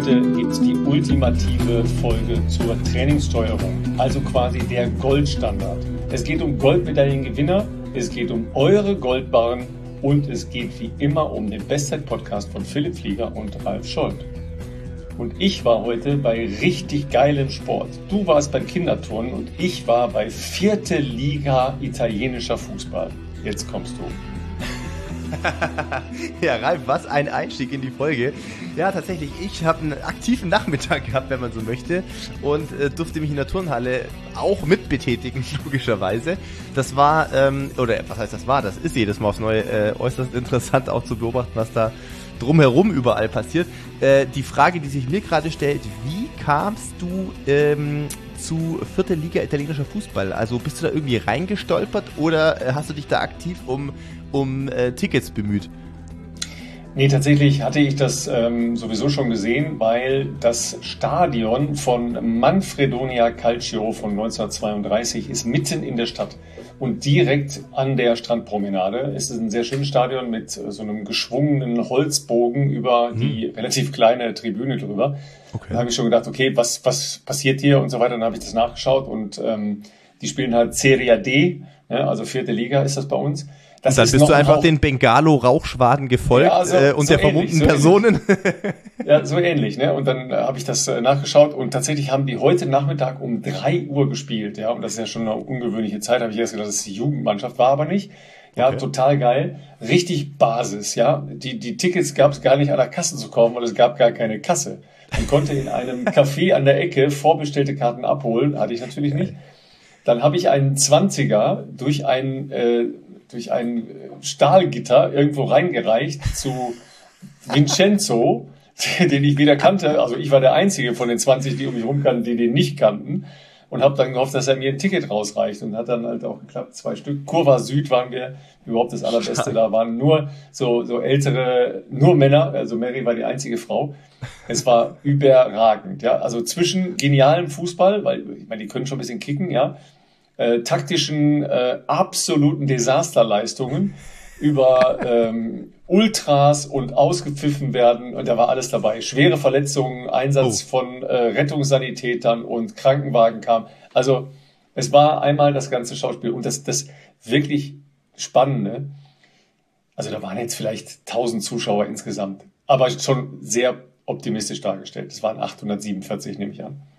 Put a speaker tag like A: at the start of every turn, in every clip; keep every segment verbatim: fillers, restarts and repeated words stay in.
A: Heute gibt es die ultimative Folge zur Trainingssteuerung, also quasi der Goldstandard. Es geht um Goldmedaillengewinner, es geht um eure Goldbarren und es geht wie immer um den Bestzeit-Podcast von Philipp Flieger und Ralf Scholz. Und ich war heute bei richtig geilem Sport. Du warst beim Kinderturnen und ich war bei vierte Liga italienischer Fußball. Jetzt kommst du.
B: Ja, Ralf, was ein Einstieg in die Folge. Ja, tatsächlich, ich habe einen aktiven Nachmittag gehabt, wenn man so möchte, und äh, durfte mich in der Turnhalle auch mitbetätigen, logischerweise. Das war, ähm, oder was heißt das war, das ist jedes Mal aufs Neue äh, äußerst interessant auch zu beobachten, was da drumherum überall passiert. Äh, die Frage, die sich mir gerade stellt, wie kamst du ähm, zu vierte Liga italienischer Fußball? Also bist du da irgendwie reingestolpert oder äh, hast du dich da aktiv um um äh, Tickets bemüht?
A: Nee, tatsächlich hatte ich das ähm, sowieso schon gesehen, weil das Stadion von Manfredonia Calcio von neunzehnhundertzweiunddreißig ist mitten in der Stadt und direkt an der Strandpromenade. Es ist ein sehr schönes Stadion mit äh, so einem geschwungenen Holzbogen über mhm. die relativ kleine Tribüne drüber. Okay. Da habe ich schon gedacht, okay, was was passiert hier und so weiter. Dann habe ich das nachgeschaut und ähm, die spielen halt Serie D, ne, also vierte Liga ist das bei uns. Das
B: und dann bist du einfach den Bengalo-Rauchschwaden gefolgt ja, so, äh, und so der vermummten so Personen.
A: Ja, so ähnlich, ne? Und dann äh, habe ich das äh, nachgeschaut und tatsächlich haben die heute Nachmittag um drei Uhr gespielt, ja. Und das ist ja schon eine ungewöhnliche Zeit, habe ich erst gedacht, dass es die Jugendmannschaft war, aber nicht. Ja, okay. Total geil. Richtig Basis, ja. Die, die Tickets gab es gar nicht an der Kasse zu kaufen, weil es gab gar keine Kasse. Man konnte in einem Café an der Ecke vorbestellte Karten abholen, hatte ich natürlich nicht. Dann habe ich einen Zwanziger durch ein äh, durch ein Stahlgitter irgendwo reingereicht zu Vincenzo, den ich weder kannte. Also ich war der Einzige von den zwanzig, die um mich rum kannten, die den nicht kannten. Und habe dann gehofft, dass er mir ein Ticket rausreicht. Und hat dann halt auch geklappt, zwei Stück. Kurva Süd waren wir überhaupt das Allerbeste. Da waren nur so, so ältere, nur Männer. Also Mary war die einzige Frau. Es war überragend. Ja, also zwischen genialem Fußball, weil ich meine, die können schon ein bisschen kicken, ja. Äh, taktischen, äh, absoluten Desasterleistungen über ähm, Ultras und ausgepfiffen werden. Und da war alles dabei. Schwere Verletzungen, Einsatz oh. von äh, Rettungssanitätern und Krankenwagen kam. Also es war einmal das ganze Schauspiel. Und das, das wirklich Spannende, also da waren jetzt vielleicht tausend Zuschauer insgesamt, aber schon sehr optimistisch dargestellt. Es waren achthundertsiebenundvierzig, nehme ich an.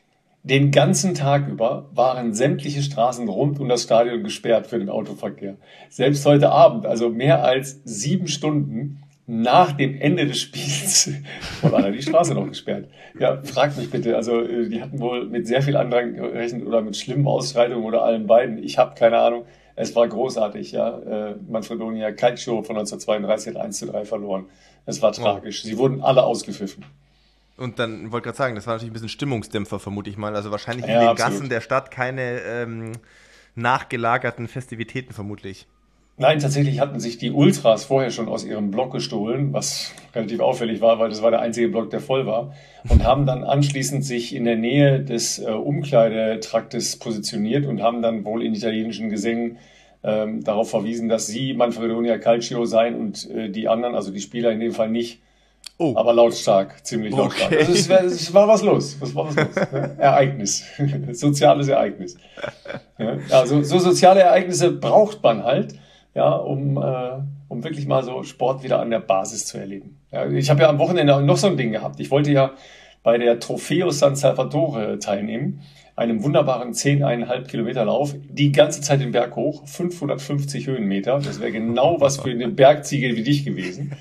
A: Den ganzen Tag über waren sämtliche Straßen rund um das Stadion gesperrt für den Autoverkehr. Selbst heute Abend, also mehr als sieben Stunden nach dem Ende des Spiels, war die Straße noch gesperrt. Ja, fragt mich bitte. Also die hatten wohl mit sehr viel Andrang gerechnet oder mit schlimmen Ausschreitungen oder allen beiden. Ich habe keine Ahnung. Es war großartig. Ja, Manfredonia Calcio von neunzehnhundertzweiunddreißig hat eins zu drei verloren. Es war tragisch. Sie wurden alle ausgepfiffen.
B: Und dann wollte ich gerade sagen, das war natürlich ein bisschen Stimmungsdämpfer, vermute ich mal. Also wahrscheinlich
A: ja,
B: in den
A: absolut.
B: Gassen der Stadt keine ähm, nachgelagerten Festivitäten, vermutlich.
A: Nein, tatsächlich hatten sich die Ultras vorher schon aus ihrem Block gestohlen, was relativ auffällig war, weil das war der einzige Block, der voll war. Und haben dann anschließend sich in der Nähe des äh, Umkleidetraktes positioniert und haben dann wohl in italienischen Gesängen ähm, darauf verwiesen, dass sie Manfredonia Calcio seien und äh, die anderen, also die Spieler in dem Fall nicht. Oh. Aber lautstark, ziemlich lautstark. Okay. Also es, war, es war was los. Es war was los. Ne? Ereignis. Soziales Ereignis. Ja, also so soziale Ereignisse braucht man halt, ja, um, äh, um wirklich mal so Sport wieder an der Basis zu erleben. Ja, ich habe ja am Wochenende noch so ein Ding gehabt. Ich wollte ja bei der Trofeo San Salvatore teilnehmen, einem wunderbaren zehn Komma fünf Kilometer Lauf, die ganze Zeit den Berg hoch, fünfhundertfünfzig Höhenmeter. Das wäre genau was für eine Bergziege wie dich gewesen.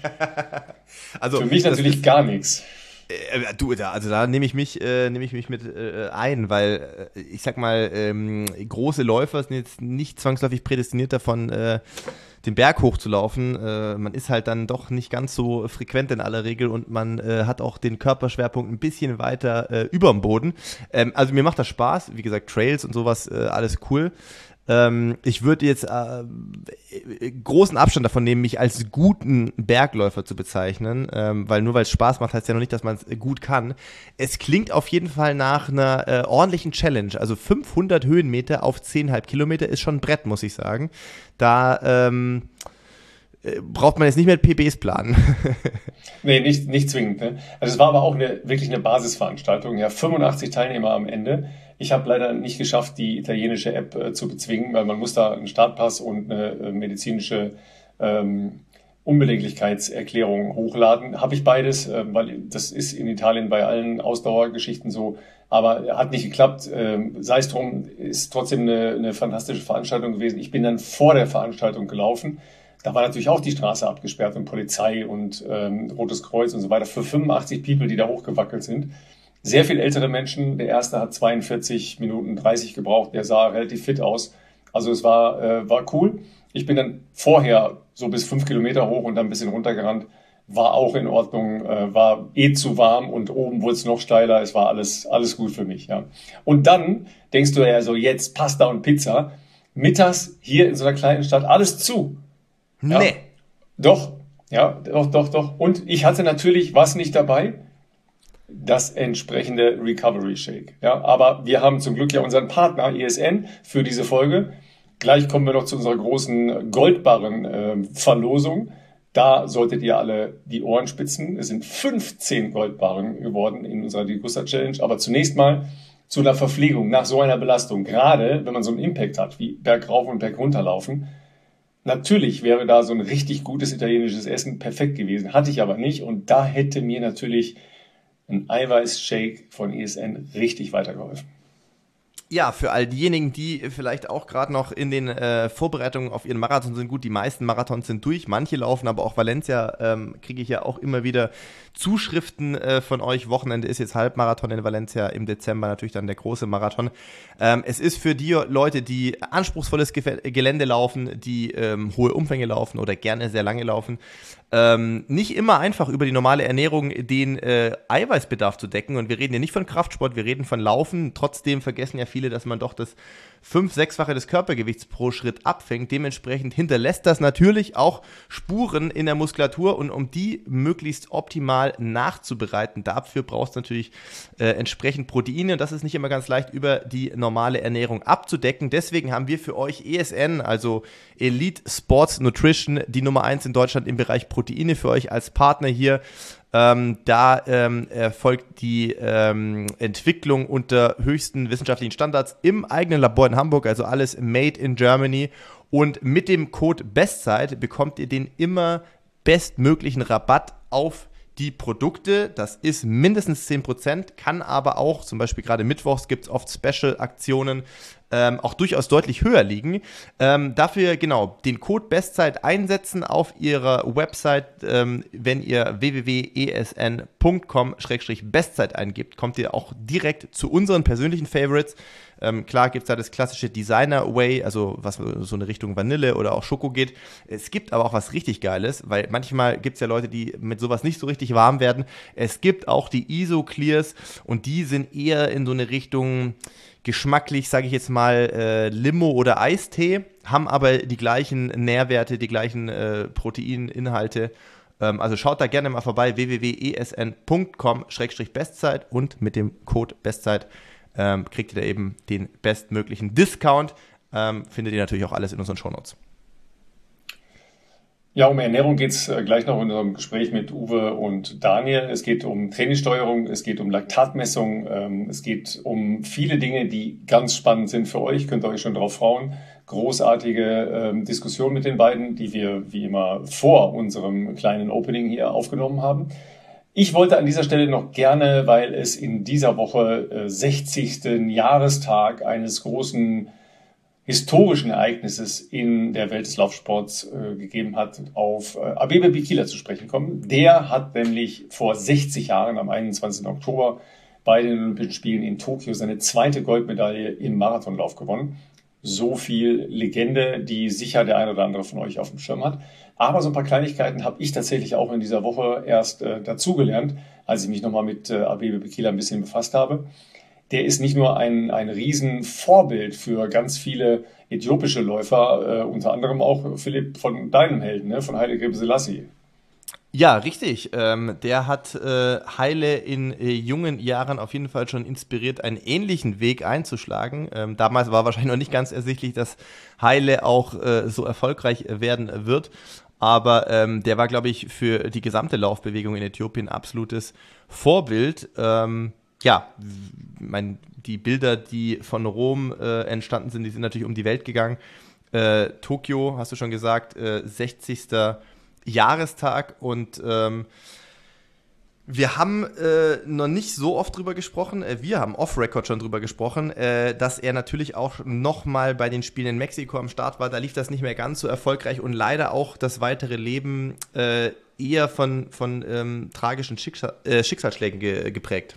A: Also für mich natürlich ist, gar nichts.
B: Äh, du, da, also da nehme ich mich, äh, nehme ich mich mit äh, ein, weil äh, ich sag mal, ähm, große Läufer sind jetzt nicht zwangsläufig prädestiniert davon, äh, den Berg hochzulaufen. Äh, man ist halt dann doch nicht ganz so frequent in aller Regel und man äh, hat auch den Körperschwerpunkt ein bisschen weiter äh, überm Boden. Ähm, also mir macht das Spaß, wie gesagt, Trails und sowas, äh, alles cool. Ähm, ich würde jetzt äh, großen Abstand davon nehmen, mich als guten Bergläufer zu bezeichnen, ähm, weil nur weil es Spaß macht, heißt ja noch nicht, dass man es gut kann. Es klingt auf jeden Fall nach einer äh, ordentlichen Challenge. Also fünfhundert Höhenmeter auf zehn Komma fünf Kilometer ist schon ein Brett, muss ich sagen. Da ähm, äh, braucht man jetzt nicht mehr P Bs planen.
A: Nee, nicht, nicht zwingend. Ne? Also es war aber auch eine, wirklich eine Basisveranstaltung. Ja, fünfundachtzig Teilnehmer am Ende. Ich habe leider nicht geschafft, die italienische App äh, zu bezwingen, weil man muss da einen Startpass und eine äh, medizinische ähm, Unbedenklichkeitserklärung hochladen. Habe ich beides, äh, weil das ist in Italien bei allen Ausdauergeschichten so, aber hat nicht geklappt. Ähm, sei es drum, ist trotzdem eine, eine fantastische Veranstaltung gewesen. Ich bin dann vor der Veranstaltung gelaufen. Da war natürlich auch die Straße abgesperrt und Polizei und ähm, Rotes Kreuz und so weiter für fünfundachtzig People, die da hochgewackelt sind. Sehr viel ältere Menschen. Der erste hat zweiundvierzig Minuten dreißig gebraucht. Der sah relativ fit aus. Also es war, äh, war cool. Ich bin dann vorher so bis fünf Kilometer hoch und dann ein bisschen runtergerannt. War auch in Ordnung, äh, war eh zu warm und oben wurde es noch steiler. Es war alles, alles gut für mich. Ja. Und dann denkst du ja so, jetzt Pasta und Pizza. Mittags hier in so einer kleinen Stadt alles zu. Ja.
B: Nee.
A: Doch, ja, doch, doch, doch. Und ich hatte natürlich was nicht dabei. Das entsprechende Recovery Shake. Ja, aber wir haben zum Glück ja unseren Partner E S N für diese Folge. Gleich kommen wir noch zu unserer großen Goldbarren-Verlosung. Äh, da solltet ihr alle die Ohren spitzen. Es sind fünfzehn Goldbarren geworden in unserer Degusta Challenge. Aber zunächst mal zu einer Verpflegung nach so einer Belastung. Gerade wenn man so einen Impact hat, wie bergauf und bergunterlaufen. Natürlich wäre da so ein richtig gutes italienisches Essen perfekt gewesen. Hatte ich aber nicht. Und da hätte mir natürlich ein Eiweißshake von E S N richtig weitergeholfen.
B: Ja, für all diejenigen, die vielleicht auch gerade noch in den äh, Vorbereitungen auf ihren Marathon sind, gut, die meisten Marathons sind durch, manche laufen, aber auch Valencia ähm, kriege ich ja auch immer wieder Zuschriften äh, von euch. Wochenende ist jetzt Halbmarathon in Valencia, im Dezember natürlich dann der große Marathon. Ähm, es ist für die Leute, die anspruchsvolles Ge- Gelände laufen, die ähm, hohe Umfänge laufen oder gerne sehr lange laufen, ähm, nicht immer einfach über die normale Ernährung den äh, Eiweißbedarf zu decken. Und wir reden ja nicht von Kraftsport, wir reden von Laufen. Trotzdem vergessen ja viele, dass man doch das fünf-, sechsfache des Körpergewichts pro Schritt abfängt. Dementsprechend hinterlässt das natürlich auch Spuren in der Muskulatur. Und um die möglichst optimal nachzubereiten, dafür brauchst du natürlich äh, entsprechend Proteine. Und das ist nicht immer ganz leicht über die normale Ernährung abzudecken. Deswegen haben wir für euch E S N, also Elite Sports Nutrition, die Nummer eins in Deutschland im Bereich Proteine für euch als Partner hier. Ähm, da ähm, erfolgt die ähm, Entwicklung unter höchsten wissenschaftlichen Standards im eigenen Labor in Hamburg, also alles made in Germany. Und mit dem Code BESTZEIT bekommt ihr den immer bestmöglichen Rabatt auf die Produkte. Das ist mindestens zehn Prozent, kann aber auch, zum Beispiel gerade mittwochs gibt es oft Special-Aktionen, ähm, auch durchaus deutlich höher liegen. Ähm, dafür, genau, den Code BESTZEIT einsetzen auf ihrer Website. Ähm, wenn ihr w w w punkt e s n punkt com slash bestzeit eingibt, kommt ihr auch direkt zu unseren persönlichen Favorites. Ähm, klar gibt es da das klassische Designer-Way, also was so eine Richtung Vanille oder auch Schoko geht. Es gibt aber auch was richtig Geiles, weil manchmal gibt es ja Leute, die mit sowas nicht so richtig warm werden. Es gibt auch die Iso-Clears und die sind eher in so eine Richtung geschmacklich, sage ich jetzt mal, äh, Limo oder Eistee, haben aber die gleichen Nährwerte, die gleichen äh, Proteininhalte. Ähm, also schaut da gerne mal vorbei, w w w punkt e s n punkt com slash bestzeit und mit dem Code BESTZEIT ähm, kriegt ihr da eben den bestmöglichen Discount. Ähm, findet ihr natürlich auch alles in unseren Shownotes.
A: Ja, um Ernährung geht es gleich noch in unserem Gespräch mit Uwe und Daniel. Es geht um Trainingssteuerung, es geht um Laktatmessung, ähm, es geht um viele Dinge, die ganz spannend sind für euch. Könnt ihr euch schon drauf freuen. Großartige ähm, Diskussion mit den beiden, die wir wie immer vor unserem kleinen Opening hier aufgenommen haben. Ich wollte an dieser Stelle noch gerne, weil es in dieser Woche äh, sechzigsten Jahrestag eines großen historischen Ereignisses in der Welt des Laufsports äh, gegeben hat, auf äh, Abebe Bikila zu sprechen kommen. Der hat nämlich vor sechzig Jahren, am einundzwanzigsten Oktober, bei den Olympischen Spielen in Tokio seine zweite Goldmedaille im Marathonlauf gewonnen. So viel Legende, die sicher der eine oder andere von euch auf dem Schirm hat. Aber so ein paar Kleinigkeiten habe ich tatsächlich auch in dieser Woche erst äh, dazugelernt, als ich mich nochmal mit äh, Abebe Bikila ein bisschen befasst habe. Der ist nicht nur ein, ein Riesenvorbild für ganz viele äthiopische Läufer, äh, unter anderem auch Philipp von deinem Helden, ne, von Haile Gebrselassie.
B: Ja, richtig. Ähm, der hat äh, Haile in äh, jungen Jahren auf jeden Fall schon inspiriert, einen ähnlichen Weg einzuschlagen. Ähm, damals war wahrscheinlich noch nicht ganz ersichtlich, dass Haile auch äh, so erfolgreich werden wird. aber ähm, der war, glaube ich, für die gesamte Laufbewegung in Äthiopien absolutes Vorbild. Ähm, ja, mein, die Bilder, die von Rom äh, entstanden sind, die sind natürlich um die Welt gegangen. Äh, Tokio, hast du schon gesagt, äh, sechzigster Jahrestag und ähm, wir haben äh, noch nicht so oft drüber gesprochen, äh, wir haben off-Record schon drüber gesprochen, äh, dass er natürlich auch nochmal bei den Spielen in Mexiko am Start war. Da lief das nicht mehr ganz so erfolgreich und leider auch das weitere Leben äh, eher von, von ähm, tragischen Schicksal, äh, Schicksalsschlägen ge- geprägt.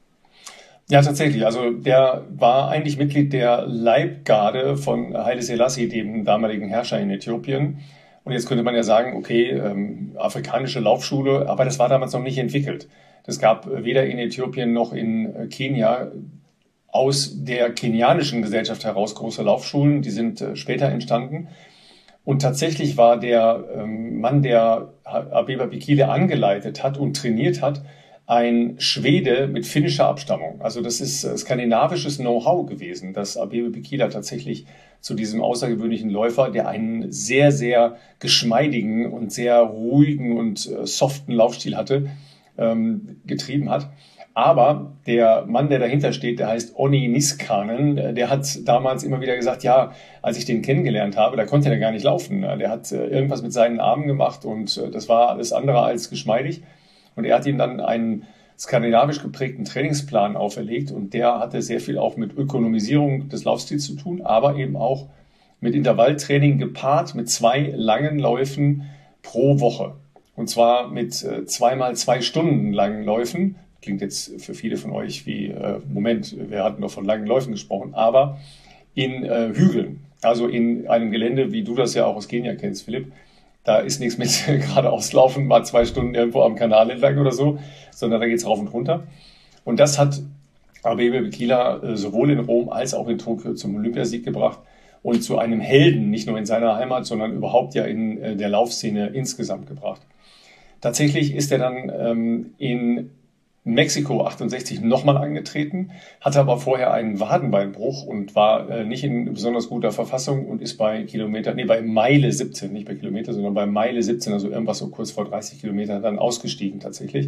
A: Ja, tatsächlich. Also der war eigentlich Mitglied der Leibgarde von Haile Selassie, dem damaligen Herrscher in Äthiopien. Und jetzt könnte man ja sagen, okay, ähm, afrikanische Laufschule, aber das war damals noch nicht entwickelt. Es gab weder in Äthiopien noch in Kenia aus der kenianischen Gesellschaft heraus große Laufschulen. Die sind äh, später entstanden. Und tatsächlich war der ähm, Mann, der Abeba Bikila angeleitet hat und trainiert hat, ein Schwede mit finnischer Abstammung. Also das ist äh, skandinavisches Know-how gewesen, dass Abeba Bikila tatsächlich zu diesem außergewöhnlichen Läufer, der einen sehr, sehr geschmeidigen und sehr ruhigen und äh, soften Laufstil hatte, ähm, getrieben hat. Aber der Mann, der dahinter steht, der heißt Onni Niskanen, der hat damals immer wieder gesagt, ja, als ich den kennengelernt habe, da konnte er gar nicht laufen. Der hat äh, irgendwas mit seinen Armen gemacht und äh, das war alles andere als geschmeidig. Und er hat ihm dann einen skandinavisch geprägten Trainingsplan auferlegt und der hatte sehr viel auch mit Ökonomisierung des Laufstils zu tun, aber eben auch mit Intervalltraining gepaart mit zwei langen Läufen pro Woche. Und zwar mit äh, zweimal zwei Stunden langen Läufen. Klingt jetzt für viele von euch wie, äh, Moment, wir hatten doch von langen Läufen gesprochen, aber in äh, Hügeln, also in einem Gelände, wie du das ja auch aus Kenia kennst, Philipp. Da ist nichts mit geradeaus laufen, mal zwei Stunden irgendwo am Kanal entlang oder so, sondern da geht's rauf und runter. Und das hat Abeba Bikila äh, sowohl in Rom als auch in Tokio zum Olympiasieg gebracht und zu einem Helden, nicht nur in seiner Heimat, sondern überhaupt ja in äh, der Laufszene insgesamt gebracht. Tatsächlich ist er dann ähm, in Mexiko achtundsechzig nochmal angetreten, hatte aber vorher einen Wadenbeinbruch und war äh, nicht in besonders guter Verfassung und ist bei Kilometer, nee, bei Meile siebzehn, nicht bei Kilometer, sondern bei Meile siebzehn, also irgendwas so kurz vor dreißig Kilometern, dann ausgestiegen tatsächlich.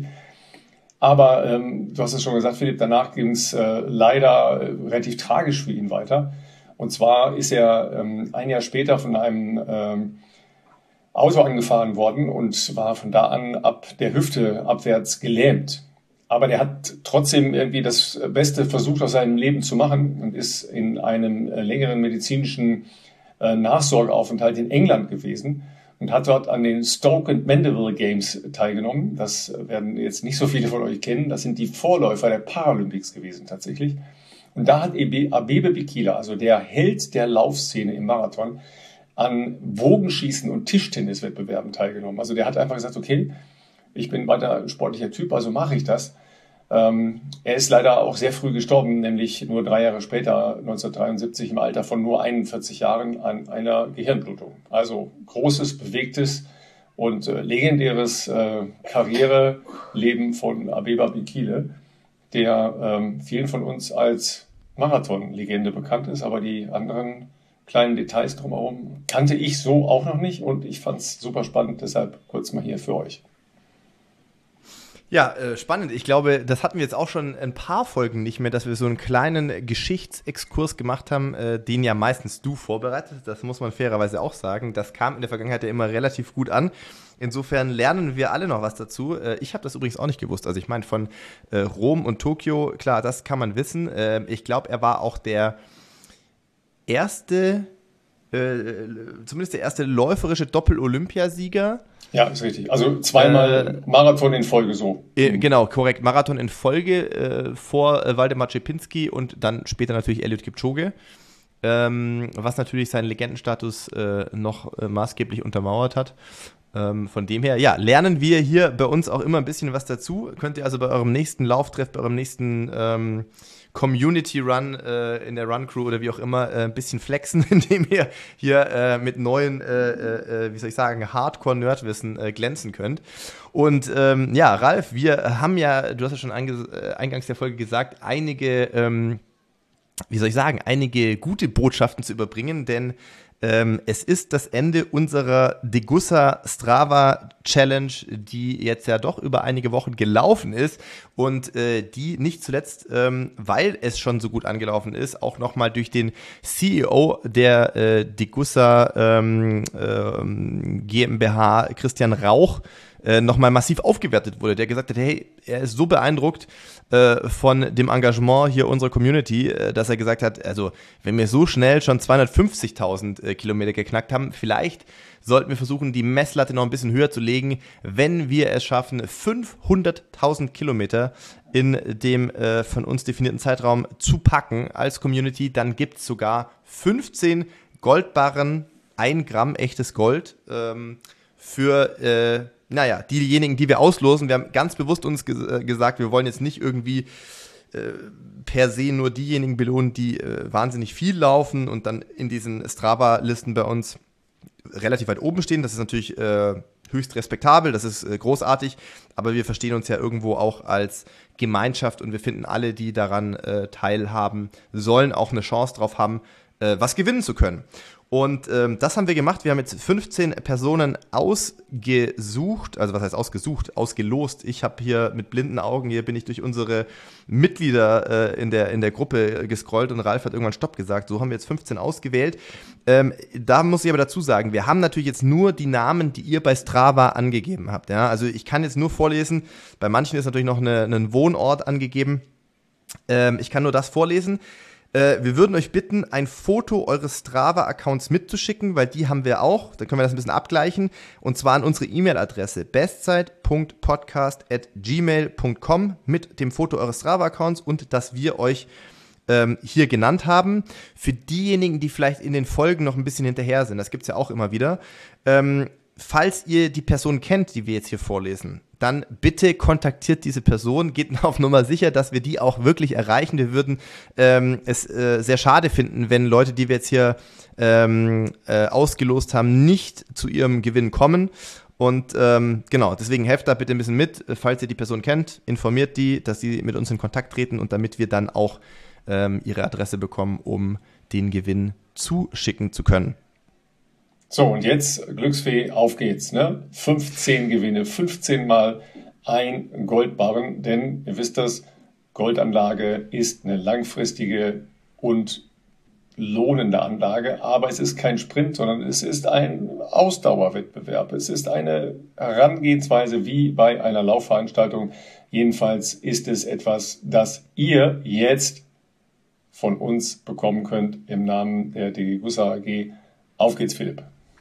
A: Aber ähm, du hast es schon gesagt, Philipp, danach ging es äh, leider äh, relativ tragisch für ihn weiter. Und zwar ist er ähm, ein Jahr später von einem ähm, Auto angefahren worden und war von da an ab der Hüfte abwärts gelähmt. Aber der hat trotzdem irgendwie das Beste versucht aus seinem Leben zu machen und ist in einem längeren medizinischen Nachsorgeaufenthalt in England gewesen und hat dort an den Stoke and Mandeville Games teilgenommen. Das werden jetzt nicht so viele von euch kennen. Das sind die Vorläufer der Paralympics gewesen tatsächlich. Und da hat Abeba Bikila, also der Held der Laufszene im Marathon, an Bogenschießen und Tischtenniswettbewerben teilgenommen. Also der hat einfach gesagt, okay, ich bin weiter ein sportlicher Typ, also mache ich das. Ähm, er ist leider auch sehr früh gestorben, nämlich nur drei Jahre später, neunzehnhundertdreiundsiebzig, im Alter von nur einundvierzig Jahren an einer Gehirnblutung. Also großes, bewegtes und äh, legendäres äh, Karriereleben von Abeba Bikila, der ähm, vielen von uns als Marathon-Legende bekannt ist, aber die anderen kleinen Details drumherum kannte ich so auch noch nicht und ich fand es super spannend, deshalb kurz mal hier für euch.
B: Ja, äh, spannend. Ich glaube, das hatten wir jetzt auch schon ein paar Folgen nicht mehr, dass wir so einen kleinen Geschichtsexkurs gemacht haben, äh, den ja meistens du vorbereitet. Das muss man fairerweise auch sagen. Das kam in der Vergangenheit ja immer relativ gut an. Insofern lernen wir alle noch was dazu. Äh, ich habe das übrigens auch nicht gewusst. Also ich meine von äh, Rom und Tokio, klar, das kann man wissen. Äh, ich glaube, er war auch der erste, äh, zumindest der erste läuferische Doppel-Olympiasieger.
A: Ja, ist richtig. Also zweimal äh, Marathon in Folge so.
B: Äh, genau, korrekt. Marathon in Folge äh, vor äh, Waldemar Czepinski und dann später natürlich Eliud Kipchoge, ähm, was natürlich seinen Legendenstatus äh, noch äh, maßgeblich untermauert hat. Ähm, von dem her, ja, lernen wir hier bei uns auch immer ein bisschen was dazu. Könnt ihr also bei eurem nächsten Lauftreff, bei eurem nächsten ähm, Community Run äh, in der Run Crew oder wie auch immer äh, ein bisschen flexen, indem ihr hier äh, mit neuen, äh, äh, wie soll ich sagen, Hardcore-Nerdwissen äh, glänzen könnt. Und ähm, ja, Ralf, wir haben ja, du hast ja schon einge- äh, eingangs der Folge gesagt, einige, ähm, wie soll ich sagen, einige gute Botschaften zu überbringen, denn Ähm, es ist das Ende unserer Degussa Strava Challenge, die jetzt ja doch über einige Wochen gelaufen ist und äh, die nicht zuletzt, ähm, weil es schon so gut angelaufen ist, auch nochmal durch den C E O der äh, Degussa ähm, ähm, GmbH, Christian Rauch, äh, nochmal massiv aufgewertet wurde, der gesagt hat, hey, er ist so beeindruckt äh, von dem Engagement hier unserer Community, äh, dass er gesagt hat, also wenn wir so schnell schon zweihundertfünfzigtausend äh, Kilometer geknackt haben, vielleicht sollten wir versuchen, die Messlatte noch ein bisschen höher zu legen, wenn wir es schaffen, fünfhunderttausend Kilometer in dem äh, von uns definierten Zeitraum zu packen als Community, dann gibt es sogar fünfzehn Goldbarren, ein Gramm echtes Gold ähm, für äh, naja, diejenigen, die wir auslosen. Wir haben ganz bewusst uns ge- gesagt, wir wollen jetzt nicht irgendwie äh, per se nur diejenigen belohnen, die äh, wahnsinnig viel laufen und dann in diesen Strava-Listen bei uns relativ weit oben stehen. Das ist natürlich äh, höchst respektabel, das ist äh, großartig, aber wir verstehen uns ja irgendwo auch als Gemeinschaft und wir finden alle, die daran äh, teilhaben, sollen auch eine Chance drauf haben, äh, was gewinnen zu können. Und ähm, das haben wir gemacht. Wir haben jetzt fünfzehn Personen ausgesucht, also was heißt ausgesucht, ausgelost. Ich habe hier mit blinden Augen, hier bin ich durch unsere Mitglieder äh, in der in der Gruppe gescrollt und Ralf hat irgendwann Stopp gesagt. So haben wir jetzt fünfzehn ausgewählt. Ähm, da muss ich aber dazu sagen, wir haben natürlich jetzt nur die Namen, die ihr bei Strava angegeben habt. Ja? Also ich kann jetzt nur vorlesen, bei manchen ist natürlich noch eine, ein Wohnort angegeben. Ähm, ich kann nur das vorlesen. Wir würden euch bitten, ein Foto eures Strava-Accounts mitzuschicken, weil die haben wir auch. Dann können wir das ein bisschen abgleichen. Und zwar an unsere E-Mail-Adresse bestzeit punkt podcast at gmail punkt com mit dem Foto eures Strava-Accounts und das wir euch ähm, hier genannt haben. Für diejenigen, die vielleicht in den Folgen noch ein bisschen hinterher sind, das gibt es ja auch immer wieder, ähm, falls ihr die Person kennt, die wir jetzt hier vorlesen, dann bitte kontaktiert diese Person, geht auf Nummer sicher, dass wir die auch wirklich erreichen. Wir würden ähm, es äh, sehr schade finden, wenn Leute, die wir jetzt hier ähm, äh, ausgelost haben, nicht zu ihrem Gewinn kommen. Und ähm, genau, deswegen helft da bitte ein bisschen mit. Falls ihr die Person kennt, informiert die, dass sie mit uns in Kontakt treten und damit wir dann auch ähm, ihre Adresse bekommen, um den Gewinn zuschicken zu können.
A: So, und jetzt, Glücksfee, auf geht's, ne? fünfzehn Gewinne, fünfzehn mal ein Goldbarren, denn ihr wisst das, Goldanlage ist eine langfristige und lohnende Anlage, aber es ist kein Sprint, sondern es ist ein Ausdauerwettbewerb. Es ist eine Herangehensweise wie bei einer Laufveranstaltung. Jedenfalls ist es etwas, das ihr jetzt von uns bekommen könnt im Namen der Degussa A G. Auf geht's, Philipp.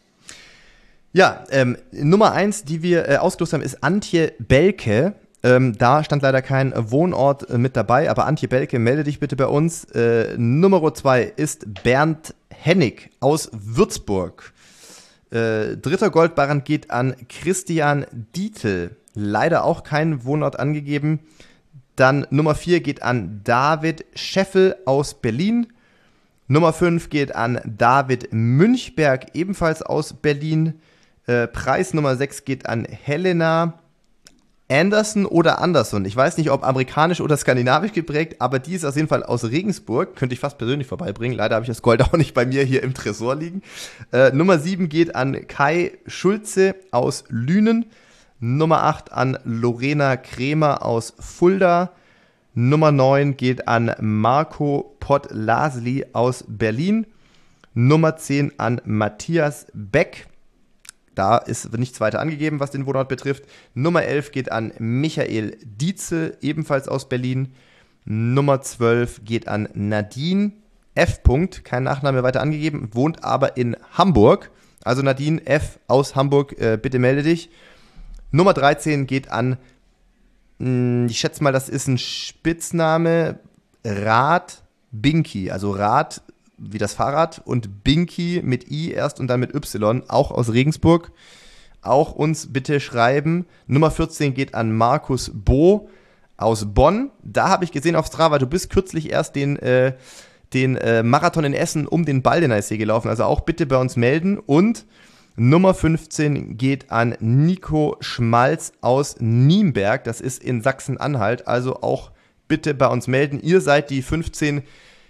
B: Ja, ähm, Nummer eins, die wir äh, ausgelost haben, ist Antje Belke. Ähm, da stand leider kein Wohnort äh, mit dabei, aber Antje Belke, melde dich bitte bei uns. Äh, Nummer zwei ist Bernd Hennig aus Würzburg. Äh, dritter Goldbarren geht an Christian Dietl. Leider auch kein Wohnort angegeben. Dann Nummer vier geht an David Scheffel aus Berlin. Nummer fünf geht an David Münchberg, ebenfalls aus Berlin. Äh, Preis Nummer sechs geht an Helena Anderson oder Anderson. Ich weiß nicht, ob amerikanisch oder skandinavisch geprägt, aber die ist auf jeden Fall aus Regensburg. Könnte ich fast persönlich vorbeibringen. Leider habe ich das Gold auch nicht bei mir hier im Tresor liegen. Äh, Nummer sieben geht an Kai Schulze aus Lünen. Nummer acht an Lorena Kremer aus Fulda. Nummer neun geht an Marco Podlasli aus Berlin. Nummer zehn an Matthias Beck. Da ist nichts weiter angegeben, was den Wohnort betrifft. Nummer elf geht an Michael Dietzel, ebenfalls aus Berlin. Nummer zwölf geht an Nadine F. Kein Nachname weiter angegeben, wohnt aber in Hamburg. Also Nadine F. aus Hamburg, äh, bitte melde dich. Nummer dreizehn geht an, mh, ich schätze mal, das ist ein Spitzname, Rad Binky, also Rad wie das Fahrrad und Binky mit I erst und dann mit Y, auch aus Regensburg. Auch uns bitte schreiben. Nummer vierzehn geht an Markus Bo aus Bonn. Da habe ich gesehen auf Strava, du bist kürzlich erst den, äh, den äh, Marathon in Essen um den Baldeneysee gelaufen. Also auch bitte bei uns melden. Und Nummer fünfzehn geht an Nico Schmalz aus Nienberg. Das ist in Sachsen-Anhalt. Also auch bitte bei uns melden. Ihr seid die fünfzehn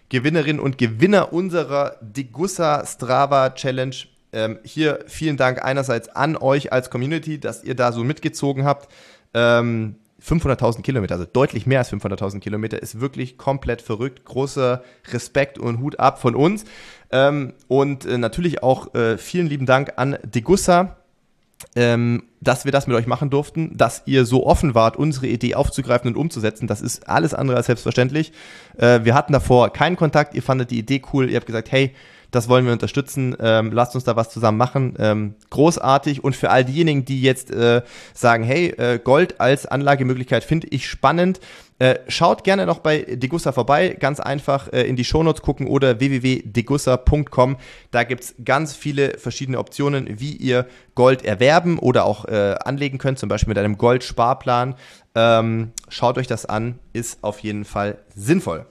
B: Gewinnerinnen und Gewinner unserer Degussa Strava Challenge. Ähm, hier vielen Dank einerseits an euch als Community, dass ihr da so mitgezogen habt. Ähm, fünfhunderttausend Kilometer, also deutlich mehr als fünfhunderttausend Kilometer, ist wirklich komplett verrückt. Großer Respekt und Hut ab von uns. Ähm, und äh, natürlich auch äh, vielen lieben Dank an Degussa, ähm, dass wir das mit euch machen durften, dass ihr so offen wart, unsere Idee aufzugreifen und umzusetzen. Das ist alles andere als selbstverständlich. Äh, wir hatten davor keinen Kontakt, ihr fandet die Idee cool, ihr habt gesagt, hey, das wollen wir unterstützen, ähm, lasst uns da was zusammen machen. Ähm, großartig. Und für all diejenigen, die jetzt äh, sagen, hey, äh, Gold als Anlagemöglichkeit finde ich spannend, äh, schaut gerne noch bei Degussa vorbei. Ganz einfach äh, in die Shownotes gucken oder w w w punkt degussa punkt com. Da gibt's ganz viele verschiedene Optionen, wie ihr Gold erwerben oder auch äh, anlegen könnt, zum Beispiel mit einem Goldsparplan. Ähm, schaut euch das an, ist auf jeden Fall sinnvoll.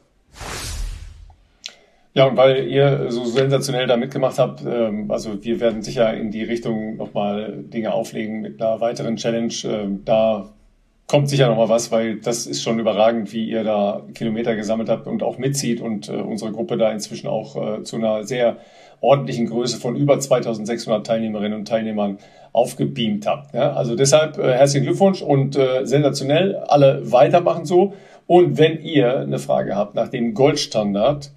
A: Ja, und weil ihr so sensationell da mitgemacht habt, ähm, also wir werden sicher in die Richtung nochmal Dinge auflegen mit einer weiteren Challenge. Ähm, da kommt sicher nochmal was, weil das ist schon überragend, wie ihr da Kilometer gesammelt habt und auch mitzieht und äh, unsere Gruppe da inzwischen auch äh, zu einer sehr ordentlichen Größe von über zweitausendsechshundert Teilnehmerinnen und Teilnehmern aufgebeamt habt. Ja, also deshalb äh, herzlichen Glückwunsch und äh, sensationell. Alle weitermachen so. Und wenn ihr eine Frage habt nach dem Goldstandard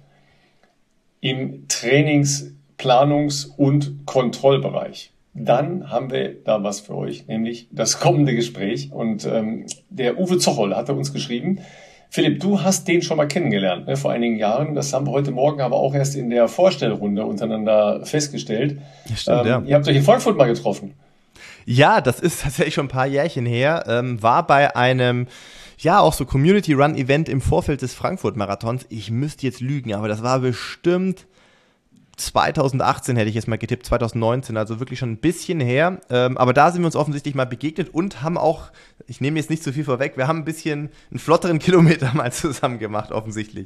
A: im Trainings-, Planungs- und Kontrollbereich, dann haben wir da was für euch, nämlich das kommende Gespräch. Und ähm, der Uwe Zocholl hatte uns geschrieben, Philipp, du hast den schon mal kennengelernt, ne, vor einigen Jahren. Das haben wir heute Morgen aber auch erst in der Vorstellrunde untereinander festgestellt.
B: Stimmt,
A: ähm,
B: ja.
A: Ihr habt euch in Frankfurt mal getroffen.
B: Ja, das ist tatsächlich schon ein paar Jährchen her. Ähm, war bei einem, ja, auch so Community-Run-Event im Vorfeld des Frankfurt-Marathons. Ich müsste jetzt lügen, aber das war bestimmt zweitausendachtzehn, hätte ich jetzt mal getippt, zweitausendneunzehn, also wirklich schon ein bisschen her. Ähm, aber da sind wir uns offensichtlich mal begegnet und haben auch, ich nehme jetzt nicht zu viel vorweg, wir haben ein bisschen einen flotteren Kilometer mal zusammen gemacht, offensichtlich.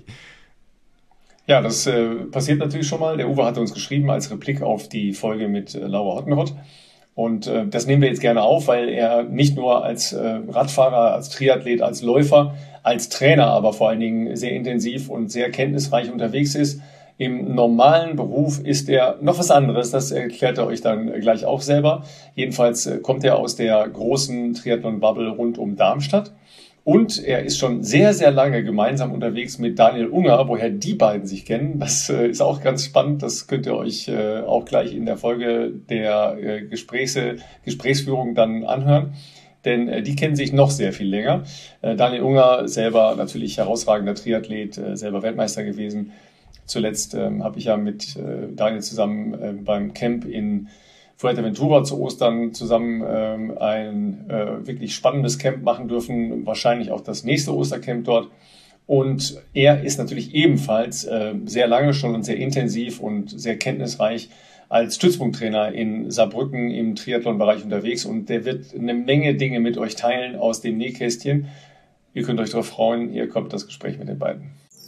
A: Ja, das äh, passiert natürlich schon mal. Der Uwe hatte uns geschrieben als Replik auf die Folge mit äh, Laura Hottenrott. Und äh, das nehmen wir jetzt gerne auf, weil er nicht nur als äh, Radfahrer, als Triathlet, als Läufer, als Trainer, aber vor allen Dingen sehr intensiv und sehr kenntnisreich unterwegs ist. Im normalen Beruf ist er noch was anderes, das erklärt er euch dann gleich auch selber. Jedenfalls äh, kommt er aus der großen Triathlon-Bubble rund um Darmstadt. Und er ist schon sehr, sehr lange gemeinsam unterwegs mit Daniel Unger, woher die beiden sich kennen. Das äh, ist auch ganz spannend. Das könnt ihr euch äh, auch gleich in der Folge der äh, Gesprächse, Gesprächsführung dann anhören. Denn äh, die kennen sich noch sehr viel länger. Äh, Daniel Unger selber natürlich herausragender Triathlet, äh, selber Weltmeister gewesen. Zuletzt ähm, habe ich ja mit äh, Daniel zusammen äh, beim Camp in Fuerteventura zu Ostern zusammen ähm, ein äh, wirklich spannendes Camp machen dürfen, wahrscheinlich auch das nächste Ostercamp dort. Und er ist natürlich ebenfalls äh, sehr lange schon und sehr intensiv und sehr kenntnisreich als Stützpunkttrainer in Saarbrücken im Triathlon-Bereich unterwegs. Und der wird eine Menge Dinge mit euch teilen aus dem Nähkästchen. Ihr könnt euch darauf freuen, hier kommt das Gespräch mit den beiden.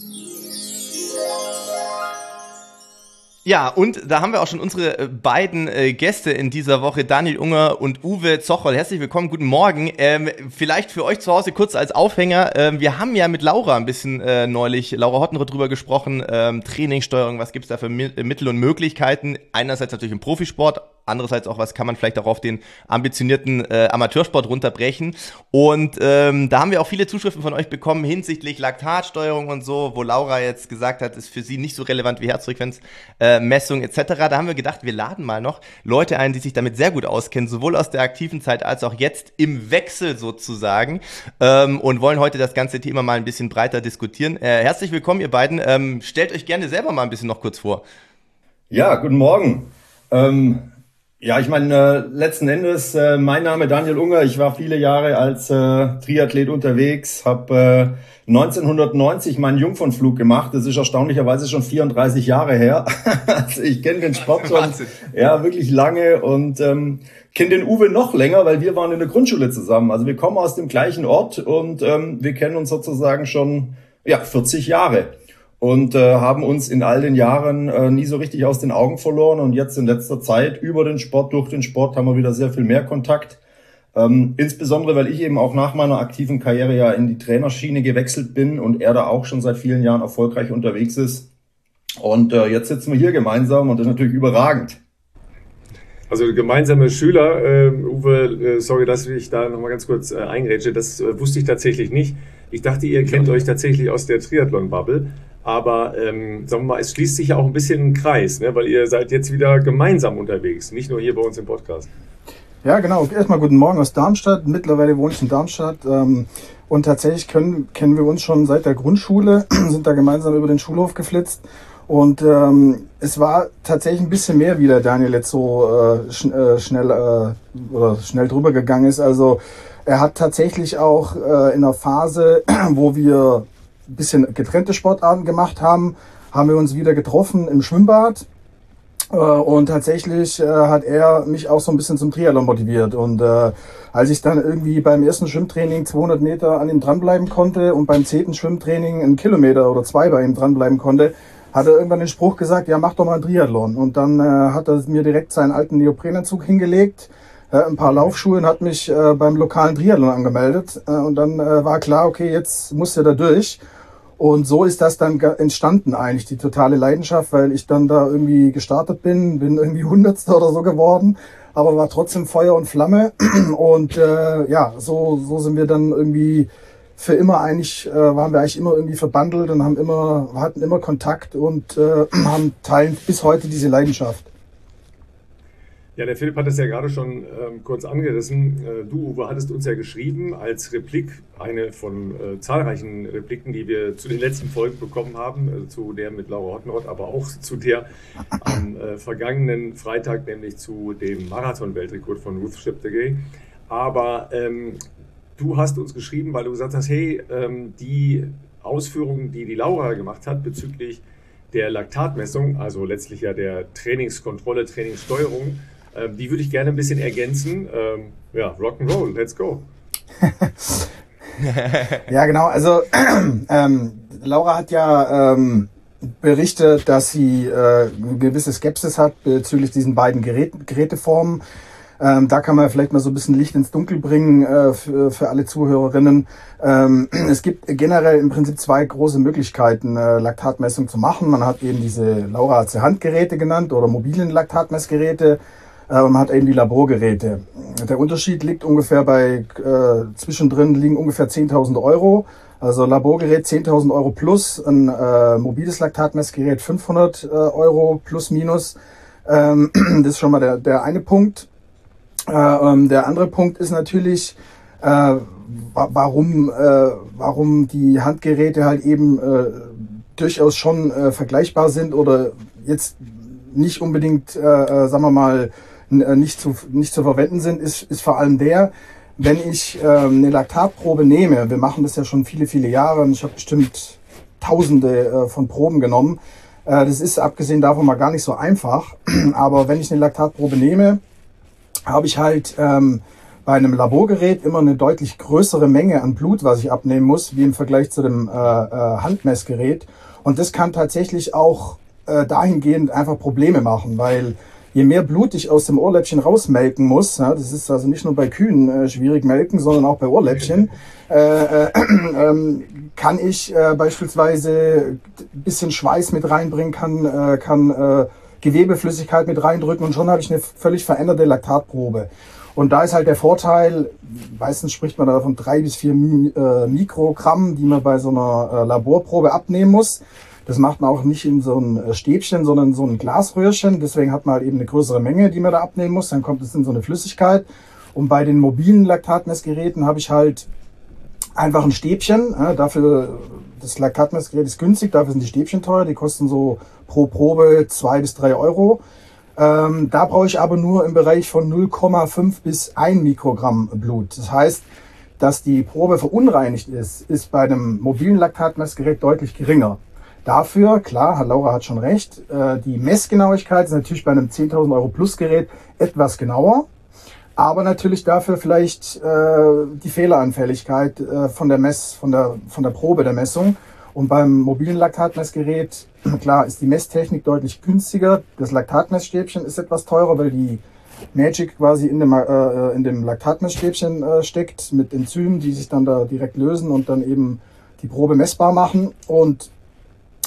B: Ja, und da haben wir auch schon unsere beiden äh, Gäste in dieser Woche, Daniel Unger und Uwe Zocholl. Herzlich willkommen, guten Morgen. Ähm, vielleicht für euch zu Hause kurz als Aufhänger. Ähm, wir haben ja mit Laura ein bisschen äh, neulich, Laura Hottenrott, drüber gesprochen. Ähm, Trainingssteuerung, was gibt's da für Mi- Mittel und Möglichkeiten? Einerseits natürlich im Profisport, andererseits auch, was kann man vielleicht auch auf den ambitionierten äh, Amateursport runterbrechen. Und ähm, da haben wir auch viele Zuschriften von euch bekommen hinsichtlich Laktatsteuerung und so, wo Laura jetzt gesagt hat, ist für sie nicht so relevant wie Herzfrequenz. Äh, Messung et cetera. Da haben wir gedacht, wir laden mal noch Leute ein, die sich damit sehr gut auskennen, sowohl aus der aktiven Zeit als auch jetzt im Wechsel sozusagen, ähm, und wollen heute das ganze Thema mal ein bisschen breiter diskutieren. Äh, herzlich willkommen, ihr beiden. Ähm, stellt euch gerne selber mal ein bisschen noch kurz vor.
C: Ja, guten Morgen. Ähm, ja, ich meine, äh, letzten Endes, äh, mein Name Daniel Unger. Ich war viele Jahre als äh, Triathlet unterwegs, habe äh, neunzehnhundertneunzig meinen Jungfernflug gemacht. Das ist erstaunlicherweise schon vierunddreißig Jahre her. Also ich kenne den Sport schon ja wirklich lange und ähm, kenne den Uwe noch länger, weil wir waren in der Grundschule zusammen. Also wir kommen aus dem gleichen Ort und ähm, wir kennen uns sozusagen schon ja vierzig Jahre. Und äh, haben uns in all den Jahren äh, nie so richtig aus den Augen verloren. Und jetzt in letzter Zeit über den Sport, durch den Sport haben wir wieder sehr viel mehr Kontakt. Ähm, insbesondere, weil ich eben auch nach meiner aktiven Karriere ja in die Trainerschiene gewechselt bin und er da auch schon seit vielen Jahren erfolgreich unterwegs ist. Und äh, jetzt sitzen wir hier gemeinsam und das ist natürlich überragend.
A: Also gemeinsame Schüler, äh, Uwe, äh, sorry, dass ich da nochmal ganz kurz äh, eingrätsche, das äh, wusste ich tatsächlich nicht. Ich dachte, ihr kennt euch tatsächlich aus der Triathlon-Bubble, aber ähm, sagen wir mal, es schließt sich ja auch ein bisschen ein Kreis, ne? Weil ihr seid jetzt wieder gemeinsam unterwegs, nicht nur hier bei uns im Podcast.
D: Ja, genau. Erstmal guten Morgen aus Darmstadt. Mittlerweile wohne ich in Darmstadt. Ähm, und tatsächlich können, kennen wir uns schon seit der Grundschule, sind da gemeinsam über den Schulhof geflitzt. Und ähm, es war tatsächlich ein bisschen mehr, wie der Daniel jetzt so äh, schn äh, schnell äh, oder schnell drüber gegangen ist. Also er hat tatsächlich auch äh, in einer Phase, wo wir ein bisschen getrennte Sportarten gemacht haben, haben wir uns wieder getroffen im Schwimmbad. Äh, und tatsächlich äh, hat er mich auch so ein bisschen zum Triathlon motiviert. Und äh, als ich dann irgendwie beim ersten Schwimmtraining zweihundert Meter an ihm dranbleiben konnte und beim zehnten Schwimmtraining einen Kilometer oder zwei bei ihm dranbleiben konnte, hat er irgendwann den Spruch gesagt, ja, mach doch mal einen Triathlon. Und dann äh, hat er mir direkt seinen alten Neoprenanzug hingelegt, äh, ein paar Laufschuhe und hat mich äh, beim lokalen Triathlon angemeldet. Äh, und dann äh, war klar, okay, jetzt muss er da durch. Und so ist das dann entstanden eigentlich, die totale Leidenschaft, weil ich dann da irgendwie gestartet bin, bin irgendwie Hundertster oder so geworden, aber war trotzdem Feuer und Flamme. Und äh, ja, so, so sind wir dann irgendwie für immer eigentlich, äh, waren wir eigentlich immer irgendwie verbandelt und haben immer, hatten immer Kontakt und äh, haben teilen bis heute diese Leidenschaft.
A: Ja, der Philipp hat es ja gerade schon ähm, kurz angerissen. Äh, du, Uwe, hattest uns ja geschrieben als Replik, eine von äh, zahlreichen Repliken, die wir zu den letzten Folgen bekommen haben, äh, zu der mit Laura Hottenrott, aber auch zu der am äh, vergangenen Freitag, nämlich zu dem Marathon-Weltrekord von Ruth Cheptegei. Aber ähm, du hast uns geschrieben, weil du gesagt hast, hey, ähm, die Ausführungen, die die Laura gemacht hat bezüglich der Laktatmessung, also letztlich ja der Trainingskontrolle, Trainingssteuerung, äh, die würde ich gerne ein bisschen ergänzen. Ähm, ja, Rock'n'Roll, let's go.
D: Ja, genau. Also ähm, Laura hat ja ähm, berichtet, dass sie äh, eine gewisse Skepsis hat bezüglich diesen beiden Gerät Geräteformen. Ähm, da kann man vielleicht mal so ein bisschen Licht ins Dunkel bringen äh, für, für alle Zuhörerinnen. Ähm, es gibt generell im Prinzip zwei große Möglichkeiten, äh, Laktatmessung zu machen. Man hat eben diese, Laura hat sie Handgeräte genannt oder mobilen Laktatmessgeräte. Äh, man hat eben die Laborgeräte. Der Unterschied liegt ungefähr bei, äh, zwischendrin liegen ungefähr zehntausend Euro. Also Laborgerät zehntausend Euro plus, ein äh, mobiles Laktatmessgerät fünfhundert äh, Euro plus minus. Ähm, das ist schon mal der, der eine Punkt. Äh, ähm, der andere Punkt ist natürlich, äh, warum, äh, warum die Handgeräte halt eben äh, durchaus schon äh, vergleichbar sind oder jetzt nicht unbedingt, äh, äh, sagen wir mal, n- nicht zu nicht zu verwenden sind, ist, ist vor allem der, wenn ich äh, eine Laktatprobe nehme, wir machen das ja schon viele, viele Jahre und ich habe bestimmt Tausende äh, von Proben genommen. Äh, das ist abgesehen davon mal gar nicht so einfach, aber wenn ich eine Laktatprobe nehme, habe ich halt ähm, bei einem Laborgerät immer eine deutlich größere Menge an Blut, was ich abnehmen muss, wie im Vergleich zu dem äh, äh, Handmessgerät. Und das kann tatsächlich auch äh, dahingehend einfach Probleme machen, weil je mehr Blut ich aus dem Ohrläppchen rausmelken muss, ja, das ist also nicht nur bei Kühen äh, schwierig melken, sondern auch bei Ohrläppchen, äh, äh, äh, kann ich äh, beispielsweise ein bisschen Schweiß mit reinbringen, kann, äh, kann äh, Gewebeflüssigkeit mit reindrücken und schon habe ich eine völlig veränderte Laktatprobe. Und da ist halt der Vorteil, meistens spricht man da von drei bis vier äh, Mikrogramm, die man bei so einer äh, Laborprobe abnehmen muss. Das macht man auch nicht in so ein Stäbchen, sondern in so ein Glasröhrchen. Deswegen hat man halt eben eine größere Menge, die man da abnehmen muss. Dann kommt es in so eine Flüssigkeit. Und bei den mobilen Laktatmessgeräten habe ich halt einfach ein Stäbchen. Ja, dafür, das Laktatmessgerät ist günstig, dafür sind die Stäbchen teuer. Die kosten so pro Probe zwei bis drei Euro. Ähm, da brauche ich aber nur im Bereich von null Komma fünf bis ein Mikrogramm Blut. Das heißt, dass die Probe verunreinigt ist, ist bei einem mobilen Laktatmessgerät deutlich geringer. Dafür, klar, Herr Laura hat schon recht, äh, die Messgenauigkeit ist natürlich bei einem zehntausend Euro Plus Gerät etwas genauer. Aber natürlich dafür vielleicht äh, die Fehleranfälligkeit äh, von der Mess, von der, von der Probe der Messung. Und beim mobilen Laktatmessgerät, klar, ist die Messtechnik deutlich günstiger. Das Laktatmessstäbchen ist etwas teurer, weil die Magic quasi in dem, äh, in dem Laktatmessstäbchen äh, steckt mit Enzymen, die sich dann da direkt lösen und dann eben die Probe messbar machen. Und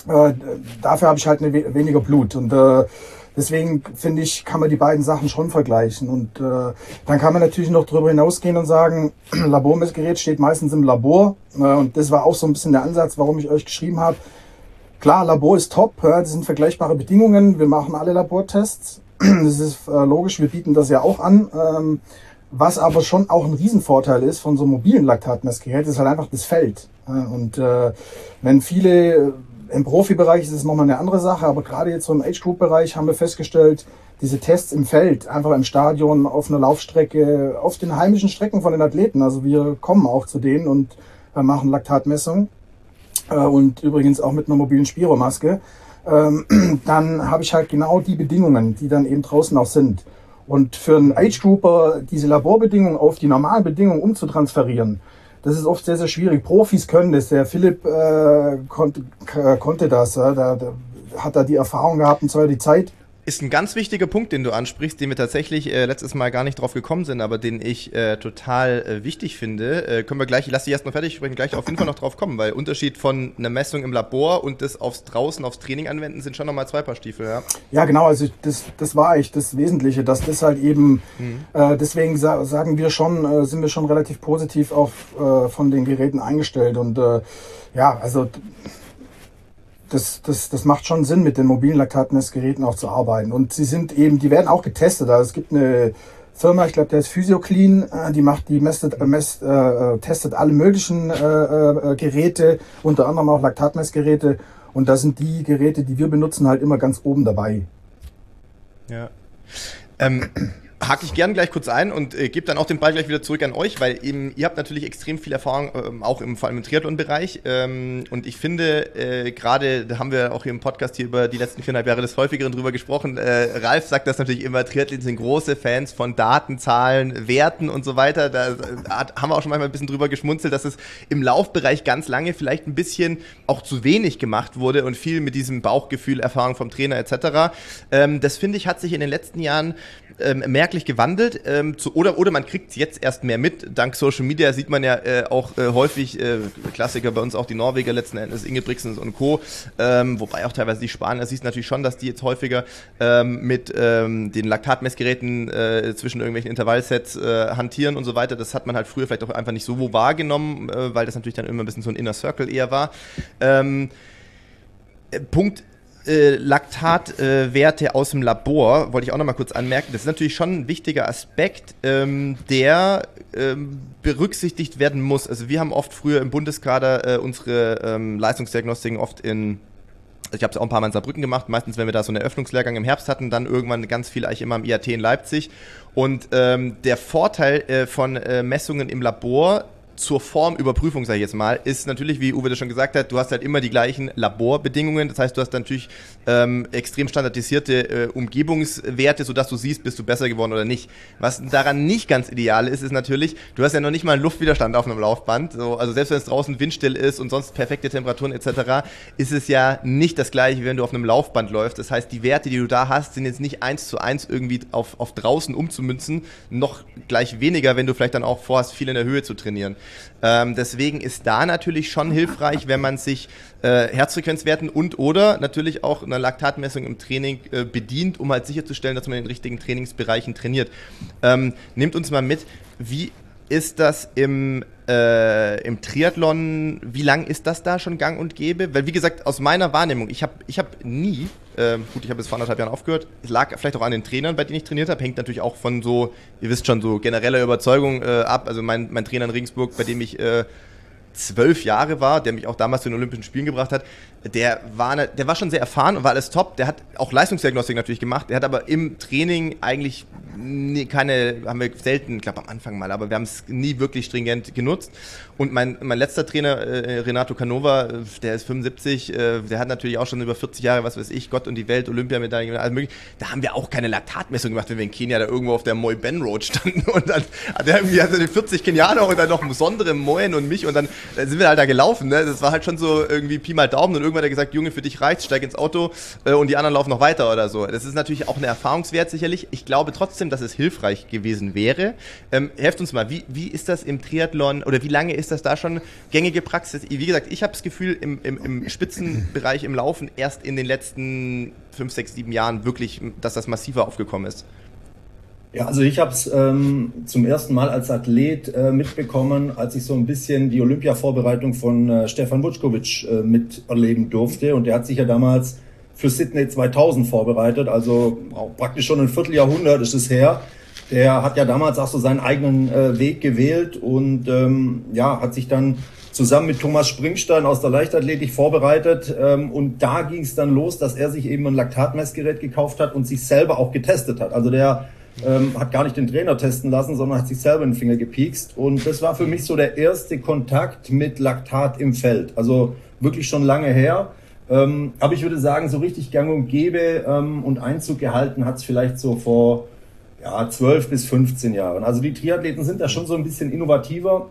D: Äh, dafür habe ich halt eine we- weniger Blut. Und äh, deswegen finde ich, kann man die beiden Sachen schon vergleichen. Und äh, dann kann man natürlich noch darüber hinausgehen und sagen, Labormessgerät steht meistens im Labor. Äh, und das war auch so ein bisschen der Ansatz, warum ich euch geschrieben habe. Klar, Labor ist top, ja, das sind vergleichbare Bedingungen. Wir machen alle Labortests. Das ist äh, logisch, wir bieten das ja auch an. Ähm, was aber schon auch ein Riesenvorteil ist von so einem mobilen Laktatmessgerät, ist halt einfach das Feld. Ja, und äh, wenn viele, im Profibereich ist es nochmal eine andere Sache, aber gerade jetzt so im Age-Group-Bereich haben wir festgestellt, diese Tests im Feld, einfach im Stadion, auf einer Laufstrecke, auf den heimischen Strecken von den Athleten. Also wir kommen auch zu denen und äh, machen Laktatmessung. Äh, und übrigens auch mit einer mobilen Spiromaske. Ähm, dann habe ich halt genau die Bedingungen, die dann eben draußen auch sind. Und für einen Age-Grouper diese Laborbedingungen auf die normalen Bedingungen umzutransferieren, das ist oft sehr, sehr schwierig. Profis können das. Der Philipp äh, konnte, k- konnte das. Ja. Da, da hat er die Erfahrung gehabt und zwar die Zeit.
B: Ist ein ganz wichtiger Punkt, den du ansprichst, den wir tatsächlich äh, letztes Mal gar nicht drauf gekommen sind, aber den ich äh, total äh, wichtig finde. Äh, können wir gleich, lass dich erst mal fertig sprechen, gleich auf jeden Fall noch drauf kommen, weil Unterschied von einer Messung im Labor und das aufs draußen, aufs Training anwenden, sind schon nochmal zwei Paar Stiefel, ja.
D: Ja, genau, also das, das war eigentlich das Wesentliche, dass das halt eben, mhm. äh, deswegen sa- sagen wir schon, äh, sind wir schon relativ positiv auf äh, von den Geräten eingestellt und äh, ja, also Das, das, das macht schon Sinn, mit den mobilen Laktatmessgeräten auch zu arbeiten. Und sie sind eben, die werden auch getestet. Also es gibt eine Firma, ich glaube, der ist PhysioClean, äh, die macht, die messet, äh, messt, äh, testet alle möglichen äh, äh, Geräte, unter anderem auch Laktatmessgeräte. Und da sind die Geräte, die wir benutzen, halt immer ganz oben dabei.
B: Ja. Ähm. Hake ich gern gleich kurz ein und äh, gebe dann auch den Ball gleich wieder zurück an euch, weil eben ihr habt natürlich extrem viel Erfahrung, ähm, auch im, vor allem im Triathlon-Bereich. Ähm, und ich finde, äh, gerade, da haben wir auch hier im Podcast hier über die letzten viereinhalb Jahre des Häufigeren drüber gesprochen. Äh, Ralf sagt das natürlich immer, Triathleten sind große Fans von Daten, Zahlen, Werten und so weiter. Da hat, haben wir auch schon manchmal ein bisschen drüber geschmunzelt, dass es im Laufbereich ganz lange vielleicht ein bisschen auch zu wenig gemacht wurde und viel mit diesem Bauchgefühl, Erfahrung vom Trainer et cetera. Ähm, das finde ich, hat sich in den letzten Jahren ähm, merklich gewandelt, ähm, zu, oder, oder man kriegt es jetzt erst mehr mit. Dank Social Media sieht man ja äh, auch äh, häufig, äh, Klassiker bei uns auch die Norweger letzten Endes, Ingebrigtsen und Co., ähm, wobei auch teilweise die Spanier, siehst natürlich schon, dass die jetzt häufiger ähm, mit ähm, den Laktatmessgeräten äh, zwischen irgendwelchen Intervallsets äh, hantieren und so weiter. Das hat man halt früher vielleicht auch einfach nicht so wahrgenommen, äh, weil das natürlich dann immer ein bisschen so ein Inner Circle eher war. Ähm, äh, Punkt Äh, Laktatwerte äh, aus dem Labor, wollte ich auch noch mal kurz anmerken. Das ist natürlich schon ein wichtiger Aspekt, ähm, der ähm, berücksichtigt werden muss. Also wir haben oft früher im Bundeskader äh, unsere ähm, Leistungsdiagnostiken oft in, ich habe es auch ein paar Mal in Saarbrücken gemacht, meistens wenn wir da so einen Eröffnungslehrgang im Herbst hatten, dann irgendwann ganz viel eigentlich immer im I A T in Leipzig. Und ähm, der Vorteil äh, von äh, Messungen im Labor zur Formüberprüfung, sage ich jetzt mal, ist natürlich, wie Uwe das schon gesagt hat, du hast halt immer die gleichen Laborbedingungen. Das heißt, du hast natürlich ähm, extrem standardisierte äh, Umgebungswerte, sodass du siehst, bist du besser geworden oder nicht. Was daran nicht ganz ideal ist, ist natürlich, du hast ja noch nicht mal einen Luftwiderstand auf einem Laufband. So, also selbst wenn es draußen windstill ist und sonst perfekte Temperaturen et cetera, ist es ja nicht das gleiche, wie wenn du auf einem Laufband läufst. Das heißt, die Werte, die du da hast, sind jetzt nicht eins zu eins irgendwie auf, auf draußen umzumünzen, noch gleich weniger, wenn du vielleicht dann auch vorhast, viel in der Höhe zu trainieren. Ähm, deswegen ist da natürlich schon hilfreich, wenn man sich äh, Herzfrequenzwerten und oder natürlich auch einer Laktatmessung im Training äh, bedient, um halt sicherzustellen, dass man in den richtigen Trainingsbereichen trainiert. Ähm, nehmt uns mal mit, wie ist das im, äh, im Triathlon, wie lang ist das da schon gang und gäbe? Weil wie gesagt, aus meiner Wahrnehmung, ich habe ich hab nie, äh, gut, ich habe jetzt vor anderthalb Jahren aufgehört, es lag vielleicht auch an den Trainern, bei denen ich trainiert habe, hängt natürlich auch von so, ihr wisst schon, so genereller Überzeugung äh, ab. Also mein, mein Trainer in Regensburg, bei dem ich äh, zwölf Jahre war, der mich auch damals zu den Olympischen Spielen gebracht hat, der war, ne, der war schon sehr erfahren und war alles top. Der hat auch Leistungsdiagnostik natürlich gemacht. Der hat aber im Training eigentlich nie, keine, haben wir selten, ich glaube am Anfang mal, aber wir haben es nie wirklich stringent genutzt. Und mein, mein letzter Trainer, äh, Renato Canova, der ist fünfundsiebzig, äh, der hat natürlich auch schon über vierzig Jahre, was weiß ich, Gott und die Welt, Olympiamedaillen, alles mögliche. Da haben wir auch keine Laktatmessung gemacht, wenn wir in Kenia da irgendwo auf der Moi Ben Road standen und dann hat er irgendwie also vierzig Kenianer und dann noch besondere Moen und mich und dann da sind wir halt da gelaufen, ne? Das war halt schon so irgendwie Pi mal Daumen und irgendwann hat er gesagt, Junge, für dich reicht's, steig ins Auto äh, und die anderen laufen noch weiter oder so. Das ist natürlich auch ein Erfahrungswert sicherlich. Ich glaube trotzdem, dass es hilfreich gewesen wäre. Ähm, helft uns mal, wie, wie ist das im Triathlon oder wie lange ist das da schon gängige Praxis? Wie gesagt, ich habe das Gefühl, im, im, im Spitzenbereich im Laufen erst in den letzten fünf, sechs, sieben Jahren wirklich, dass das massiver aufgekommen ist.
C: Ja, also ich habe es ähm, zum ersten Mal als Athlet äh, mitbekommen, als ich so ein bisschen die Olympia-Vorbereitung von äh, Stefan Vučković äh, miterleben durfte. Und der hat sich ja damals für Sydney zweitausend vorbereitet, also auch praktisch schon ein Vierteljahrhundert ist es her. Der hat ja damals auch so seinen eigenen äh, Weg gewählt und ähm, ja, hat sich dann zusammen mit Thomas Springstein aus der Leichtathletik vorbereitet. Ähm, und da ging es dann los, dass er sich eben ein Laktatmessgerät gekauft hat und sich selber auch getestet hat. Also der Ähm, hat gar nicht den Trainer testen lassen, sondern hat sich selber in den Finger gepiekst. Und das war für mich so der erste Kontakt mit Laktat im Feld. Also wirklich schon lange her. Ähm, aber ich würde sagen, so richtig gang und gäbe ähm, und Einzug gehalten hat es vielleicht so vor ja, zwölf bis fünfzehn Jahren. Also die Triathleten sind da schon so ein bisschen innovativer.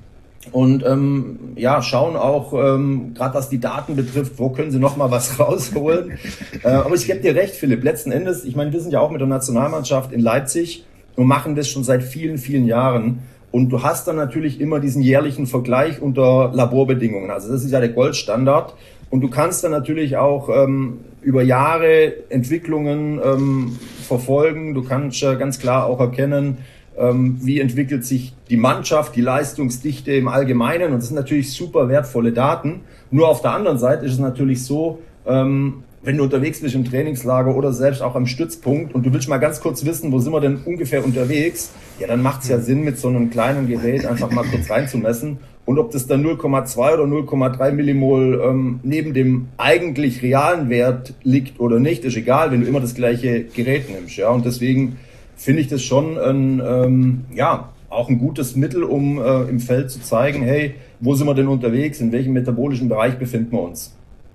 C: Und ähm, ja, schauen auch, ähm, gerade was die Daten betrifft, wo können sie noch mal was rausholen. äh, aber ich gebe dir recht, Philipp, letzten Endes, ich meine, wir sind ja auch mit der Nationalmannschaft in Leipzig und machen das schon seit vielen, vielen Jahren. Und du hast dann natürlich immer diesen jährlichen Vergleich unter Laborbedingungen. Also das ist ja der Goldstandard. Und du kannst dann natürlich auch ähm, über Jahre Entwicklungen ähm, verfolgen. Du kannst äh, ganz klar auch erkennen, wie entwickelt sich die Mannschaft, die Leistungsdichte im Allgemeinen. Und das sind natürlich super wertvolle Daten. Nur auf der anderen Seite ist es natürlich so, wenn du unterwegs bist im Trainingslager oder selbst auch am Stützpunkt und du willst mal ganz kurz wissen, wo sind wir denn ungefähr unterwegs, ja, dann macht es ja Sinn, mit so einem kleinen Gerät einfach mal kurz reinzumessen. Und ob das dann null Komma zwei oder null Komma drei Millimol ähm, neben dem eigentlich realen Wert liegt oder nicht, ist egal, wenn du immer das gleiche Gerät nimmst. Ja, und deswegen finde ich das schon ein, ähm, ja, auch ein gutes Mittel, um äh, im Feld zu zeigen, hey, wo sind wir denn unterwegs, in welchem metabolischen Bereich befinden wir uns?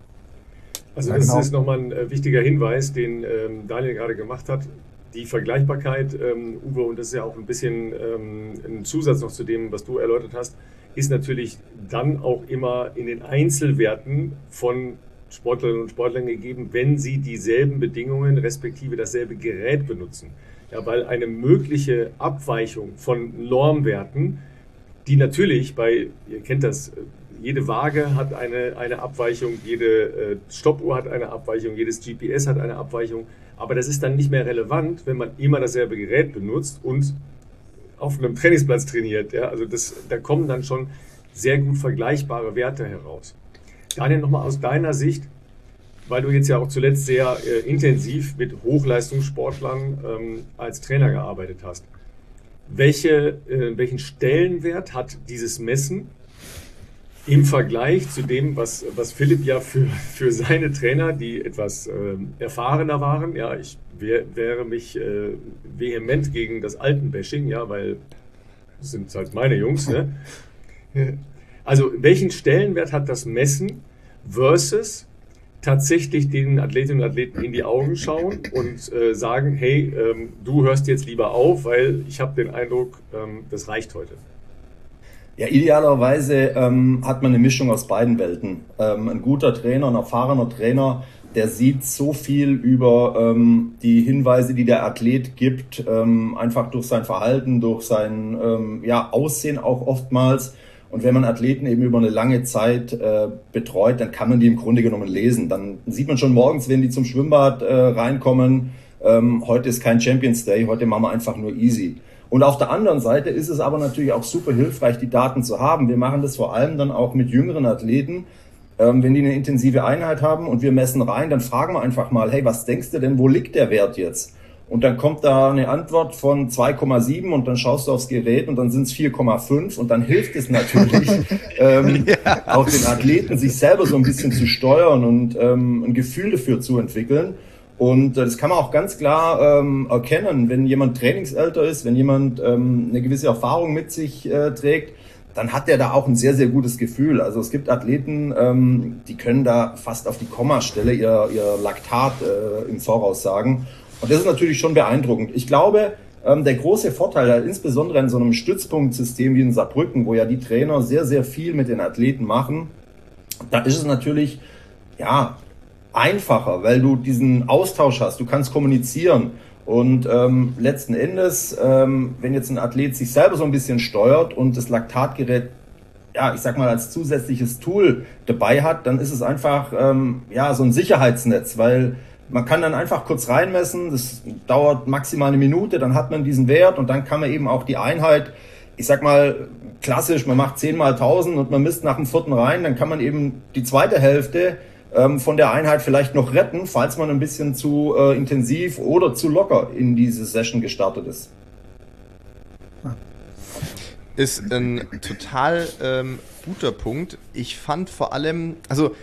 A: Also das ja, genau. ist nochmal ein äh, wichtiger Hinweis, den ähm, Daniel gerade gemacht hat. Die Vergleichbarkeit, ähm, Uwe, und das ist ja auch ein bisschen ähm, ein Zusatz noch zu dem, was du erläutert hast, ist natürlich dann auch immer in den Einzelwerten von Sportlerinnen und Sportlern gegeben, wenn sie dieselben Bedingungen respektive dasselbe Gerät benutzen. Ja, weil eine mögliche Abweichung von Normwerten, die natürlich bei, ihr kennt das, jede Waage hat eine, eine Abweichung, jede äh, Stoppuhr hat eine Abweichung, jedes G P S hat eine Abweichung, aber das ist dann nicht mehr relevant, wenn man immer dasselbe Gerät benutzt und auf einem Trainingsplatz trainiert. Ja? Also das, da kommen dann schon sehr gut vergleichbare Werte heraus. Daniel, nochmal aus deiner Sicht, weil du jetzt ja auch zuletzt sehr äh, intensiv mit Hochleistungssportlern ähm, als Trainer gearbeitet hast. Welche, äh, welchen Stellenwert hat dieses Messen im Vergleich zu dem, was, was Philipp ja für, für seine Trainer, die etwas äh, erfahrener waren, ja, ich wär, wäre mich äh, vehement gegen das Altenbashing, ja, weil das sind halt meine Jungs, ne? Also welchen Stellenwert hat das Messen versus tatsächlich den Athletinnen und Athleten in die Augen schauen und äh, sagen, hey, ähm, du hörst jetzt lieber auf, weil ich habe den Eindruck, ähm, das reicht heute.
C: Ja, idealerweise ähm, hat man eine Mischung aus beiden Welten. Ähm, ein guter Trainer, ein erfahrener Trainer, der sieht so viel über ähm, die Hinweise, die der Athlet gibt, ähm, einfach durch sein Verhalten, durch sein ähm, ja, Aussehen auch oftmals. Und wenn man Athleten eben über eine lange Zeit äh, betreut, dann kann man die im Grunde genommen lesen. Dann sieht man schon morgens, wenn die zum Schwimmbad äh, reinkommen, ähm, heute ist kein Champions Day, heute machen wir einfach nur easy. Und auf der anderen Seite ist es aber natürlich auch super hilfreich, die Daten zu haben. Wir machen das vor allem dann auch mit jüngeren Athleten. Ähm, wenn die eine intensive Einheit haben und wir messen rein, dann fragen wir einfach mal, hey, was denkst du denn, wo liegt der Wert jetzt? Und dann kommt da eine Antwort von zwei Komma sieben und dann schaust du aufs Gerät und dann sind es vier Komma fünf und dann hilft es natürlich ähm, ja. auch den Athleten, sich selber so ein bisschen zu steuern und ähm, ein Gefühl dafür zu entwickeln. Und das kann man auch ganz klar ähm, erkennen, wenn jemand trainingsälter ist, wenn jemand ähm, eine gewisse Erfahrung mit sich äh, trägt, dann hat der da auch ein sehr, sehr gutes Gefühl. Also es gibt Athleten, ähm, die können da fast auf die Kommastelle ihr, ihr Laktat äh, im Voraus sagen. Und das ist natürlich schon beeindruckend. Ich glaube, Ähm, der große Vorteil, halt, insbesondere in so einem Stützpunktsystem wie in Saarbrücken, wo ja die Trainer sehr, sehr viel mit den Athleten machen, da ist es natürlich, ja, einfacher, weil du diesen Austausch hast, du kannst kommunizieren und ähm, letzten Endes, ähm, wenn jetzt ein Athlet sich selber so ein bisschen steuert und das Laktatgerät, ja, ich sag mal, als zusätzliches Tool dabei hat, dann ist es einfach, ähm, ja, so ein Sicherheitsnetz, weil man kann dann einfach kurz reinmessen, das dauert maximal eine Minute, dann hat man diesen Wert und dann kann man eben auch die Einheit, ich sag mal, klassisch, man macht zehn mal tausend und man misst nach dem vierten rein, dann kann man eben die zweite Hälfte ähm, von der Einheit vielleicht noch retten, falls man ein bisschen zu äh, intensiv oder zu locker in diese Session gestartet ist.
B: Ist ein total ähm, guter Punkt. Ich fand vor allem, also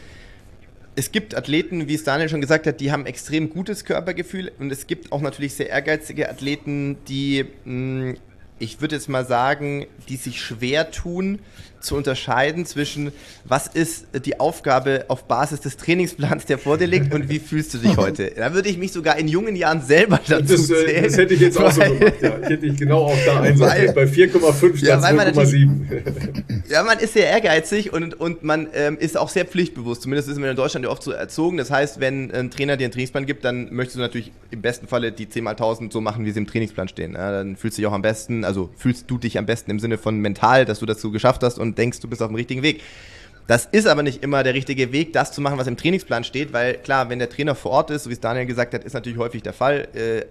B: es gibt Athleten, wie es Daniel schon gesagt hat, die haben extrem gutes Körpergefühl und es gibt auch natürlich sehr ehrgeizige Athleten, die, mh, ich würde jetzt mal sagen, die sich schwer tun, zu unterscheiden zwischen, was ist die Aufgabe auf Basis des Trainingsplans, der vor dir liegt, und wie fühlst du dich heute? Da würde ich mich sogar in jungen Jahren selber dazu
A: das,
B: zählen.
A: Das hätte ich jetzt auch so gemacht, ja. Ich hätte dich genau auch da einsortiert, bei vier Komma fünf statt
B: ja,
A: zwei Komma sieben.
B: Ja, man ist sehr ehrgeizig und, und man ähm, ist auch sehr pflichtbewusst. Zumindest ist man in Deutschland ja oft so erzogen. Das heißt, wenn ein Trainer dir einen Trainingsplan gibt, dann möchtest du natürlich im besten Falle die zehn mal tausend so machen, wie sie im Trainingsplan stehen. Ja, dann fühlst du dich auch am besten, also fühlst du dich am besten im Sinne von mental, dass du das so geschafft hast und denkst, du bist auf dem richtigen Weg. Das ist aber nicht immer der richtige Weg, das zu machen, was im Trainingsplan steht, weil klar, wenn der Trainer vor Ort ist, so wie es Daniel gesagt hat, ist natürlich häufig der Fall. Äh,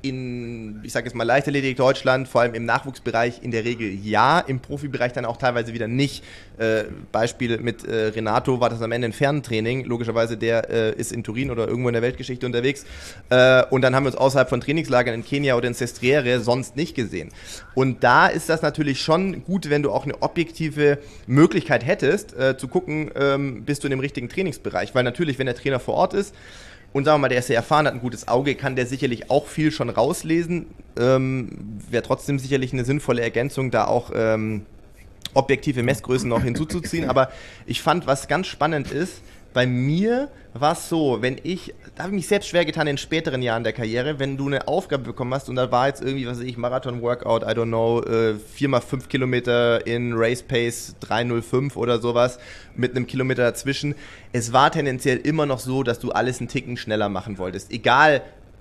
B: in, ich sage jetzt mal Leichtathletik Deutschland, vor allem im Nachwuchsbereich in der Regel ja, im Profibereich dann auch teilweise wieder nicht. Äh, Beispiel mit äh, Renato war das am Ende ein Ferntraining, logischerweise der äh, ist in Turin oder irgendwo in der Weltgeschichte unterwegs äh, und dann haben wir uns außerhalb von Trainingslagern in Kenia oder in Sestriere sonst nicht gesehen. Und da ist das natürlich schon gut, wenn du auch eine objektive Möglichkeit hättest, äh, zu gucken, ähm, bist du in dem richtigen Trainingsbereich, weil natürlich, wenn der Trainer vor Ort ist, und sagen wir mal, der ist sehr erfahren, hat ein gutes Auge, kann der sicherlich auch viel schon rauslesen. Ähm, wäre trotzdem sicherlich eine sinnvolle Ergänzung, da auch ähm, objektive Messgrößen noch hinzuzuziehen. Aber ich fand, was ganz spannend ist, bei mir war es so, wenn ich, da habe ich mich selbst schwer getan in späteren Jahren der Karriere, wenn du eine Aufgabe bekommen hast und da war jetzt irgendwie, was weiß ich, Marathon-Workout, I don't know, äh, vier mal fünf Kilometer in Race Pace drei null fünf oder sowas mit einem Kilometer dazwischen. Es war tendenziell immer noch so, dass du alles einen Ticken schneller machen wolltest. Egal,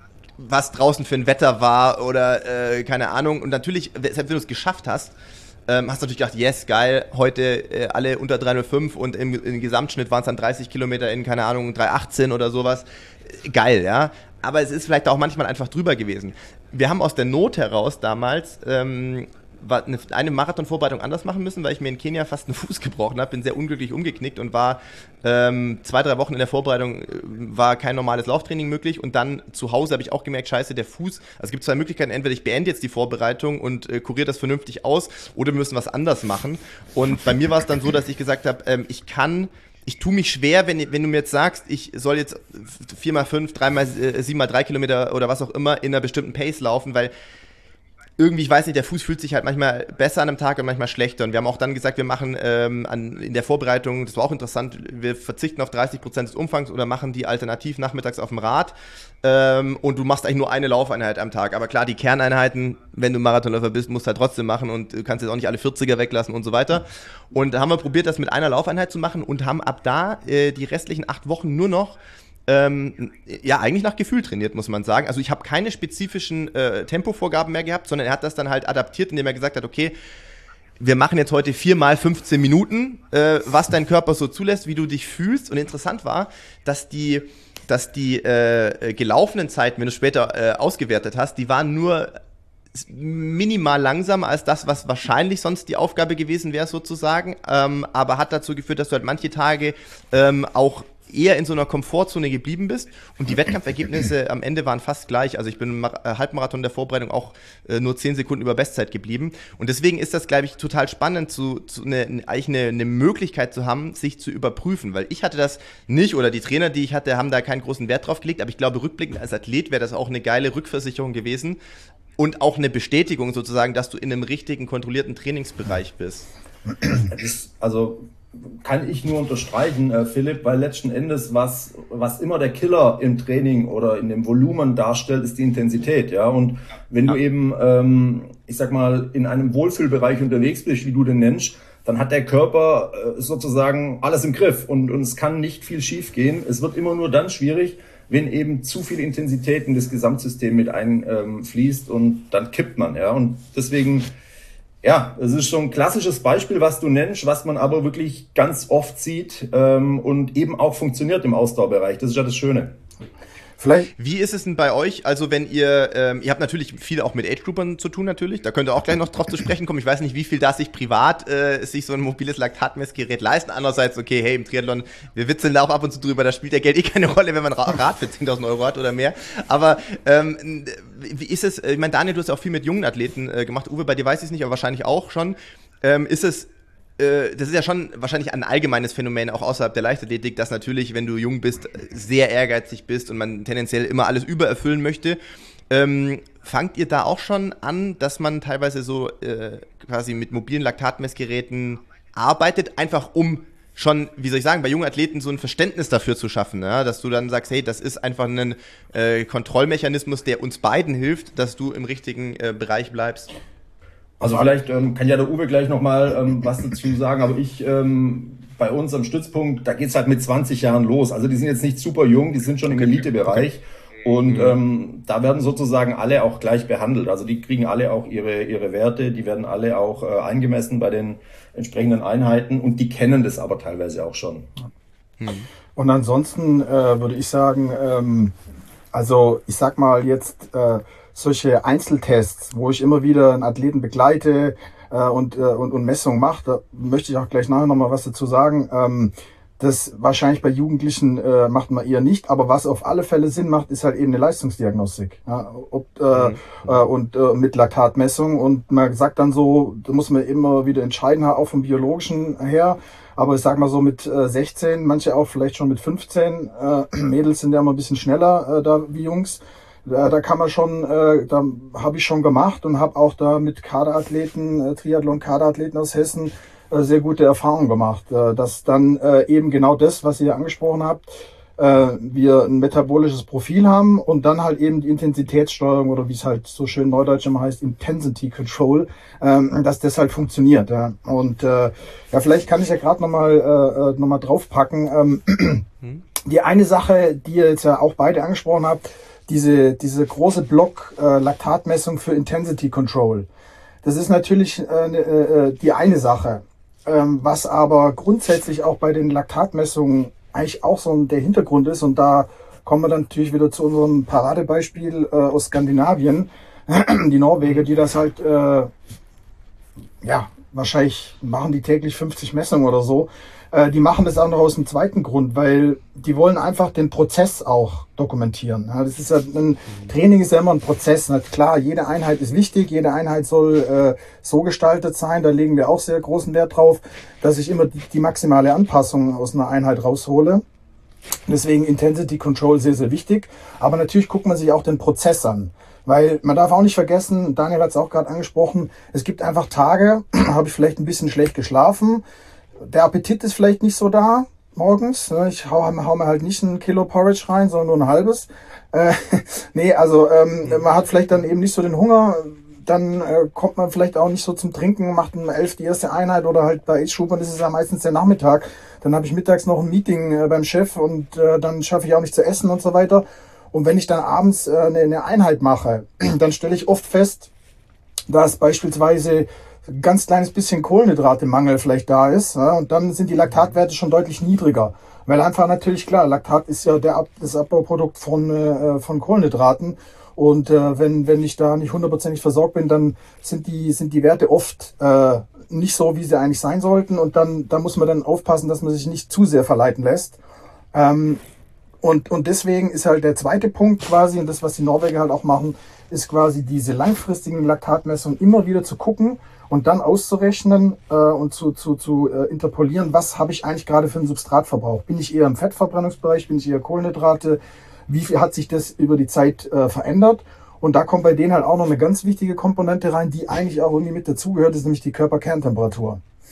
B: was draußen für ein Wetter war oder äh, keine Ahnung. Und natürlich, selbst wenn du es geschafft hast, Ähm, hast natürlich gedacht, yes, geil, heute äh, alle unter drei null fünf und im, im Gesamtschnitt waren es dann dreißig Kilometer in, keine Ahnung, drei achtzehn oder sowas. Äh, geil, ja. Aber es ist vielleicht auch manchmal einfach drüber gewesen. Wir haben aus der Not heraus damals ähm, eine, eine Marathonvorbereitung anders machen müssen, weil ich mir in Kenia fast einen Fuß gebrochen habe, bin sehr unglücklich umgeknickt und war ähm, zwei, drei Wochen in der Vorbereitung, äh, war kein normales Lauftraining möglich und dann zu Hause habe ich auch gemerkt, scheiße, der Fuß, also es gibt zwei Möglichkeiten, entweder ich beende jetzt die Vorbereitung und äh, kuriere das vernünftig aus oder wir müssen was anders machen und bei mir war es dann so, dass ich gesagt habe, ähm, ich kann Ich tue mich schwer, wenn, wenn du mir jetzt sagst, ich soll jetzt vier mal fünf, drei mal sieben mal drei Kilometer oder was auch immer in einer bestimmten Pace laufen, weil irgendwie, ich weiß nicht, der Fuß fühlt sich halt manchmal besser an einem Tag und manchmal schlechter. Und wir haben auch dann gesagt, wir machen ähm, an, in der Vorbereitung, das war auch interessant, wir verzichten auf dreißig Prozent des Umfangs oder machen die alternativ nachmittags auf dem Rad. Ähm, und du machst eigentlich nur eine Laufeinheit am Tag. Aber klar, die Kerneinheiten, wenn du Marathonläufer bist, musst du halt trotzdem machen und du kannst jetzt auch nicht alle vierziger weglassen und so weiter. Und da haben wir probiert, das mit einer Laufeinheit zu machen und haben ab da äh, die restlichen acht Wochen nur noch Ähm, ja, eigentlich nach Gefühl trainiert, muss man sagen. Also ich habe keine spezifischen äh, Tempovorgaben mehr gehabt, sondern er hat das dann halt adaptiert, indem er gesagt hat, okay, wir machen jetzt heute vier mal fünfzehn Minuten, äh, was dein Körper so zulässt, wie du dich fühlst. Und interessant war, dass die, dass die äh, gelaufenen Zeiten, wenn du später äh, ausgewertet hast, die waren nur minimal langsamer als das, was wahrscheinlich sonst die Aufgabe gewesen wäre, sozusagen. Ähm, aber hat dazu geführt, dass du halt manche Tage ähm, auch eher in so einer Komfortzone geblieben bist und die Wettkampfergebnisse am Ende waren fast gleich. Also ich bin im Mar- äh, Halbmarathon der Vorbereitung auch äh, nur zehn Sekunden über Bestzeit geblieben und deswegen ist das, glaube ich, total spannend, zu, zu ne, eigentlich eine, eine Möglichkeit zu haben, sich zu überprüfen, weil ich hatte das nicht oder die Trainer, die ich hatte, haben da keinen großen Wert drauf gelegt, aber ich glaube, rückblickend als Athlet wäre das auch eine geile Rückversicherung gewesen und auch eine Bestätigung sozusagen, dass du in einem richtigen, kontrollierten Trainingsbereich bist.
C: Das ist, also kann ich nur unterstreichen, äh, Philipp, weil letzten Endes, was, was immer der Killer im Training oder in dem Volumen darstellt, ist die Intensität, ja. Und wenn du eben, ähm, ich sag mal, in einem Wohlfühlbereich unterwegs bist, wie du den nennst, dann hat der Körper äh, sozusagen alles im Griff und, und es kann nicht viel schief gehen. Es wird immer nur dann schwierig, wenn eben zu viel Intensität in das Gesamtsystem mit einfließt ähm, und dann kippt man, ja. Und deswegen, ja, es ist schon ein klassisches Beispiel, was du nennst, was man aber wirklich ganz oft sieht ähm, und eben auch funktioniert im Ausdauerbereich. Das ist ja das Schöne.
B: Vielleicht. Wie ist es denn bei euch? Also wenn ihr, ähm, ihr habt natürlich viel auch mit Age-Groupern zu tun natürlich, da könnt ihr auch gleich noch drauf zu sprechen kommen. Ich weiß nicht, wie viel darf sich privat äh, sich so ein mobiles Laktatmessgerät leisten. Andererseits, okay, hey, im Triathlon, wir witzeln da auch ab und zu drüber, da spielt der Geld eh keine Rolle, wenn man ein Rad für zehntausend Euro hat oder mehr. Aber ähm, wie ist es, ich meine, Daniel, du hast ja auch viel mit jungen Athleten äh, gemacht. Uwe, bei dir weiß ich es nicht, aber wahrscheinlich auch schon. Ähm, ist es Das ist ja schon wahrscheinlich ein allgemeines Phänomen, auch außerhalb der Leichtathletik, dass natürlich, wenn du jung bist, sehr ehrgeizig bist und man tendenziell immer alles übererfüllen möchte. Ähm, fangt ihr da auch schon an, dass man teilweise so äh, quasi mit mobilen Laktatmessgeräten arbeitet, einfach um schon, wie soll ich sagen, bei jungen Athleten so ein Verständnis dafür zu schaffen, ja? Dass du dann sagst, hey, das ist einfach ein äh, Kontrollmechanismus, der uns beiden hilft, dass du im richtigen äh, Bereich bleibst?
C: Also vielleicht ähm, kann ja der Uwe gleich nochmal ähm, was dazu sagen, aber ich ähm, bei uns am Stützpunkt, da geht's halt mit zwanzig Jahren los. Also die sind jetzt nicht super jung, die sind schon im Elitebereich und ähm, da werden sozusagen alle auch gleich behandelt. Also die kriegen alle auch ihre ihre Werte, die werden alle auch äh, eingemessen bei den entsprechenden Einheiten und die kennen das aber teilweise auch schon.
D: Hm. Und ansonsten äh, würde ich sagen, ähm, also ich sag mal jetzt äh, solche Einzeltests, wo ich immer wieder einen Athleten begleite äh, und, äh, und, und Messungen mache, da möchte ich auch gleich nachher nochmal was dazu sagen. Ähm, das wahrscheinlich bei Jugendlichen äh, macht man eher nicht, aber was auf alle Fälle Sinn macht, ist halt eben eine Leistungsdiagnostik. Ja, ob, äh, mhm. äh, und äh, mit Laktatmessung. Und man sagt dann so, da muss man immer wieder entscheiden, auch vom Biologischen her. Aber ich sag mal so mit äh, sechzehn, manche auch vielleicht schon mit fünfzehn. Äh, Mädels sind ja immer ein bisschen schneller äh, da wie Jungs. Da, da kann man schon, äh, da habe ich schon gemacht und habe auch da mit Kaderathleten, äh, Triathlon-Kaderathleten aus Hessen äh, sehr gute Erfahrungen gemacht. Äh, dass dann äh, eben genau das, was ihr angesprochen habt, äh, wir ein metabolisches Profil haben und dann halt eben die Intensitätssteuerung oder wie es halt so schön neudeutsch immer heißt, Intensity Control, ähm, dass das halt funktioniert. Ja. Und äh, ja, vielleicht kann ich ja gerade nochmal äh, noch mal draufpacken. Ähm, hm. Die eine Sache, die ihr jetzt ja auch beide angesprochen habt, diese diese große Block äh, Laktatmessung für Intensity Control. Das ist natürlich äh, äh, die eine Sache. Ähm, was aber grundsätzlich auch bei den Laktatmessungen eigentlich auch so der Hintergrund ist, und da kommen wir dann natürlich wieder zu unserem Paradebeispiel äh, aus Skandinavien, die Norweger, die das halt, äh, ja, wahrscheinlich machen die täglich fünfzig Messungen oder so. Äh, die machen das auch noch aus dem zweiten Grund, weil die wollen einfach den Prozess auch dokumentieren. Ja, das ist ja, ein Training ist ja immer ein Prozess. Na klar, jede Einheit ist wichtig, jede Einheit soll äh, so gestaltet sein, da legen wir auch sehr großen Wert drauf, dass ich immer die, die maximale Anpassung aus einer Einheit raushole. Deswegen Intensity Control sehr, sehr wichtig. Aber natürlich guckt man sich auch den Prozess an. Weil man darf auch nicht vergessen, Daniel hat es auch gerade angesprochen, es gibt einfach Tage, habe ich vielleicht ein bisschen schlecht geschlafen, der Appetit ist vielleicht nicht so da morgens. Ich hau, hau mir halt nicht ein Kilo Porridge rein, sondern nur ein halbes. Äh, nee, also ähm, man hat vielleicht dann eben nicht so den Hunger. Dann äh, kommt man vielleicht auch nicht so zum Trinken, macht um elf die erste Einheit oder halt bei Age-Groupern ist es ja meistens der Nachmittag. Dann habe ich mittags noch ein Meeting äh, beim Chef und äh, dann schaffe ich auch nicht zu essen und so weiter. Und wenn ich dann abends äh, eine, eine Einheit mache, dann stelle ich oft fest, dass beispielsweise ein ganz kleines bisschen Kohlenhydratemangel vielleicht da ist, ja, und dann sind die Laktatwerte schon deutlich niedriger. Weil einfach natürlich klar, Laktat ist ja der Ab- das Abbauprodukt von, äh, von Kohlenhydraten. Und äh, wenn wenn ich da nicht hundertprozentig versorgt bin, dann sind die sind die Werte oft äh, nicht so, wie sie eigentlich sein sollten. Und dann da muss man dann aufpassen, dass man sich nicht zu sehr verleiten lässt. Ähm, und und deswegen ist halt der zweite Punkt quasi, und das, was die Norweger halt auch machen, ist quasi diese langfristigen Laktatmessungen immer wieder zu gucken und dann auszurechnen äh, und zu zu zu äh, interpolieren, was habe ich eigentlich gerade für einen Substratverbrauch? Bin ich eher im Fettverbrennungsbereich? Bin ich eher Kohlenhydrate? Wie viel hat sich das über die Zeit äh, verändert? Und da kommt bei denen halt auch noch eine ganz wichtige Komponente rein, die eigentlich auch irgendwie mit dazugehört, ist nämlich die Körperkerntemperatur.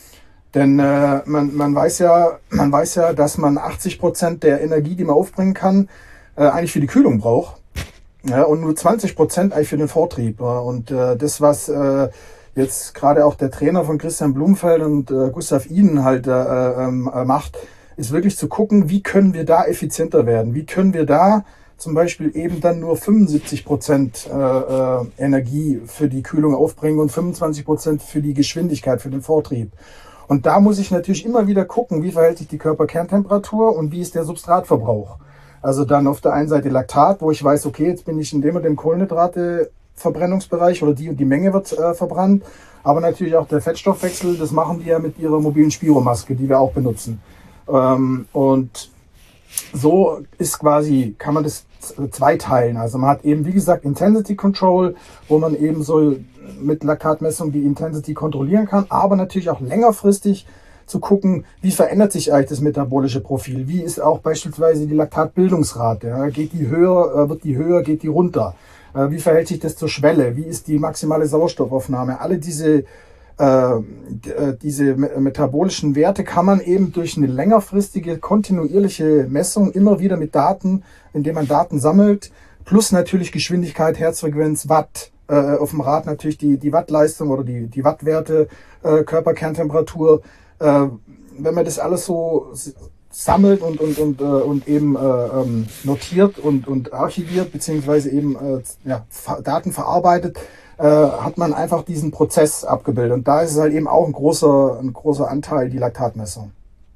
D: Denn äh, man, man weiß ja, man weiß ja, dass man achtzig Prozent der Energie, die man aufbringen kann, äh, eigentlich für die Kühlung braucht. Ja, und nur zwanzig Prozent eigentlich für den Vortrieb. Und äh, das, was äh, jetzt gerade auch der Trainer von Christian Blumenfeld und äh, Gustav Iden halt äh, äh, macht, ist wirklich zu gucken, wie können wir da effizienter werden? Wie können wir da zum Beispiel eben dann nur fünfundsiebzig Prozent äh, äh, Energie für die Kühlung aufbringen und fünfundzwanzig Prozent für die Geschwindigkeit, für den Vortrieb. Und da muss ich natürlich immer wieder gucken, wie verhält sich die Körperkerntemperatur und wie ist der Substratverbrauch. Also dann auf der einen Seite Laktat, wo ich weiß, okay, jetzt bin ich in dem und dem Kohlenhydrate-Verbrennungsbereich oder die und die Menge wird äh, verbrannt. Aber natürlich auch der Fettstoffwechsel, das machen die ja mit ihrer mobilen Spiromaske, die wir auch benutzen. Ähm, und so ist quasi, kann man das zweiteilen. Also man hat eben, wie gesagt, Intensity Control, wo man eben so mit Laktatmessung die Intensity kontrollieren kann, aber natürlich auch längerfristig zu gucken, wie verändert sich eigentlich das metabolische Profil? Wie ist auch beispielsweise die Laktatbildungsrate? Ja, geht die höher, wird die höher, geht die runter? Wie verhält sich das zur Schwelle? Wie ist die maximale Sauerstoffaufnahme? Alle diese, äh, diese metabolischen Werte kann man eben durch eine längerfristige, kontinuierliche Messung immer wieder mit Daten, indem man Daten sammelt, plus natürlich Geschwindigkeit, Herzfrequenz, Watt, äh, auf dem Rad natürlich die, die Wattleistung oder die, die Wattwerte, äh, Körperkerntemperatur. Äh, wenn man das alles so sammelt und, und, und, äh, und eben äh, ähm, notiert und, und archiviert, beziehungsweise eben äh, ja, Daten verarbeitet, äh, hat man einfach diesen Prozess abgebildet. Und da ist es halt eben auch ein großer, ein großer Anteil, die Laktatmessung.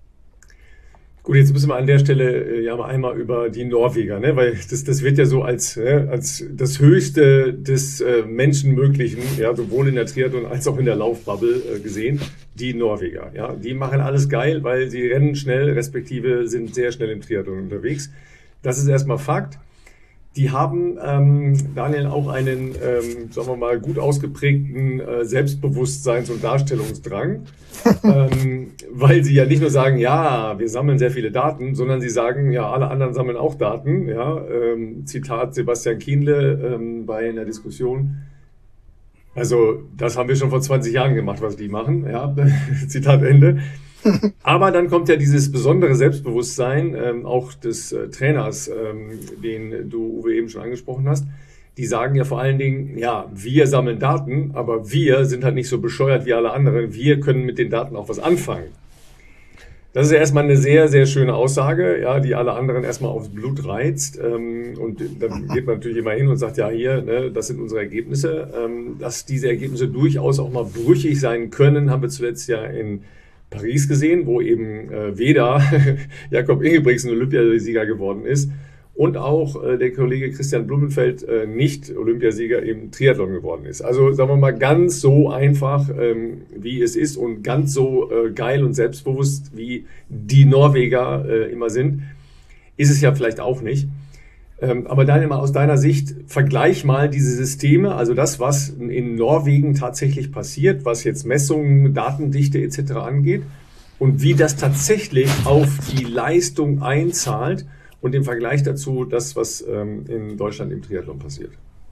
A: Gut, jetzt müssen wir an der Stelle ja mal einmal über die Norweger, ne? Weil das, das wird ja so als, ne, als das Höchste des äh, Menschenmöglichen, ja, sowohl in der Triathlon als auch in der Laufbubble äh, gesehen, die Norweger. Ja, die machen alles geil, weil sie rennen schnell, respektive sind sehr schnell im Triathlon unterwegs. Das ist erstmal Fakt. Die haben, ähm, Daniel, auch einen, ähm, sagen wir mal, gut ausgeprägten äh, Selbstbewusstseins- und Darstellungsdrang, ähm, weil sie ja nicht nur sagen, ja, wir sammeln sehr viele Daten, sondern sie sagen, ja, alle anderen sammeln auch Daten. Ja, ähm, Zitat Sebastian Kienle ähm, bei einer Diskussion. Also das haben wir schon vor zwanzig Jahren gemacht, was die machen. Ja, Zitat Ende. Aber dann kommt ja dieses besondere Selbstbewusstsein, ähm, auch des äh, Trainers, ähm, den du, Uwe, eben schon angesprochen hast. Die sagen ja vor allen Dingen, ja, wir sammeln Daten, aber wir sind halt nicht so bescheuert wie alle anderen. Wir können mit den Daten auch was anfangen. Das ist ja erstmal eine sehr, sehr schöne Aussage, ja, die alle anderen erstmal aufs Blut reizt. Ähm, und dann geht man natürlich immer hin und sagt, ja, hier, ne, das sind unsere Ergebnisse. Ähm, dass diese Ergebnisse durchaus auch mal brüchig sein können, haben wir zuletzt ja in Paris gesehen, wo eben äh, weder Jakob Ingebrigtsen Olympiasieger geworden ist und auch äh, der Kollege Christian Blumenfeld äh, nicht Olympiasieger im Triathlon geworden ist. Also sagen wir mal ganz so einfach, ähm, wie es ist und ganz so äh, geil und selbstbewusst, wie die Norweger äh, immer sind, ist es ja vielleicht auch nicht. Ähm, aber Daniel, mal aus deiner Sicht, vergleich mal diese Systeme, also das, was in Norwegen tatsächlich passiert, was jetzt Messungen, Datendichte et cetera angeht und wie das tatsächlich auf die Leistung einzahlt und im Vergleich dazu das, was ähm, in Deutschland im Triathlon passiert.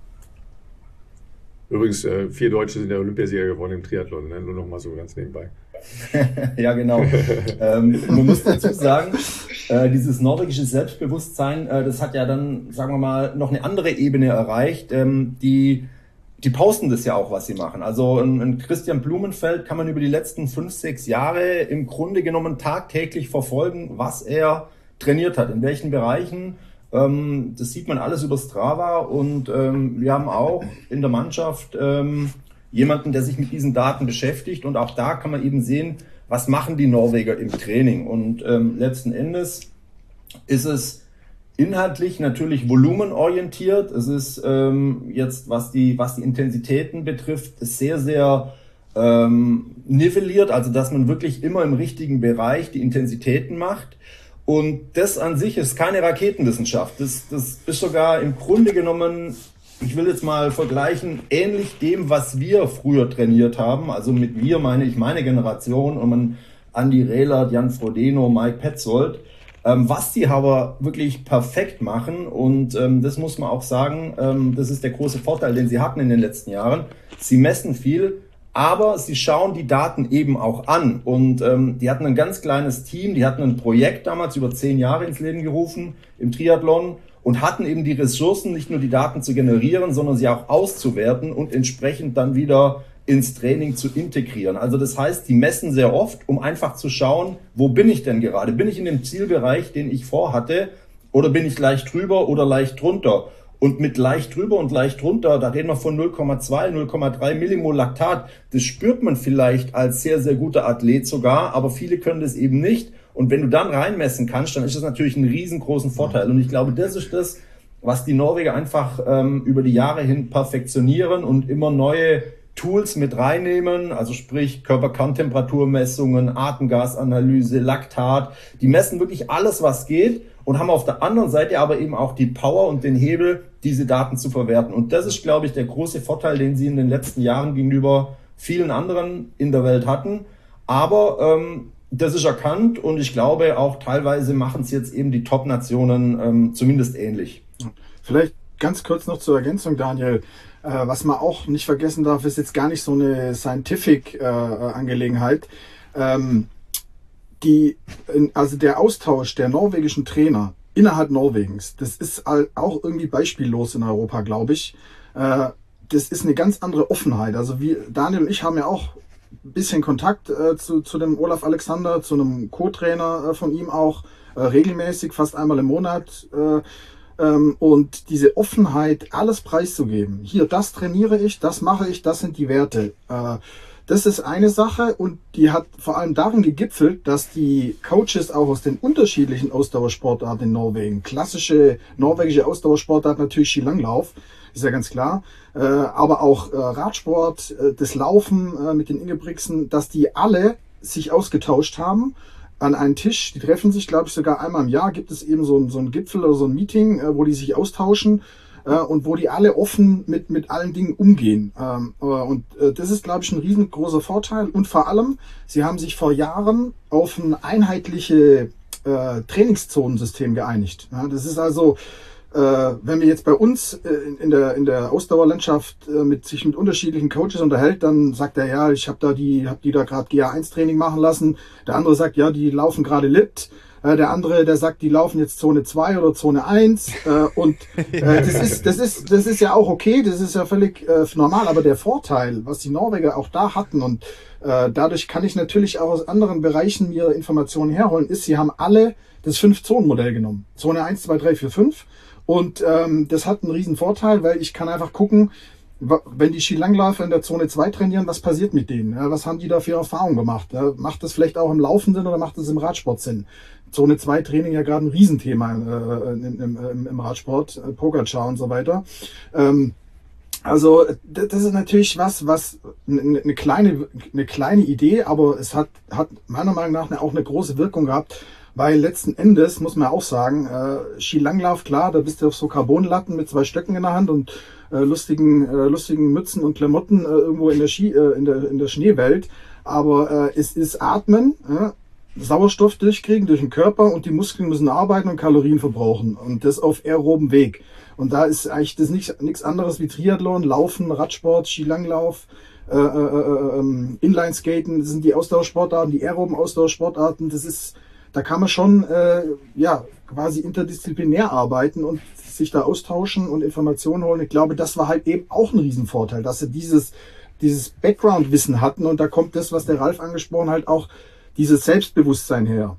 A: Übrigens, äh, vier Deutsche sind der Olympiasieger geworden im Triathlon, ne? Nur noch mal so ganz nebenbei.
C: Ja, genau. ähm, man muss dazu sagen, äh, dieses norwegische Selbstbewusstsein, äh, das hat ja dann, sagen wir mal, noch eine andere Ebene erreicht. Ähm, die, die posten das ja auch, was sie machen. Also ein, ein Christian Blumenfeld kann man über die letzten fünf, sechs Jahre im Grunde genommen tagtäglich verfolgen, was er trainiert hat, in welchen Bereichen. Ähm, das sieht man alles über Strava und ähm, wir haben auch in der Mannschaft ähm, jemanden, der sich mit diesen Daten beschäftigt und auch da kann man eben sehen, was machen die Norweger im Training und ähm, letzten Endes ist es inhaltlich natürlich volumenorientiert, es ist ähm, jetzt, was die, was die Intensitäten betrifft, sehr, sehr ähm, nivelliert, also dass man wirklich immer im richtigen Bereich die Intensitäten macht. Und das an sich ist keine Raketenwissenschaft. Das, das ist sogar im Grunde genommen, ich will jetzt mal vergleichen, ähnlich dem, was wir früher trainiert haben. Also mit wir meine ich meine Generation und man Andi Rehlert, Jan Frodeno, Mike Petzold. Ähm, was die aber wirklich perfekt machen und ähm, das muss man auch sagen, ähm, das ist der große Vorteil, den sie hatten in den letzten Jahren. Sie messen viel, Aber sie schauen die Daten eben auch an. Und ähm, die hatten ein ganz kleines Team, die hatten ein Projekt damals über zehn Jahre ins Leben gerufen im Triathlon und hatten eben die Ressourcen, nicht nur die Daten zu generieren, sondern sie auch auszuwerten und entsprechend dann wieder ins Training zu integrieren. Also das heißt, die messen sehr oft, um einfach zu schauen, wo bin ich denn gerade? Bin ich in dem Zielbereich, den ich vorhatte, oder bin ich leicht drüber oder leicht drunter? Und mit leicht drüber und leicht drunter, da reden wir von null Komma zwei, null Komma drei Millimol Laktat. Das spürt man vielleicht als sehr, sehr guter Athlet sogar, aber viele können das eben nicht. Und wenn du dann reinmessen kannst, dann ist das natürlich ein riesengroßen Vorteil. Und ich glaube, das ist das, was die Norweger einfach ähm, über die Jahre hin perfektionieren und immer neue Tools mit reinnehmen, also sprich Körperkerntemperaturmessungen, Atemgasanalyse, Laktat. Die messen wirklich alles, was geht und haben auf der anderen Seite aber eben auch die Power und den Hebel, diese Daten zu verwerten. Und das ist, glaube ich, der große Vorteil, den sie in den letzten Jahren gegenüber vielen anderen in der Welt hatten. Aber ähm, das ist erkannt und ich glaube auch teilweise machen es jetzt eben die Top-Nationen ähm, zumindest ähnlich.
D: Vielleicht ganz kurz noch zur Ergänzung, Daniel. Äh, was man auch nicht vergessen darf, ist jetzt gar nicht so eine Scientific-Angelegenheit. Äh, ähm, die, also der Austausch der norwegischen Trainer innerhalb Norwegens, das ist auch irgendwie beispiellos in Europa, glaube ich. Äh, das ist eine ganz andere Offenheit. Also wir, Daniel und ich haben ja auch ein bisschen Kontakt äh, zu, zu dem Olaf Alexander, zu einem Co-Trainer äh, von ihm auch, äh, regelmäßig, fast einmal im Monat. Äh, ähm, und diese Offenheit, alles preiszugeben. Hier, das trainiere ich, das mache ich, das sind die Werte. Äh, Das ist eine Sache und die hat vor allem darin gegipfelt, dass die Coaches auch aus den unterschiedlichen Ausdauersportarten in Norwegen, klassische norwegische Ausdauersportart natürlich Skilanglauf, ist ja ganz klar, äh, aber auch äh, Radsport, äh, das Laufen äh, mit den Ingebrigtsen, dass die alle sich ausgetauscht haben an einen Tisch. Die treffen sich, glaube ich, sogar einmal im Jahr, gibt es eben so ein, so ein Gipfel oder so ein Meeting, äh, wo die sich austauschen. Und wo die alle offen mit, mit allen Dingen umgehen. Und das ist, glaube ich, ein riesengroßer Vorteil. Und vor allem, sie haben sich vor Jahren auf ein einheitliches äh, Trainingszonensystem geeinigt. Ja, das ist also, äh, wenn wir jetzt bei uns äh, in, der, in der Ausdauerlandschaft äh, mit, sich mit unterschiedlichen Coaches unterhält, dann sagt er, ja, ich habe da die, hab die da gerade G A eins Training machen lassen. Der andere sagt, ja, die laufen gerade Lit. Der andere, der sagt, die laufen jetzt Zone zwei oder Zone eins äh, und äh, das ist das ist das ist ja auch okay, das ist ja völlig äh, normal, aber der Vorteil, was die Norweger auch da hatten und äh, dadurch kann ich natürlich auch aus anderen Bereichen mir Informationen herholen, ist, sie haben alle das Fünf-Zonen-Modell genommen. Zone eins, zwei, drei, vier, fünf und ähm, das hat einen riesen Vorteil, weil ich kann einfach gucken, wenn die Skilangläufer in der Zone zwei trainieren, was passiert mit denen? Ja, was haben die da für Erfahrungen gemacht? Ja, macht das vielleicht auch im Laufenden oder macht das im Radsport Sinn? Zone zwei Training ja gerade ein Riesenthema äh, im, im, im Radsport, äh, Pogacar und so weiter. Ähm, also das ist natürlich was, was eine kleine, eine kleine Idee, aber es hat, hat meiner Meinung nach auch eine große Wirkung gehabt, weil letzten Endes muss man auch sagen, äh, Skilanglauf, klar, da bist du auf so Carbonlatten mit zwei Stöcken in der Hand und äh, lustigen, äh, lustigen Mützen und Klamotten äh, irgendwo in der Ski, äh, in der, in der Schneewelt. Aber äh, es ist Atmen, äh, Sauerstoff durchkriegen durch den Körper und die Muskeln müssen arbeiten und Kalorien verbrauchen und das auf aerobem Weg. Und da ist eigentlich das nicht nichts anderes wie Triathlon, Laufen, Radsport, Skilanglauf, äh, äh, äh, Inlineskaten, das sind die Ausdauersportarten, die aeroben Ausdauersportarten. Das ist, da kann man schon äh, ja quasi interdisziplinär arbeiten und sich da austauschen und Informationen holen. Ich glaube, das war halt eben auch ein Riesenvorteil, dass sie dieses dieses Background-Wissen hatten und da kommt das, was der Ralf angesprochen hat, auch dieses Selbstbewusstsein her.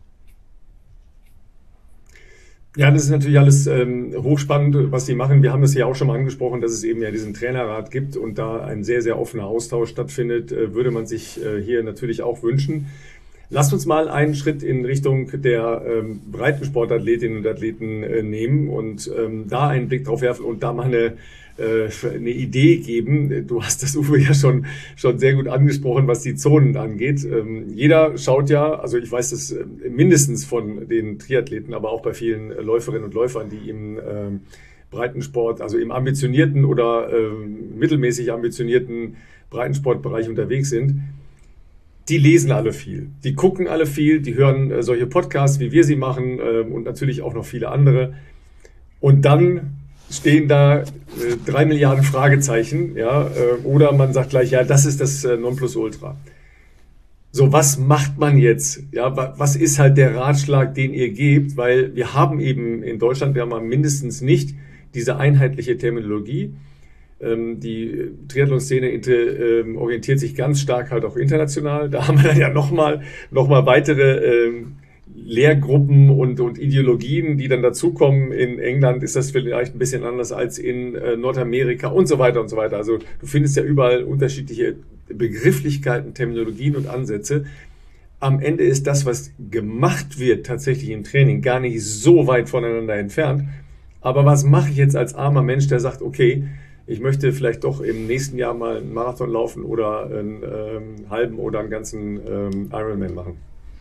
A: Ja, das ist natürlich alles ähm, hochspannend, was die machen. Wir haben das ja auch schon mal angesprochen, dass es eben ja diesen Trainerrat gibt und da ein sehr, sehr offener Austausch stattfindet, äh, würde man sich äh, hier natürlich auch wünschen. Lasst uns mal einen Schritt in Richtung der ähm, Breitensportathletinnen und Athleten äh, nehmen und ähm, da einen Blick drauf werfen und da mal eine, äh, eine Idee geben. Du hast das, Uwe, ja schon, schon sehr gut angesprochen, was die Zonen angeht. Ähm, jeder schaut ja, also ich weiß das äh, mindestens von den Triathleten, aber auch bei vielen Läuferinnen und Läufern, die im ähm, Breitensport, also im ambitionierten oder äh, mittelmäßig ambitionierten Breitensportbereich unterwegs sind. Die lesen alle viel, die gucken alle viel, die hören äh, solche Podcasts, wie wir sie machen äh, und natürlich auch noch viele andere. Und dann stehen da äh, drei Milliarden Fragezeichen, ja, äh, oder man sagt gleich, ja, das ist das äh, Nonplusultra. So, was macht man jetzt? Ja, wa was ist halt der Ratschlag, den ihr gebt? Weil wir haben eben in Deutschland, wir haben mal mindestens nicht diese einheitliche Terminologie. Ähm, die Triathlon-Szene ähm, orientiert sich ganz stark halt auch international. Da haben wir dann ja nochmal noch mal weitere ähm, Lehrgruppen und, und Ideologien, die dann dazukommen. In England ist das vielleicht ein bisschen anders als in äh, Nordamerika und so weiter und so weiter. Also du findest ja überall unterschiedliche Begrifflichkeiten, Terminologien und Ansätze. Am Ende ist das, was gemacht wird, tatsächlich im Training gar nicht so weit voneinander entfernt. Aber was mache ich jetzt als armer Mensch, der sagt, okay, ich möchte vielleicht doch im nächsten Jahr mal einen Marathon laufen oder einen ähm, halben oder einen ganzen ähm, Ironman machen?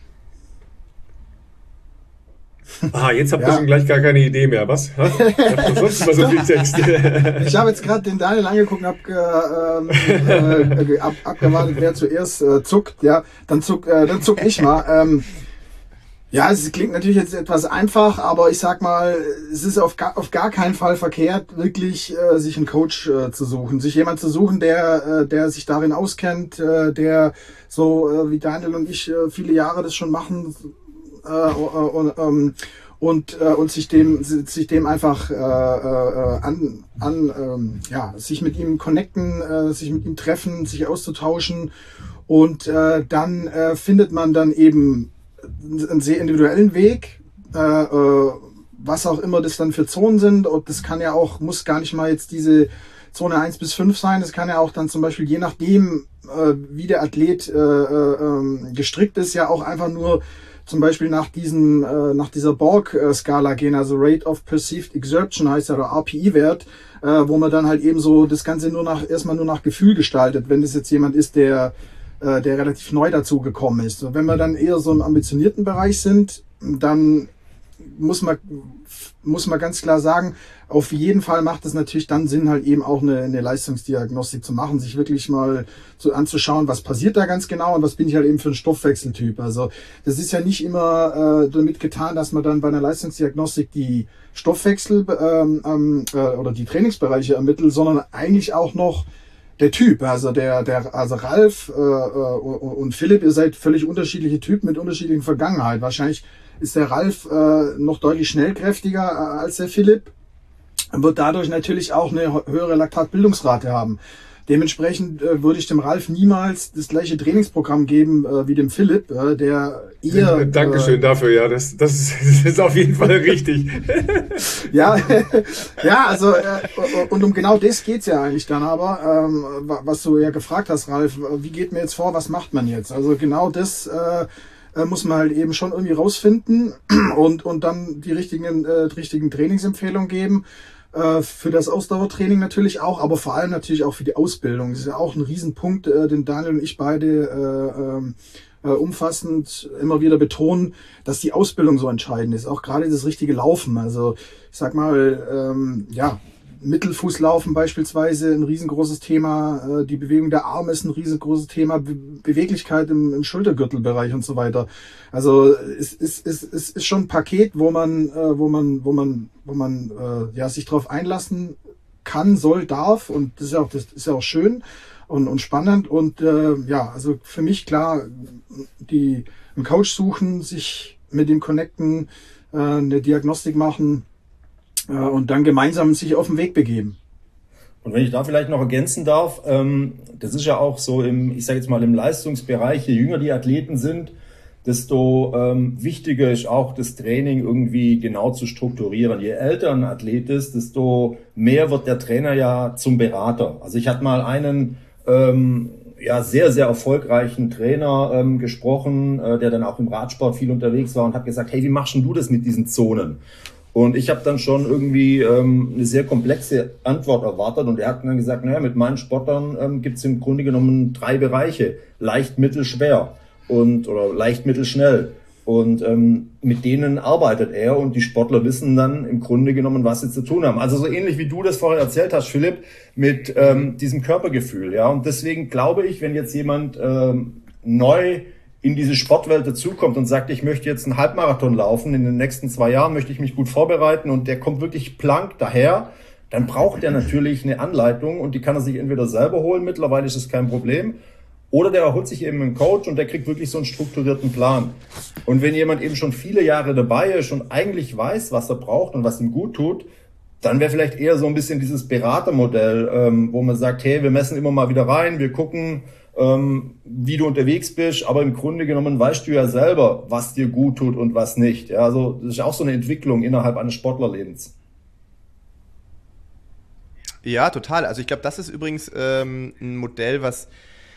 A: Ah, jetzt habt ihr ja schon gleich gar keine Idee mehr, was? Ha? Ich hab sonst immer so viel Text.
D: Ich habe jetzt gerade den Daniel angeguckt und habe äh, äh, ab, abgewartet, wer zuerst äh, zuckt. Ja, dann zuck, äh, dann zuck ich mal. Ähm, ja, es klingt natürlich jetzt etwas einfach, aber ich sag mal, es ist auf gar, auf gar keinen Fall verkehrt, wirklich äh, sich einen Coach äh, zu suchen, sich jemand zu suchen, der äh, der sich darin auskennt, äh, der so äh, wie Daniel und ich äh, viele Jahre das schon machen. Und, und, und, und sich dem sich dem einfach äh, an, an ähm, ja, sich mit ihm connecten, äh, sich mit ihm treffen, sich auszutauschen und äh, dann äh, findet man dann eben einen sehr individuellen Weg, äh, äh, was auch immer das dann für Zonen sind, und das kann ja auch, muss gar nicht mal jetzt diese Zone eins bis fünf sein, das kann ja auch dann zum Beispiel je nachdem, äh, wie der Athlet äh, äh, gestrickt ist, ja auch einfach nur zum Beispiel nach diesem, äh, nach dieser Borg-Skala gehen, also Rate of Perceived Exertion heißt ja, oder R P E-Wert, äh, wo man dann halt eben so das Ganze nur nach, erstmal nur nach Gefühl gestaltet, wenn das jetzt jemand ist, der, äh, der relativ neu dazu gekommen ist. Und wenn wir dann eher so im ambitionierten Bereich sind, dann muss man, muss man ganz klar sagen, auf jeden Fall macht es natürlich dann Sinn, halt eben auch eine, eine Leistungsdiagnostik zu machen, sich wirklich mal zu, anzuschauen, was passiert da ganz genau und was bin ich halt eben für ein Stoffwechseltyp. Also das ist ja nicht immer äh, damit getan, dass man dann bei einer Leistungsdiagnostik die Stoffwechsel ähm, äh, oder die Trainingsbereiche ermittelt, sondern eigentlich auch noch der Typ. Also der, der, also Ralf äh, und Philipp, ihr seid völlig unterschiedliche Typen mit unterschiedlichen Vergangenheiten. Wahrscheinlich ist der Ralf äh, noch deutlich schnellkräftiger äh, als der Philipp, wird dadurch natürlich auch eine höhere Laktatbildungsrate haben. Dementsprechend äh, würde ich dem Ralf niemals das gleiche Trainingsprogramm geben äh, wie dem Philipp, äh, der eher...
A: Dankeschön äh, dafür, ja, das, das, ist, das ist auf jeden Fall richtig.
D: ja, ja, also äh, und um genau das geht's ja eigentlich dann aber, ähm, was du ja gefragt hast, Ralf, wie geht man jetzt vor, was macht man jetzt? Also genau das... Äh, muss man halt eben schon irgendwie rausfinden und und dann die richtigen äh, die richtigen Trainingsempfehlungen geben, äh, für das Ausdauertraining natürlich auch, aber vor allem natürlich auch für die Ausbildung. Das ist ja auch ein Riesenpunkt, äh, den Daniel und ich beide äh, äh, umfassend immer wieder betonen, dass die Ausbildung so entscheidend ist, auch gerade das richtige Laufen. Also ich sag mal, ähm, ja, Mittelfußlaufen beispielsweise ein riesengroßes Thema, die Bewegung der Arme ist ein riesengroßes Thema, Be Beweglichkeit im, im Schultergürtelbereich und so weiter. Also es ist, es ist, es ist schon ein Paket, wo man, wo man, wo man, wo man ja sich darauf einlassen kann, soll, darf, und das ist ja auch, das ist ja auch schön und, und spannend und äh, ja, also für mich klar, die einen Coach suchen, sich mit dem connecten, äh, eine Diagnostik machen, und dann gemeinsam sich auf den Weg begeben.
C: Und wenn ich da vielleicht noch ergänzen darf, ähm, das ist ja auch so im, ich sage jetzt mal im Leistungsbereich, je jünger die Athleten sind, desto ähm, wichtiger ist auch das Training irgendwie genau zu strukturieren. Je älter ein Athlet ist, desto mehr wird der Trainer ja zum Berater. Also ich hatte mal einen ähm, ja sehr, sehr erfolgreichen Trainer ähm, gesprochen, äh, der dann auch im Radsport viel unterwegs war und hat gesagt, hey, wie machst denn du das mit diesen Zonen? Und ich habe dann schon irgendwie ähm, eine sehr komplexe Antwort erwartet und er hat dann gesagt, naja, mit meinen Sportlern ähm, gibt es im Grunde genommen drei Bereiche, leicht, mittel, schwer und oder leicht, mittel, schnell. Und ähm, mit denen arbeitet er und die Sportler wissen dann im Grunde genommen, was sie zu tun haben. Also so ähnlich wie du das vorher erzählt hast, Philipp, mit ähm, diesem Körpergefühl. Ja. Und deswegen glaube ich, wenn jetzt jemand ähm, neu in diese Sportwelt dazukommt und sagt, ich möchte jetzt einen Halbmarathon laufen, in den nächsten zwei Jahren möchte ich mich gut vorbereiten und der kommt wirklich plank daher, dann braucht er natürlich eine Anleitung und die kann er sich entweder selber holen, mittlerweile ist es kein Problem, oder der holt sich eben einen Coach und der kriegt wirklich so einen strukturierten Plan. Und wenn jemand eben schon viele Jahre dabei ist und eigentlich weiß, was er braucht und was ihm gut tut, dann wäre vielleicht eher so ein bisschen dieses Beratermodell, ähm, wo man sagt, hey, wir messen immer mal wieder rein, wir gucken, ähm, wie du unterwegs bist, aber im Grunde genommen weißt du ja selber, was dir gut tut und was nicht. Ja, also das ist auch so eine Entwicklung innerhalb eines Sportlerlebens.
B: Ja, total. Also ich glaube, das ist übrigens ähm, ein Modell, was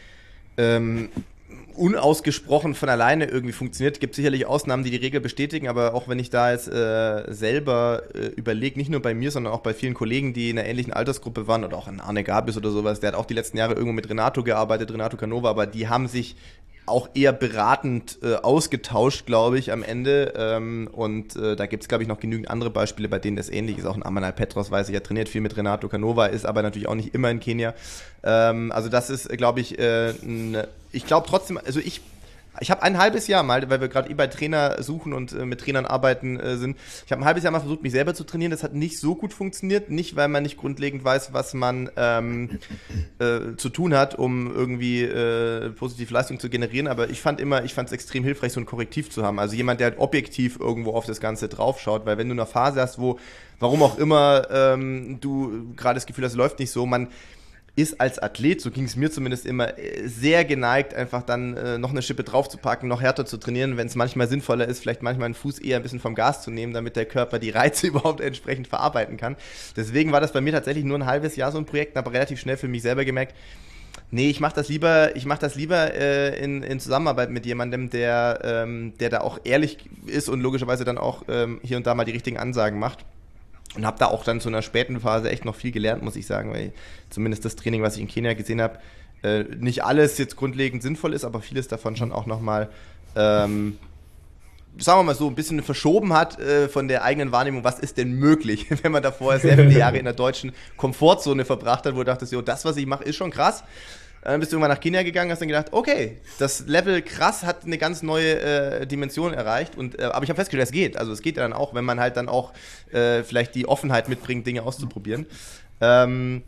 B: ähm, unausgesprochen von alleine irgendwie funktioniert. Gibt sicherlich Ausnahmen, die die Regel bestätigen, aber auch wenn ich da jetzt äh, selber äh, überlege, nicht nur bei mir, sondern auch bei vielen Kollegen, die in einer ähnlichen Altersgruppe waren oder auch in Arne Gabis oder sowas, der hat auch die letzten Jahre irgendwo mit Renato gearbeitet, Renato Canova, aber die haben sich auch eher beratend äh, ausgetauscht, glaube ich, am Ende. Ähm, und äh, da gibt es, glaube ich, noch genügend andere Beispiele, bei denen das ähnlich ist. Auch ein Amanal Petros, weiß ich, er trainiert viel mit Renato Canova, ist aber natürlich auch nicht immer in Kenia. Ähm, also das ist, glaube ich, äh, ein, ich glaube trotzdem, also ich Ich habe ein halbes Jahr mal, weil wir gerade eh bei Trainer suchen und äh, mit Trainern arbeiten äh, sind, ich habe ein halbes Jahr mal versucht, mich selber zu trainieren. Das hat nicht so gut funktioniert. Nicht, weil man nicht grundlegend weiß, was man ähm, äh, zu tun hat, um irgendwie äh, positive Leistung zu generieren. Aber ich fand immer, ich fand es extrem hilfreich, so ein Korrektiv zu haben. Also jemand, der halt objektiv irgendwo auf das Ganze draufschaut. Weil wenn du eine Phase hast, wo, warum auch immer, ähm, du gerade das Gefühl hast, es läuft nicht so, man ist als Athlet, so ging es mir zumindest immer, sehr geneigt, einfach dann äh, noch eine Schippe draufzupacken, noch härter zu trainieren, wenn es manchmal sinnvoller ist, vielleicht manchmal einen Fuß eher ein bisschen vom Gas zu nehmen, damit der Körper die Reize überhaupt entsprechend verarbeiten kann. Deswegen war das bei mir tatsächlich nur ein halbes Jahr so ein Projekt, aber relativ schnell für mich selber gemerkt, nee, ich mache das lieber, ich mach das lieber äh, in, in Zusammenarbeit mit jemandem, der, ähm, der da auch ehrlich ist und logischerweise dann auch ähm, hier und da mal die richtigen Ansagen macht. Und habe da auch dann zu einer späten Phase echt noch viel gelernt, muss ich sagen, weil zumindest das Training, was ich in Kenia gesehen habe, äh, nicht alles jetzt grundlegend sinnvoll ist, aber vieles davon schon auch nochmal, ähm, sagen wir mal so, ein bisschen verschoben hat äh, von der eigenen Wahrnehmung, was ist denn möglich, wenn man da vorher sehr viele Jahre in der deutschen Komfortzone verbracht hat, wo du dachtest, jo, das, was ich mache, ist schon krass. Dann bist du irgendwann nach Kenia gegangen, hast dann gedacht, okay, das Level krass hat eine ganz neue äh, Dimension erreicht. Und, äh, aber ich habe festgestellt, es geht. Also es geht ja dann auch, wenn man halt dann auch äh, vielleicht die Offenheit mitbringt, Dinge auszuprobieren. Ähm,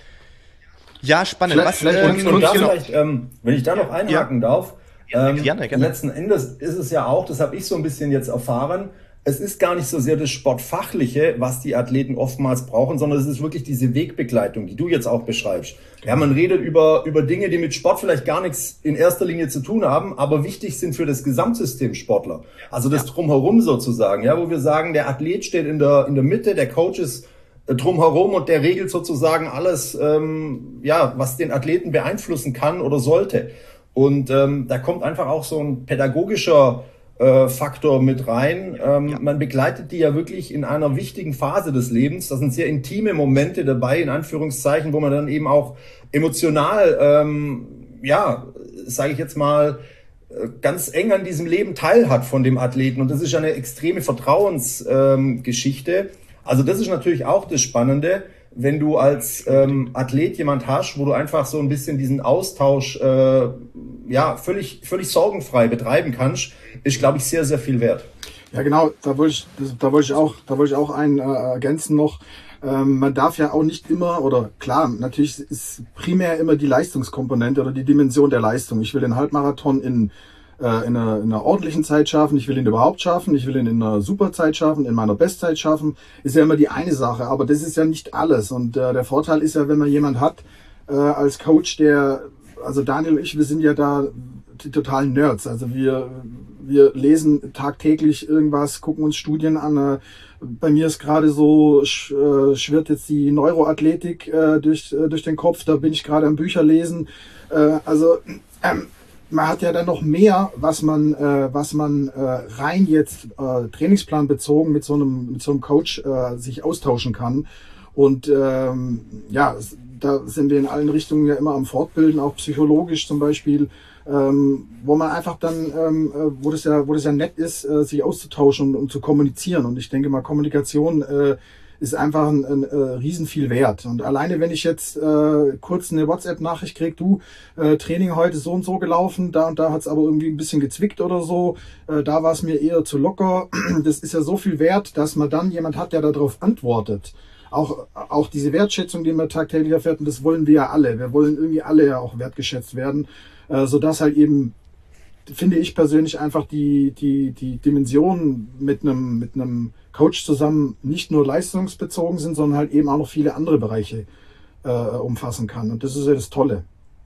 B: ja, spannend.
C: Vielleicht,
B: Was,
C: vielleicht,
B: ähm,
C: und, und da
B: genau.
C: vielleicht ähm, wenn ich da noch einhaken
B: ja.
C: darf, ähm,
B: gerne, gerne.
C: letzten Endes ist es ja auch, das habe ich so ein bisschen jetzt erfahren, es ist gar nicht so sehr das Sportfachliche, was die Athleten oftmals brauchen, sondern es ist wirklich diese Wegbegleitung, die du jetzt auch beschreibst. Ja, man redet über, über Dinge, die mit Sport vielleicht gar nichts in erster Linie zu tun haben, aber wichtig sind für das Gesamtsystem Sportler. Also das ja. Drumherum sozusagen, ja, wo wir sagen, der Athlet steht in der, in der Mitte, der Coach ist drumherum und der regelt sozusagen alles, ähm, ja, was den Athleten beeinflussen kann oder sollte. Und ähm, da kommt einfach auch so ein pädagogischer Faktor mit rein. Ähm, ja. Man begleitet die ja wirklich in einer wichtigen Phase des Lebens. Das sind sehr intime Momente dabei, in Anführungszeichen, wo man dann eben auch emotional, ähm, ja, sage ich jetzt mal, ganz eng an diesem Leben teilhat von dem Athleten. Und das ist ja eine extreme Vertrauensgeschichte. Ähm, also das ist natürlich auch das Spannende, wenn du als ähm, Athlet jemand hast, wo du einfach so ein bisschen diesen Austausch äh, ja völlig völlig sorgenfrei betreiben kannst, ist, glaube ich, sehr, sehr viel wert.
D: Ja, genau, da wollte ich, das, da wollte ich auch, da wollte ich auch einen äh, ergänzen noch. Ähm, man darf ja auch nicht immer, oder klar, natürlich ist primär immer die Leistungskomponente oder die Dimension der Leistung. Ich will den Halbmarathon in äh, in, einer, in einer ordentlichen Zeit schaffen, ich will ihn überhaupt schaffen, ich will ihn in einer Superzeit schaffen, in meiner Bestzeit schaffen, ist ja immer die eine Sache, aber das ist ja nicht alles. Und äh, der Vorteil ist ja, wenn man jemand hat äh, als Coach, der, also Daniel und ich, wir sind ja da die totalen Nerds, also wir wir lesen tagtäglich irgendwas, gucken uns Studien an. Bei mir ist gerade so, schwirrt jetzt die Neuroathletik äh, durch, äh, durch den Kopf, da bin ich gerade am Bücher lesen. Äh, also ähm, man hat ja dann noch mehr, was man, äh, was man äh, rein jetzt äh, Trainingsplan bezogen mit so einem, mit so einem Coach äh, sich austauschen kann. Und ähm, ja, da sind wir in allen Richtungen ja immer am Fortbilden, auch psychologisch zum Beispiel. Ähm, wo man einfach dann, ähm, wo das ja, wo das ja nett ist, äh, sich auszutauschen und, und zu kommunizieren. Und ich denke mal, Kommunikation äh, ist einfach ein, ein, ein riesen viel wert. Und alleine, wenn ich jetzt äh, kurz eine WhatsApp-Nachricht kriege, du, äh, Training heute so und so gelaufen, da und da hat es aber irgendwie ein bisschen gezwickt oder so, äh, da war es mir eher zu locker. Das ist ja so viel wert, dass man dann jemand hat, der darauf antwortet. auch, auch diese Wertschätzung, die man tagtäglich erfährt, und das wollen wir ja alle. Wir wollen irgendwie alle ja auch wertgeschätzt werden, äh, sodass halt eben, finde ich persönlich, einfach die, die, die Dimensionen mit einem, mit einem Coach zusammen nicht nur leistungsbezogen sind, sondern halt eben auch noch viele andere Bereiche äh, umfassen kann. Und das ist ja das Tolle.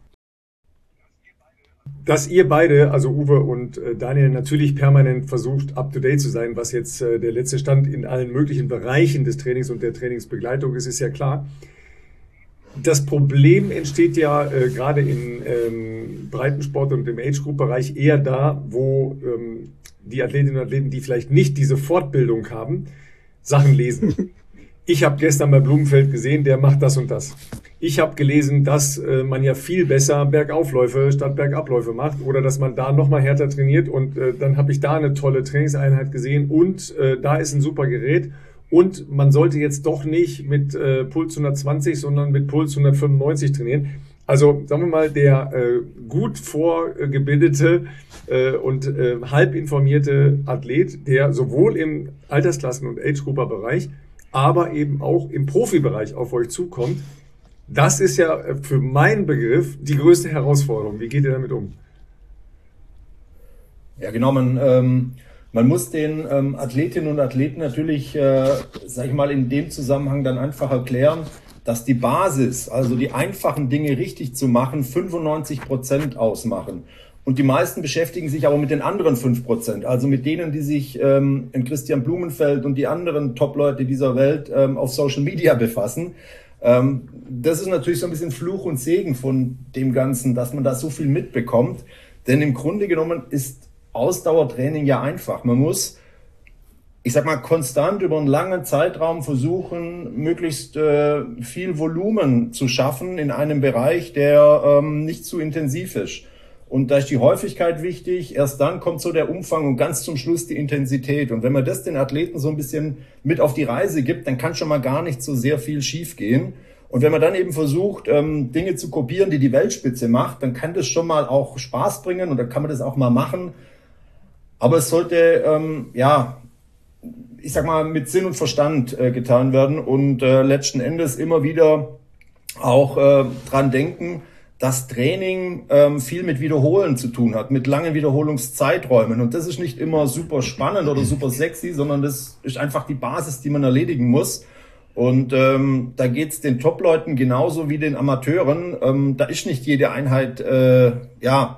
A: Dass ihr beide, also Uwe und äh, Daniel, natürlich permanent versucht, up-to-date zu sein, was jetzt äh, der letzte Stand in allen möglichen Bereichen des Trainings und der Trainingsbegleitung ist, ist ja klar. Das Problem entsteht ja äh, gerade in ähm, Breitensport und im Age-Group-Bereich eher da, wo ähm, die Athletinnen und Athleten, die vielleicht nicht diese Fortbildung haben, Sachen lesen. Ich habe gestern bei Blumenfeld gesehen, der macht das und das. Ich habe gelesen, dass äh, man ja viel besser Bergaufläufe statt Bergabläufe macht oder dass man da nochmal härter trainiert und äh, dann habe ich da eine tolle Trainingseinheit gesehen und äh, da ist ein super Gerät und man sollte jetzt doch nicht mit äh, Puls hundertzwanzig, sondern mit Puls hundertfünfundneunzig trainieren. Also sagen wir mal, der äh, gut vorgebildete äh, und äh, halb informierte Athlet, der sowohl im Altersklassen- und Age-Grouper-Bereich, aber eben auch im Profibereich auf euch zukommt, das ist ja für meinen Begriff die größte Herausforderung. Wie geht ihr damit um?
C: Ja, genau. Man, ähm, man muss den ähm, Athletinnen und Athleten natürlich, äh, sag ich mal, in dem Zusammenhang dann einfach erklären, dass die Basis, also die einfachen Dinge richtig zu machen, fünfundneunzig Prozent ausmachen. Und die meisten beschäftigen sich aber mit den anderen fünf Prozent, also mit denen, die sich ähm, in Christian Blumenfeld und die anderen Top-Leute dieser Welt ähm, auf Social Media befassen. Ähm, das ist natürlich so ein bisschen Fluch und Segen von dem Ganzen, dass man da so viel mitbekommt. Denn im Grunde genommen ist Ausdauertraining ja einfach. Man muss, ich sag mal, konstant über einen langen Zeitraum versuchen, möglichst äh, viel Volumen zu schaffen in einem Bereich, der ähm, nicht zu intensiv ist. Und da ist die Häufigkeit wichtig, erst dann kommt so der Umfang und ganz zum Schluss die Intensität. Und wenn man das den Athleten so ein bisschen mit auf die Reise gibt, dann kann schon mal gar nicht so sehr viel schief gehen. Und wenn man dann eben versucht, ähm, Dinge zu kopieren, die die Weltspitze macht, dann kann das schon mal auch Spaß bringen und dann kann man das auch mal machen. Aber es sollte, ähm, ja, ich sag mal, mit Sinn und Verstand äh, getan werden und äh, letzten Endes immer wieder auch äh, dran denken, dass Training ähm, viel mit Wiederholen zu tun hat, mit langen Wiederholungszeiträumen. Und das ist nicht immer super spannend oder super sexy, sondern das ist einfach die Basis, die man erledigen muss. Und ähm, da geht's den Top-Leuten genauso wie den Amateuren. Ähm, da ist nicht jede Einheit äh, ja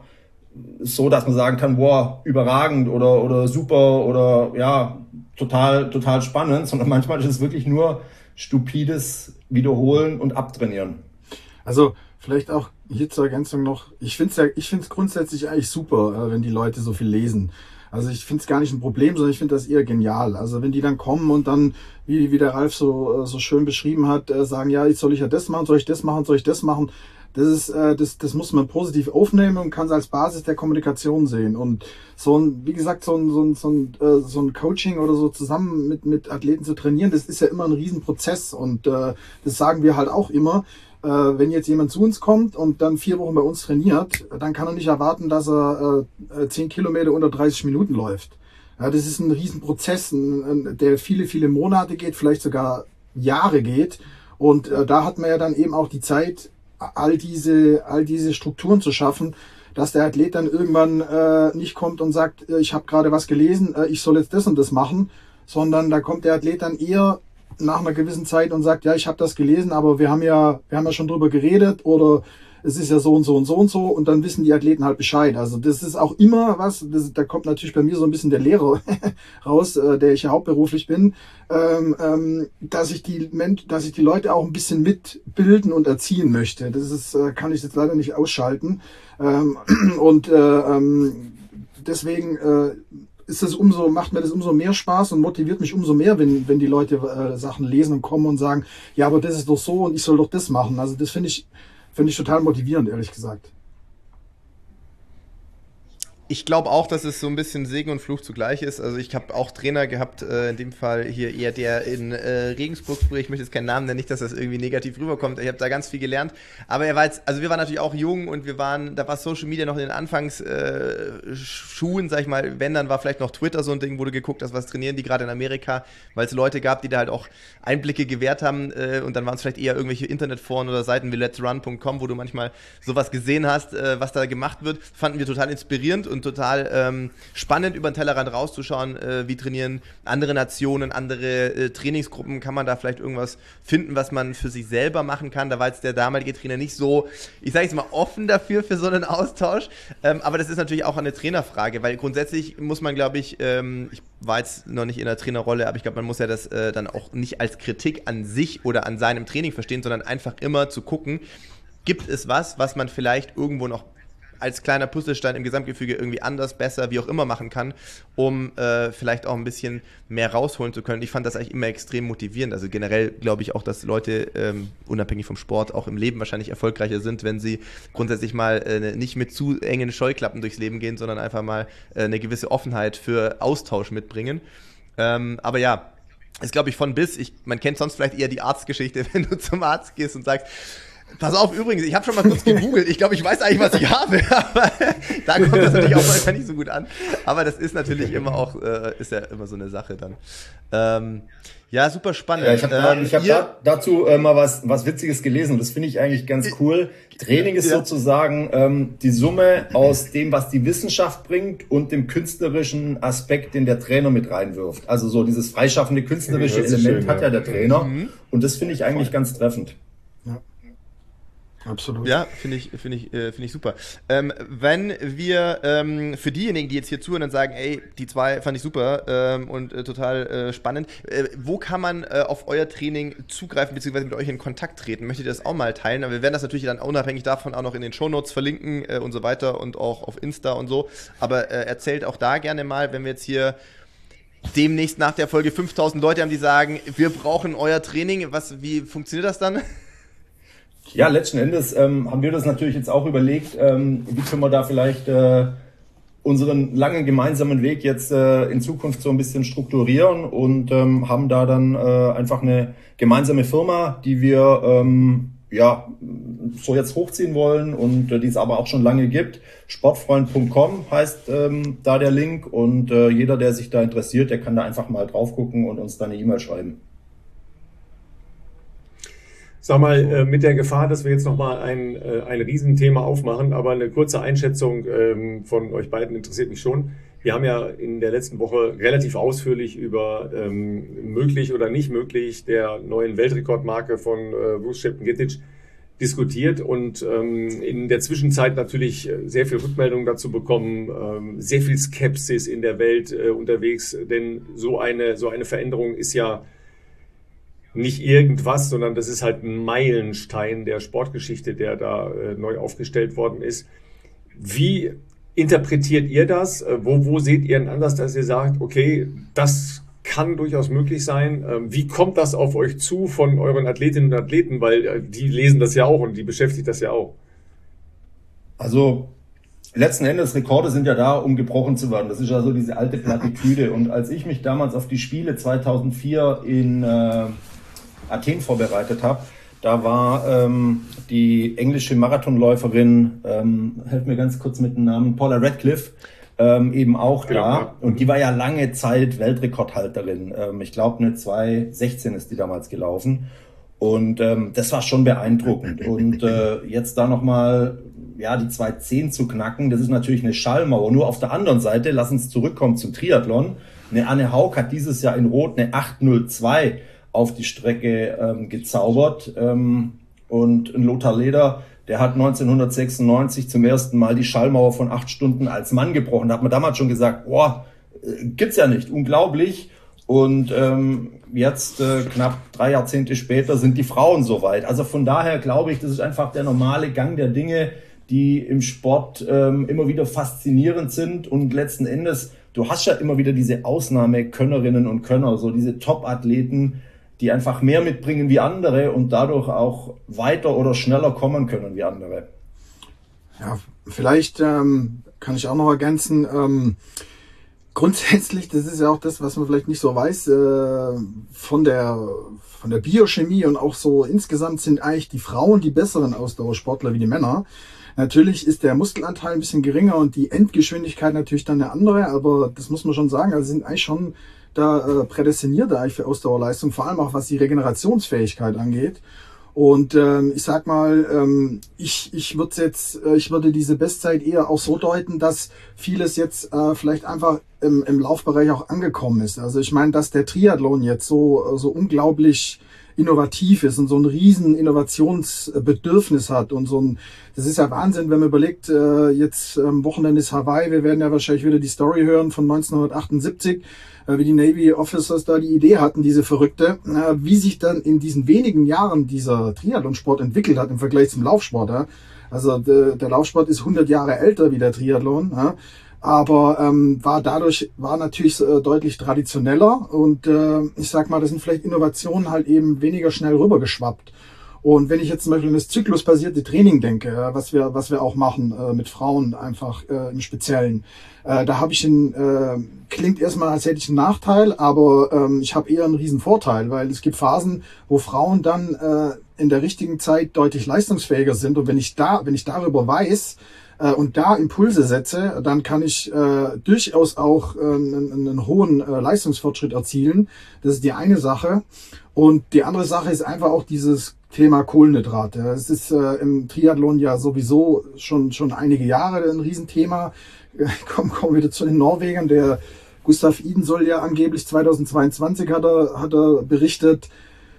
C: so, dass man sagen kann, boah, überragend oder oder super oder ja total total spannend, sondern manchmal ist es wirklich nur stupides Wiederholen und Abtrainieren.
D: Also vielleicht auch hier zur Ergänzung noch, ich finde es ja, ich finde es grundsätzlich eigentlich super, wenn die Leute so viel lesen. Also ich finde es gar nicht ein Problem, sondern ich finde das eher genial. Also wenn die dann kommen und dann, wie, wie der Ralf so, so schön beschrieben hat, sagen, ja, soll ich ja das machen, soll ich das machen, soll ich das machen, das ist, das, das muss man positiv aufnehmen und kann es als Basis der Kommunikation sehen. Und so ein, wie gesagt, so ein, so ein, so ein, so ein Coaching oder so zusammen mit, mit Athleten zu trainieren, das ist ja immer ein Riesenprozess und das sagen wir halt auch immer. Wenn jetzt jemand zu uns kommt und dann vier Wochen bei uns trainiert, dann kann er nicht erwarten, dass er äh, zehn Kilometer unter dreißig Minuten läuft. Ja, das ist ein Riesenprozess, ein, der viele, viele Monate geht, vielleicht sogar Jahre geht. Und äh, da hat man ja dann eben auch die Zeit, all diese, all diese Strukturen zu schaffen, dass der Athlet dann irgendwann äh, nicht kommt und sagt, äh, ich habe gerade was gelesen, äh, ich soll jetzt das und das machen, sondern da kommt der Athlet dann eher nach einer gewissen Zeit und sagt, ja, ich habe das gelesen, aber wir haben ja, wir haben ja schon drüber geredet oder es ist ja so und so und so und so und dann wissen die Athleten halt Bescheid. Also das ist auch immer was, das, da kommt natürlich bei mir so ein bisschen der Lehrer raus, äh, der ich ja hauptberuflich bin, ähm, ähm, dass ich die Mensch, dass ich die Leute auch ein bisschen mitbilden und erziehen möchte. Das ist, äh, kann ich jetzt leider nicht ausschalten. Ähm, und äh, ähm, deswegen äh, ist das umso, macht mir das umso mehr Spaß und motiviert mich umso mehr, wenn, wenn die Leute äh, Sachen lesen und kommen und sagen, ja, aber das ist doch so und ich soll doch das machen. Also das finde ich, finde ich total motivierend, ehrlich gesagt.
B: Ich glaube auch, dass es so ein bisschen Segen und Fluch zugleich ist. Also ich habe auch Trainer gehabt, äh, in dem Fall hier eher der in äh, Regensburg früher, ich möchte jetzt keinen Namen nennen, nicht, dass das irgendwie negativ rüberkommt. Ich habe da ganz viel gelernt. Aber er war jetzt, also wir waren natürlich auch jung und wir waren, da war Social Media noch in den Anfangsschuhen, äh, sag ich mal, wenn, dann war vielleicht noch Twitter so ein Ding, wo du geguckt hast, was trainieren die gerade in Amerika, weil es Leute gab, die da halt auch Einblicke gewährt haben äh, und dann waren es vielleicht eher irgendwelche Internetforen oder Seiten wie lets run punkt com, wo du manchmal sowas gesehen hast, äh, was da gemacht wird, fanden wir total inspirierend und total ähm, spannend, über den Tellerrand rauszuschauen, äh, wie trainieren andere Nationen, andere äh, Trainingsgruppen, kann man da vielleicht irgendwas finden, was man für sich selber machen kann. Da war jetzt der damalige Trainer nicht so, ich sage jetzt mal, offen dafür, für so einen Austausch, ähm, aber das ist natürlich auch eine Trainerfrage, weil grundsätzlich muss man, glaube ich, ähm, ich war jetzt noch nicht in der Trainerrolle, aber ich glaube, man muss ja das äh, dann auch nicht als Kritik an sich oder an seinem Training verstehen, sondern einfach immer zu gucken, gibt es was, was man vielleicht irgendwo noch als kleiner Puzzlestein im Gesamtgefüge irgendwie anders, besser, wie auch immer machen kann, um äh, vielleicht auch ein bisschen mehr rausholen zu können. Ich fand das eigentlich immer extrem motivierend. Also generell glaube ich auch, dass Leute ähm, unabhängig vom Sport auch im Leben wahrscheinlich erfolgreicher sind, wenn sie grundsätzlich mal äh, nicht mit zu engen Scheuklappen durchs Leben gehen, sondern einfach mal äh, eine gewisse Offenheit für Austausch mitbringen. Ähm, aber ja, ist glaube ich von bis. Ich, man kennt sonst vielleicht eher die Arztgeschichte, wenn du zum Arzt gehst und sagst, pass auf, übrigens, ich habe schon mal kurz gegoogelt. Ich glaube, ich weiß eigentlich, was ich habe. Aber da kommt das natürlich auch manchmal nicht so gut an. Aber das ist natürlich immer auch, äh, ist ja immer so eine Sache dann. Ähm, ja, super spannend.
C: Ja, ich habe
B: ähm,
C: hab da, dazu äh, mal was, was Witziges gelesen und das finde ich eigentlich ganz cool. Training ist ja sozusagen ähm, die Summe aus dem, was die Wissenschaft bringt und dem künstlerischen Aspekt, den der Trainer mit reinwirft. Also so dieses freischaffende künstlerische Element schön, hat ja der Trainer mhm. und das finde ich eigentlich ganz treffend.
D: Ja. Absolut.
B: Ja, finde ich, finde ich, äh, finde ich super. Ähm, wenn wir ähm, für diejenigen, die jetzt hier zuhören und sagen, ey, die zwei fand ich super ähm, und äh, total äh, spannend, äh, wo kann man äh, auf euer Training zugreifen bzw. mit euch in Kontakt treten? Möchtet ihr das auch mal teilen? Aber wir werden das natürlich dann unabhängig davon auch noch in den Shownotes verlinken äh, und so weiter und auch auf Insta und so. Aber äh, erzählt auch da gerne mal, wenn wir jetzt hier demnächst nach der Folge fünftausend Leute haben, die sagen, wir brauchen euer Training. Was, wie funktioniert das dann?
C: Ja, letzten Endes ähm, haben wir das natürlich jetzt auch überlegt, ähm, wie können wir da vielleicht äh, unseren langen gemeinsamen Weg jetzt äh, in Zukunft so ein bisschen strukturieren und ähm, haben da dann äh, einfach eine gemeinsame Firma, die wir ähm, ja so jetzt hochziehen wollen und äh, die es aber auch schon lange gibt. sportfreund punkt com heißt ähm, da der Link und äh, jeder, der sich da interessiert, der kann da einfach mal drauf gucken und uns dann eine E-Mail schreiben.
A: Sag mal, äh, mit der Gefahr, dass wir jetzt nochmal ein, äh, ein Riesenthema aufmachen, aber eine kurze Einschätzung ähm, von euch beiden interessiert mich schon. Wir haben ja in der letzten Woche relativ ausführlich über ähm, möglich oder nicht möglich der neuen Weltrekordmarke von äh, Bruce Shepton-Getich diskutiert und ähm, in der Zwischenzeit natürlich sehr viel Rückmeldung dazu bekommen, ähm, sehr viel Skepsis in der Welt äh, unterwegs, denn so eine, so eine Veränderung ist ja nicht irgendwas, sondern das ist halt ein Meilenstein der Sportgeschichte, der da äh, neu aufgestellt worden ist. Wie interpretiert ihr das? Äh, wo, wo seht ihr einen Anlass, dass ihr sagt, okay, das kann durchaus möglich sein? Ähm, wie kommt das auf euch zu von euren Athletinnen und Athleten? Weil äh, die lesen das ja auch und die beschäftigt das ja auch.
C: Also letzten Endes, Rekorde sind ja da, um gebrochen zu werden. Das ist ja so diese alte Plattitüde. Und als ich mich damals auf die Spiele zweitausendvier in äh, Athen vorbereitet habe, da war ähm, die englische Marathonläuferin, ähm, helft mir ganz kurz mit dem Namen, Paula Radcliffe, ähm, eben auch genau, da. Ja. Und die war ja lange Zeit Weltrekordhalterin. Ähm, ich glaube, eine zwei sechzehn ist die damals gelaufen. Und ähm, das war schon beeindruckend. Und äh, jetzt da nochmal ja, die zwei zehn zu knacken, das ist natürlich eine Schallmauer. Nur auf der anderen Seite, lass uns zurückkommen zum Triathlon. Eine Anne Haug hat dieses Jahr in Rot eine acht null zwei auf die Strecke ähm, gezaubert. Ähm, und ein Lothar Leder, der hat neunzehnhundertsechsundneunzig zum ersten Mal die Schallmauer von acht Stunden als Mann gebrochen. Da hat man damals schon gesagt, boah, äh, gibt's ja nicht, unglaublich. Und ähm, jetzt, äh, knapp drei Jahrzehnte später, sind die Frauen soweit. Also von daher glaube ich, das ist einfach der normale Gang der Dinge, die im Sport ähm, immer wieder faszinierend sind. Und letzten Endes, du hast ja immer wieder diese Ausnahmekönnerinnen und Könner, so diese Top-Athleten, die einfach mehr mitbringen wie andere und dadurch auch weiter oder schneller kommen können wie andere.
D: Ja, vielleicht ähm, kann ich auch noch ergänzen. Ähm, grundsätzlich, das ist ja auch das, was man vielleicht nicht so weiß, äh, von der von der Biochemie und auch so insgesamt sind eigentlich die Frauen die besseren Ausdauersportler wie die Männer. Natürlich ist der Muskelanteil ein bisschen geringer und die Endgeschwindigkeit natürlich dann eine andere, aber das muss man schon sagen, also sind eigentlich schon da äh, prädestiniert eigentlich für Ausdauerleistung, vor allem auch was die Regenerationsfähigkeit angeht. Und ähm, ich sag mal, ähm, ich ich würde jetzt, äh, ich würde diese Bestzeit eher auch so deuten, dass vieles jetzt äh, vielleicht einfach im, im Laufbereich auch angekommen ist. Also ich meine, dass der Triathlon jetzt so so unglaublich innovativ ist und so ein riesen Innovationsbedürfnis hat und so ein, das ist ja Wahnsinn, wenn man überlegt, äh, jetzt am Wochenende ist Hawaii, wir werden ja wahrscheinlich wieder die Story hören von neunzehnhundertachtundsiebzig, äh, wie die Navy Officers da die Idee hatten, diese Verrückte, äh, wie sich dann in diesen wenigen Jahren dieser Triathlonsport entwickelt hat im Vergleich zum Laufsport. Ja. Also de, der Laufsport ist hundert Jahre älter wie der Triathlon, ja. Aber ähm, war dadurch war natürlich äh, deutlich traditioneller und äh, ich sag mal, das sind vielleicht Innovationen halt eben weniger schnell rübergeschwappt. Und wenn ich jetzt zum Beispiel an das zyklusbasierte Training denke, äh, was wir was wir auch machen äh, mit Frauen einfach äh, im Speziellen, äh, da habe ich einen, äh, klingt erstmal, als hätte ich einen Nachteil, aber ähm, ich habe eher einen riesen Vorteil, weil es gibt Phasen, wo Frauen dann äh, in der richtigen Zeit deutlich leistungsfähiger sind und wenn ich da wenn ich darüber weiß, und da Impulse setze, dann kann ich äh, durchaus auch äh, einen, einen hohen äh, Leistungsfortschritt erzielen. Das ist die eine Sache. Und die andere Sache ist einfach auch dieses Thema Kohlenhydrate. Es ist äh, im Triathlon ja sowieso schon schon einige Jahre ein Riesenthema. Kommen kommen wir wieder zu den Norwegern. Der Gustav Iden soll ja angeblich zweitausendzweiundzwanzig hat er hat er berichtet,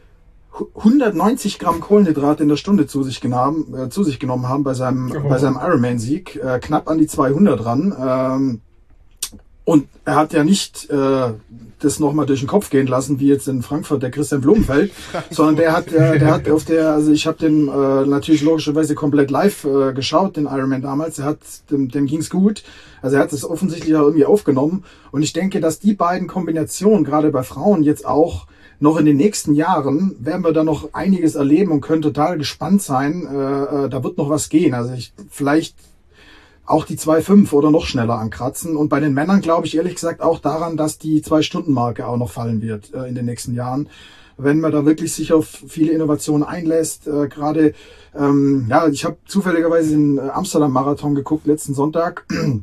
D: hundertneunzig Gramm Kohlenhydrate in der Stunde zu sich genommen, äh, zu sich genommen haben bei seinem, oh. bei seinem Ironman-Sieg, äh, knapp an die zweihundert ran. Ähm, und er hat ja nicht äh, das nochmal durch den Kopf gehen lassen, wie jetzt in Frankfurt der Christian Blumenfeld, sondern der hat, äh, der hat auf der, also ich habe den äh, natürlich logischerweise komplett live äh, geschaut, den Ironman damals. Er hat, dem, dem ging's gut. Also er hat es offensichtlich auch irgendwie aufgenommen. Und ich denke, dass die beiden Kombinationen gerade bei Frauen jetzt auch noch in den nächsten Jahren werden wir da noch einiges erleben und können total gespannt sein. Äh, äh, da wird noch was gehen. Also ich vielleicht auch die zwei Komma fünf oder noch schneller ankratzen. Und bei den Männern glaube ich ehrlich gesagt auch daran, dass die zwei-Stunden-Marke auch noch fallen wird äh, in den nächsten Jahren. Wenn man da wirklich sich auf viele Innovationen einlässt. Äh, Gerade, ähm, ja, ich habe zufälligerweise den Amsterdam-Marathon geguckt letzten Sonntag.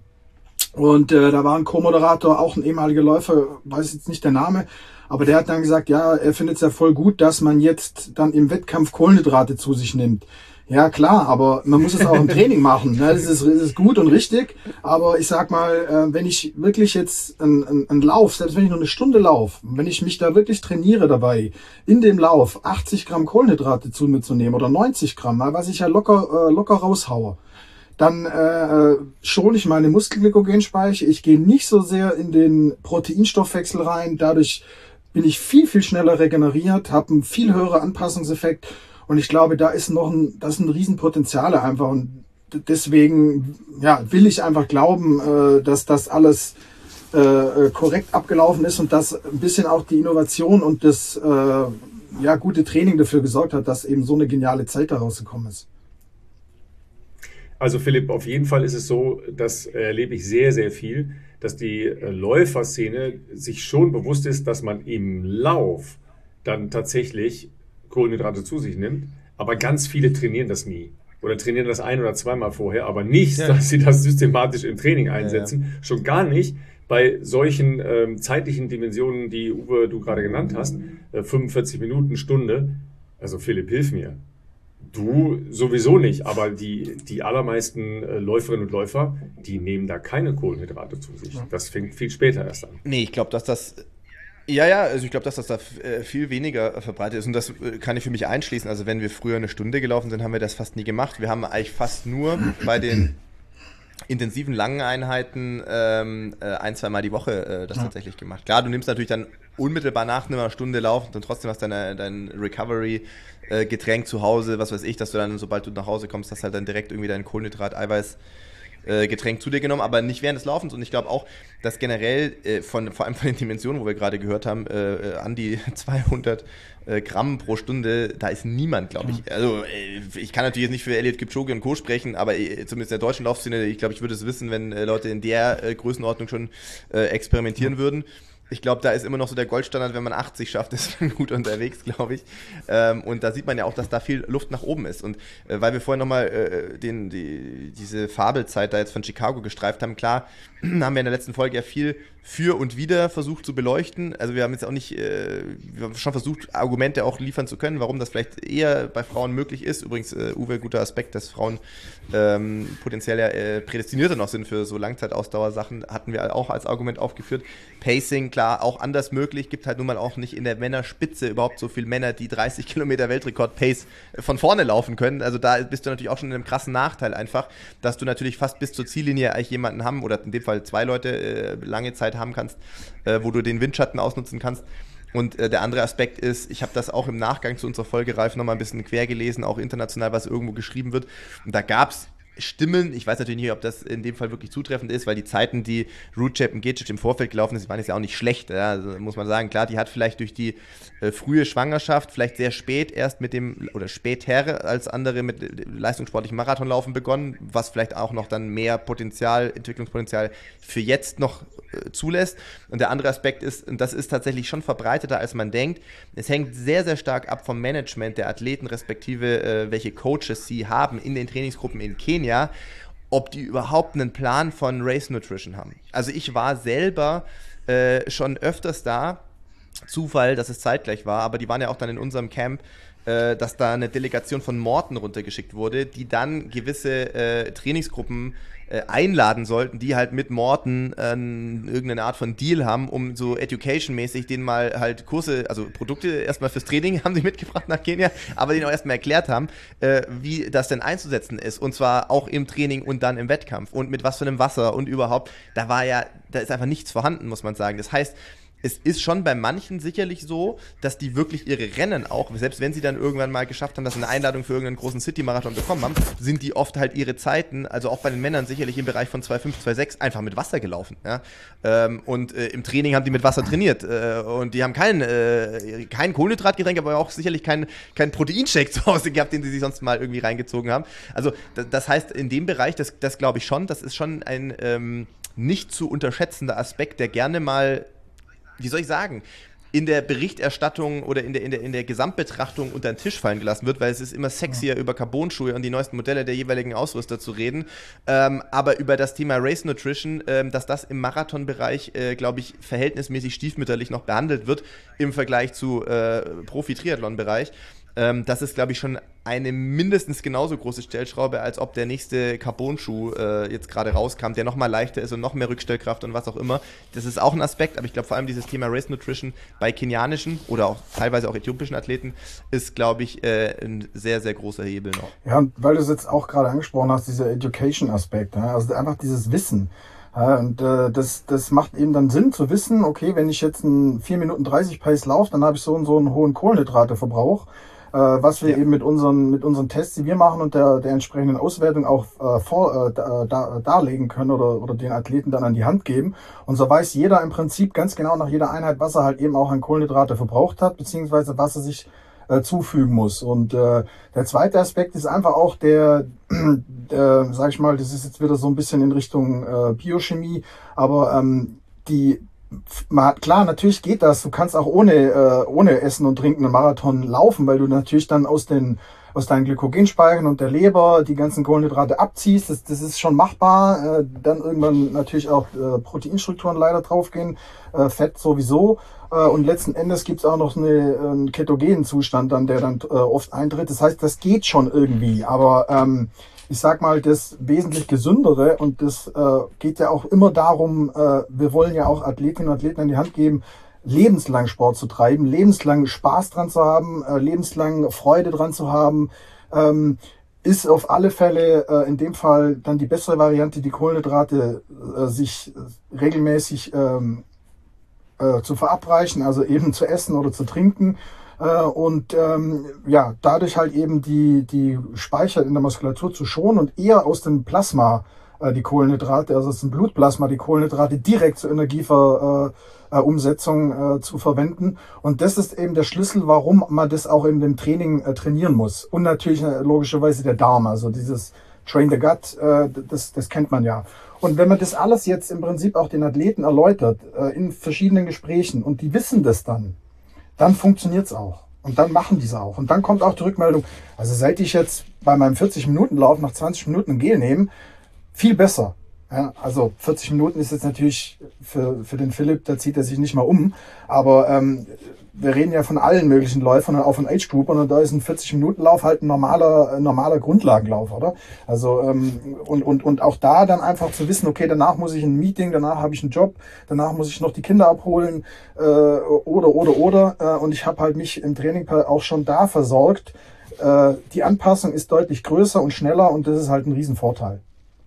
D: Und äh, da war ein Co-Moderator, auch ein ehemaliger Läufer, weiß jetzt nicht der Name, aber der hat dann gesagt, ja, er findet es ja voll gut, dass man jetzt dann im Wettkampf Kohlenhydrate zu sich nimmt. Ja, klar, aber man muss es auch im Training machen. Ne? Das ist, das ist gut und richtig, aber ich sag mal, äh, wenn ich wirklich jetzt einen ein Lauf, selbst wenn ich nur eine Stunde laufe, wenn ich mich da wirklich trainiere dabei, in dem Lauf achtzig Gramm Kohlenhydrate zu mir zu nehmen oder neunzig Gramm, was ich ja locker, äh, locker raushaue, dann äh, schone ich meine Muskelglykogenspeicher. Ich gehe nicht so sehr in den Proteinstoffwechsel rein. Dadurch bin ich viel, viel schneller regeneriert, habe einen viel höheren Anpassungseffekt. Und ich glaube, da ist noch ein, das sind Riesenpotenziale einfach. Und deswegen ja, will ich einfach glauben, äh, dass das alles äh, korrekt abgelaufen ist und dass ein bisschen auch die Innovation und das äh, ja, gute Training dafür gesorgt hat, dass eben so eine geniale Zeit daraus gekommen ist.
A: Also Philipp, auf jeden Fall ist es so, das erlebe ich sehr, sehr viel, dass die Läuferszene sich schon bewusst ist, dass man im Lauf dann tatsächlich Kohlenhydrate zu sich nimmt, aber ganz viele trainieren das nie. Oder trainieren das ein- oder zweimal vorher, aber nicht, ja. dass sie das systematisch im Training einsetzen. Ja, ja. Schon gar nicht bei solchen ähm, zeitlichen Dimensionen, die Uwe, du gerade genannt hast, äh, fünfundvierzig Minuten, Stunde. Also Philipp, hilf mir. Du sowieso nicht, aber die, die allermeisten äh, Läuferinnen und Läufer, die nehmen da keine Kohlenhydrate zu sich. Das fängt viel später erst an.
B: Nee, ich glaube, dass das, ja, ja, also ich glaube, dass das da äh, viel weniger verbreitet ist und das äh, kann ich für mich einschließen. Also wenn wir früher eine Stunde gelaufen sind, haben wir das fast nie gemacht. Wir haben eigentlich fast nur bei den intensiven langen Einheiten ähm, äh, ein, zwei Mal die Woche äh, das ja. tatsächlich gemacht. Klar, du nimmst natürlich dann unmittelbar nach einer Stunde Laufen und trotzdem hast du deine, dein Recovery Getränk zu Hause, was weiß ich, dass du dann, sobald du nach Hause kommst, dass halt dann direkt irgendwie dein Kohlenhydrat, Eiweiß äh, Getränk zu dir genommen, aber nicht während des Laufens. Und ich glaube auch, dass generell äh, von vor allem von den Dimensionen, wo wir gerade gehört haben, äh, an die zweihundert äh, Gramm pro Stunde, da ist niemand, glaube ich. Also äh, ich kann natürlich jetzt nicht für Eliud Kipchoge und Co. sprechen, aber äh, zumindest in der deutschen Laufszene, ich glaube, ich würde es wissen, wenn äh, Leute in der äh, Größenordnung schon äh, experimentieren ja. würden. Ich glaube, da ist immer noch so der Goldstandard, wenn man achtzig schafft, ist man gut unterwegs, glaube ich. Ähm, und da sieht man ja auch, dass da viel Luft nach oben ist. Und äh, weil wir vorhin nochmal äh, den, die, diese Fabelzeit da jetzt von Chicago gestreift haben, klar, haben wir in der letzten Folge ja viel für und wider versucht zu beleuchten. Also wir haben jetzt auch nicht, äh, wir haben schon versucht, Argumente auch liefern zu können, warum das vielleicht eher bei Frauen möglich ist. Übrigens, äh, Uwe, guter Aspekt, dass Frauen ähm, potenziell ja äh, prädestinierter noch sind für so Langzeitausdauersachen, hatten wir auch als Argument aufgeführt. Pacing, klar, auch anders möglich, gibt halt nun mal auch nicht in der Männerspitze überhaupt so viele Männer, die dreißig Kilometer Weltrekord-Pace von vorne laufen können. Also da bist du natürlich auch schon in einem krassen Nachteil einfach, dass du natürlich fast bis zur Ziellinie eigentlich jemanden haben, oder in dem Fall zwei Leute äh, lange Zeit haben kannst, äh, wo du den Windschatten ausnutzen kannst. Und äh, der andere Aspekt ist, ich habe das auch im Nachgang zu unserer Folge, Ralf, nochmal ein bisschen quer gelesen, auch international, was irgendwo geschrieben wird. Und da gab es Stimmen, ich weiß natürlich nicht, ob das in dem Fall wirklich zutreffend ist, weil die Zeiten, die Rucep und Gecic im Vorfeld gelaufen sind, waren jetzt ja auch nicht schlecht, ja, also muss man sagen. Klar, die hat vielleicht durch die äh, frühe Schwangerschaft, vielleicht sehr spät erst mit dem, oder später als andere mit leistungssportlichem Marathonlaufen begonnen, was vielleicht auch noch dann mehr Potenzial, Entwicklungspotenzial für jetzt noch äh, zulässt. Und der andere Aspekt ist, und das ist tatsächlich schon verbreiteter, als man denkt, es hängt sehr, sehr stark ab vom Management der Athleten, respektive äh, welche Coaches sie haben in den Trainingsgruppen in Kenia, ja, ob die überhaupt einen Plan von Race Nutrition haben. Also ich war selber äh, schon öfters da, Zufall, dass es zeitgleich war, aber die waren ja auch dann in unserem Camp, äh, dass da eine Delegation von Morten runtergeschickt wurde, die dann gewisse äh, Trainingsgruppen äh, einladen sollten, die halt mit Morten äh, irgendeine Art von Deal haben, um so education-mäßig denen mal halt Kurse, also Produkte erstmal fürs Training haben sie mitgebracht nach Kenia, aber denen auch erstmal erklärt haben, äh, wie das denn einzusetzen ist, und zwar auch im Training und dann im Wettkampf und mit was für einem Wasser und überhaupt, da war ja, da ist einfach nichts vorhanden, muss man sagen. Das heißt, es ist schon bei manchen sicherlich so, dass die wirklich ihre Rennen auch, selbst wenn sie dann irgendwann mal geschafft haben, dass sie eine Einladung für irgendeinen großen City-Marathon bekommen haben, sind die oft halt ihre Zeiten, also auch bei den Männern sicherlich im Bereich von zwei Komma fünf, zwei Komma sechs, einfach mit Wasser gelaufen. Ja? Ähm, und äh, im Training haben die mit Wasser trainiert äh, und die haben kein, äh, kein Kohlenhydratgetränk, aber auch sicherlich kein, kein Proteinshake zu Hause gehabt, den sie sich sonst mal irgendwie reingezogen haben. Also das, das heißt, in dem Bereich, das, das glaube ich schon, das ist schon ein ähm, nicht zu unterschätzender Aspekt, der gerne mal, wie soll ich sagen, in der Berichterstattung oder in der, in der, in der Gesamtbetrachtung unter den Tisch fallen gelassen wird, weil es ist immer sexier, über Carbon-Schuhe und die neuesten Modelle der jeweiligen Ausrüster zu reden, ähm, aber über das Thema Race Nutrition, ähm, dass das im Marathonbereich, äh, glaube ich, verhältnismäßig stiefmütterlich noch behandelt wird im Vergleich zu äh, Profi-Triathlon-Bereich. Ähm, das ist, glaube ich, schon eine mindestens genauso große Stellschraube, als ob der nächste Carbon-Schuh äh, jetzt gerade rauskam, der noch mal leichter ist und noch mehr Rückstellkraft und was auch immer. Das ist auch ein Aspekt, aber ich glaube vor allem dieses Thema Race Nutrition bei kenianischen oder auch teilweise auch äthiopischen Athleten ist, glaube ich, äh, ein sehr, sehr großer Hebel noch.
D: Ja, und weil du es jetzt auch gerade angesprochen hast, dieser Education-Aspekt, ja, also einfach dieses Wissen. Ja, und äh, das, das macht eben dann Sinn zu wissen, okay, wenn ich jetzt einen vier Minuten dreißig Pace laufe, dann habe ich so und so einen hohen Kohlenhydrateverbrauch, äh, was wir ja. eben mit unseren mit unseren Tests, die wir machen und der, der entsprechenden Auswertung auch äh, vor, äh, da, da, darlegen können oder, oder den Athleten dann an die Hand geben. Und so weiß jeder im Prinzip ganz genau nach jeder Einheit, was er halt eben auch an Kohlenhydrate verbraucht hat, beziehungsweise was er sich äh, zufügen muss. Und äh, der zweite Aspekt ist einfach auch der, äh, sag ich mal, das ist jetzt wieder so ein bisschen in Richtung äh, Biochemie, aber ähm, die klar, natürlich geht das. Du kannst auch ohne äh, ohne Essen und Trinken einen Marathon laufen, weil du natürlich dann aus den aus deinen Glykogenspeichern und der Leber die ganzen Kohlenhydrate abziehst. Das, das ist schon machbar. Äh, dann irgendwann natürlich auch äh, Proteinstrukturen leider draufgehen, äh, Fett sowieso. Äh, und letzten Endes gibt's auch noch eine, einen ketogenen Zustand, dann der dann äh, oft eintritt. Das heißt, das geht schon irgendwie. Aber ähm, ich sag mal, das wesentlich gesündere, und das äh, geht ja auch immer darum, äh, wir wollen ja auch Athletinnen und Athleten an die Hand geben, lebenslang Sport zu treiben, lebenslang Spaß dran zu haben, äh, lebenslang Freude dran zu haben, ähm, ist auf alle Fälle äh, in dem Fall dann die bessere Variante, die Kohlenhydrate äh, sich regelmäßig ähm, äh, zu verabreichen, also eben zu essen oder zu trinken. Und ähm, ja, dadurch halt eben die die Speicher in der Muskulatur zu schonen und eher aus dem Plasma äh, die Kohlenhydrate, also es ist ein Blutplasma, die Kohlenhydrate direkt zur Energiever äh, Umsetzung äh, zu verwenden. Und das ist eben der Schlüssel, warum man das auch in dem Training äh, trainieren muss. Und natürlich äh, logischerweise der Darm, also dieses Train the Gut, äh, das, das kennt man ja. Und wenn man das alles jetzt im Prinzip auch den Athleten erläutert, äh, in verschiedenen Gesprächen, und die wissen das dann, dann funktioniert's auch. Und dann machen die es auch. Und dann kommt auch die Rückmeldung, also seit ich jetzt bei meinem vierzig-Minuten-Lauf nach zwanzig Minuten ein Gel nehme, viel besser. Ja, also vierzig Minuten ist jetzt natürlich für, für den Philipp, da zieht er sich nicht mal um. Aber ähm, wir reden ja von allen möglichen Läufern, auch von Age-Groupern, und da ist ein vierzig-Minuten-Lauf halt ein normaler, normaler Grundlagenlauf, oder? Also ähm, und, und, und auch da dann einfach zu wissen, okay, danach muss ich ein Meeting, danach habe ich einen Job, danach muss ich noch die Kinder abholen äh, oder, oder, oder. Äh, und ich habe halt mich im Training auch schon da versorgt. Äh, die Anpassung ist deutlich größer und schneller, und das ist halt ein Riesenvorteil.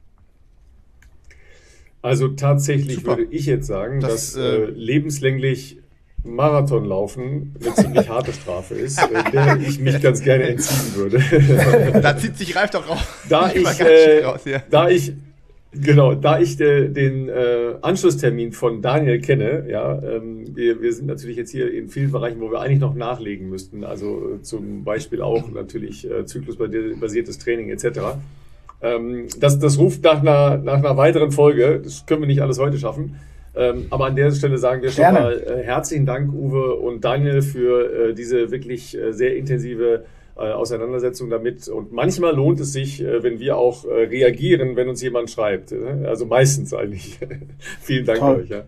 A: Also tatsächlich
B: Super.
A: würde ich jetzt sagen,
B: Das,
A: dass
B: äh,
A: äh, lebenslänglich Marathonlaufen eine ziemlich harte Strafe ist, äh, der ich mich ganz gerne entziehen würde.
B: Da zieht sich Ralf doch raus.
A: Da ich,
B: Mal ganz
A: äh,
B: schnell raus hier.
A: da ich, genau, da ich de, den äh, Anschlusstermin von Daniel kenne, ja, ähm, wir, wir sind natürlich jetzt hier in vielen Bereichen, wo wir eigentlich noch nachlegen müssten, also äh, zum Beispiel auch natürlich äh, zyklusbasiertes Training et cetera. Ähm, das, das ruft nach einer, nach einer weiteren Folge. Das können wir nicht alles heute schaffen. Ähm, aber an der Stelle sagen wir schon
D: Gerne.
A: mal äh, herzlichen Dank, Uwe und Daniel, für äh, diese wirklich äh, sehr intensive äh, Auseinandersetzung damit. Und manchmal lohnt es sich, äh, wenn wir auch äh, reagieren, wenn uns jemand schreibt. Äh? Also meistens eigentlich. Vielen Dank
D: Toll.
A: euch. Ja.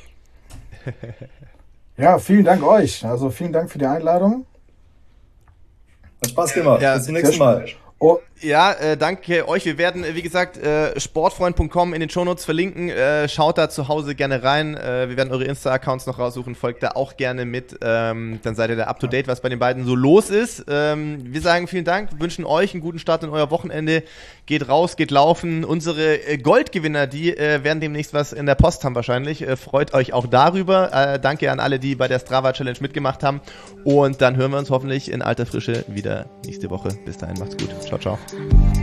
D: Ja, vielen Dank euch. Also vielen Dank für die Einladung.
C: Hat Spaß gemacht.
B: Ja,
C: Bis zum nächsten Mal.
D: Oh,
B: Ja, äh, danke euch. Wir werden, äh, wie gesagt, äh, sportfreund punkt com in den Shownotes verlinken. Äh, schaut da zu Hause gerne rein. Äh, wir werden eure Insta-Accounts noch raussuchen. Folgt da auch gerne mit. Ähm, dann seid ihr da up to date, was bei den beiden so los ist. Ähm, wir sagen vielen Dank, wünschen euch einen guten Start in euer Wochenende. Geht raus, geht laufen. Unsere äh, Goldgewinner, die äh, werden demnächst was in der Post haben wahrscheinlich. Äh, freut euch auch darüber. Äh, danke an alle, die bei der Strava Challenge mitgemacht haben. Und dann hören wir uns hoffentlich in alter Frische wieder nächste Woche. Bis dahin, macht's gut. Ciao, ciao.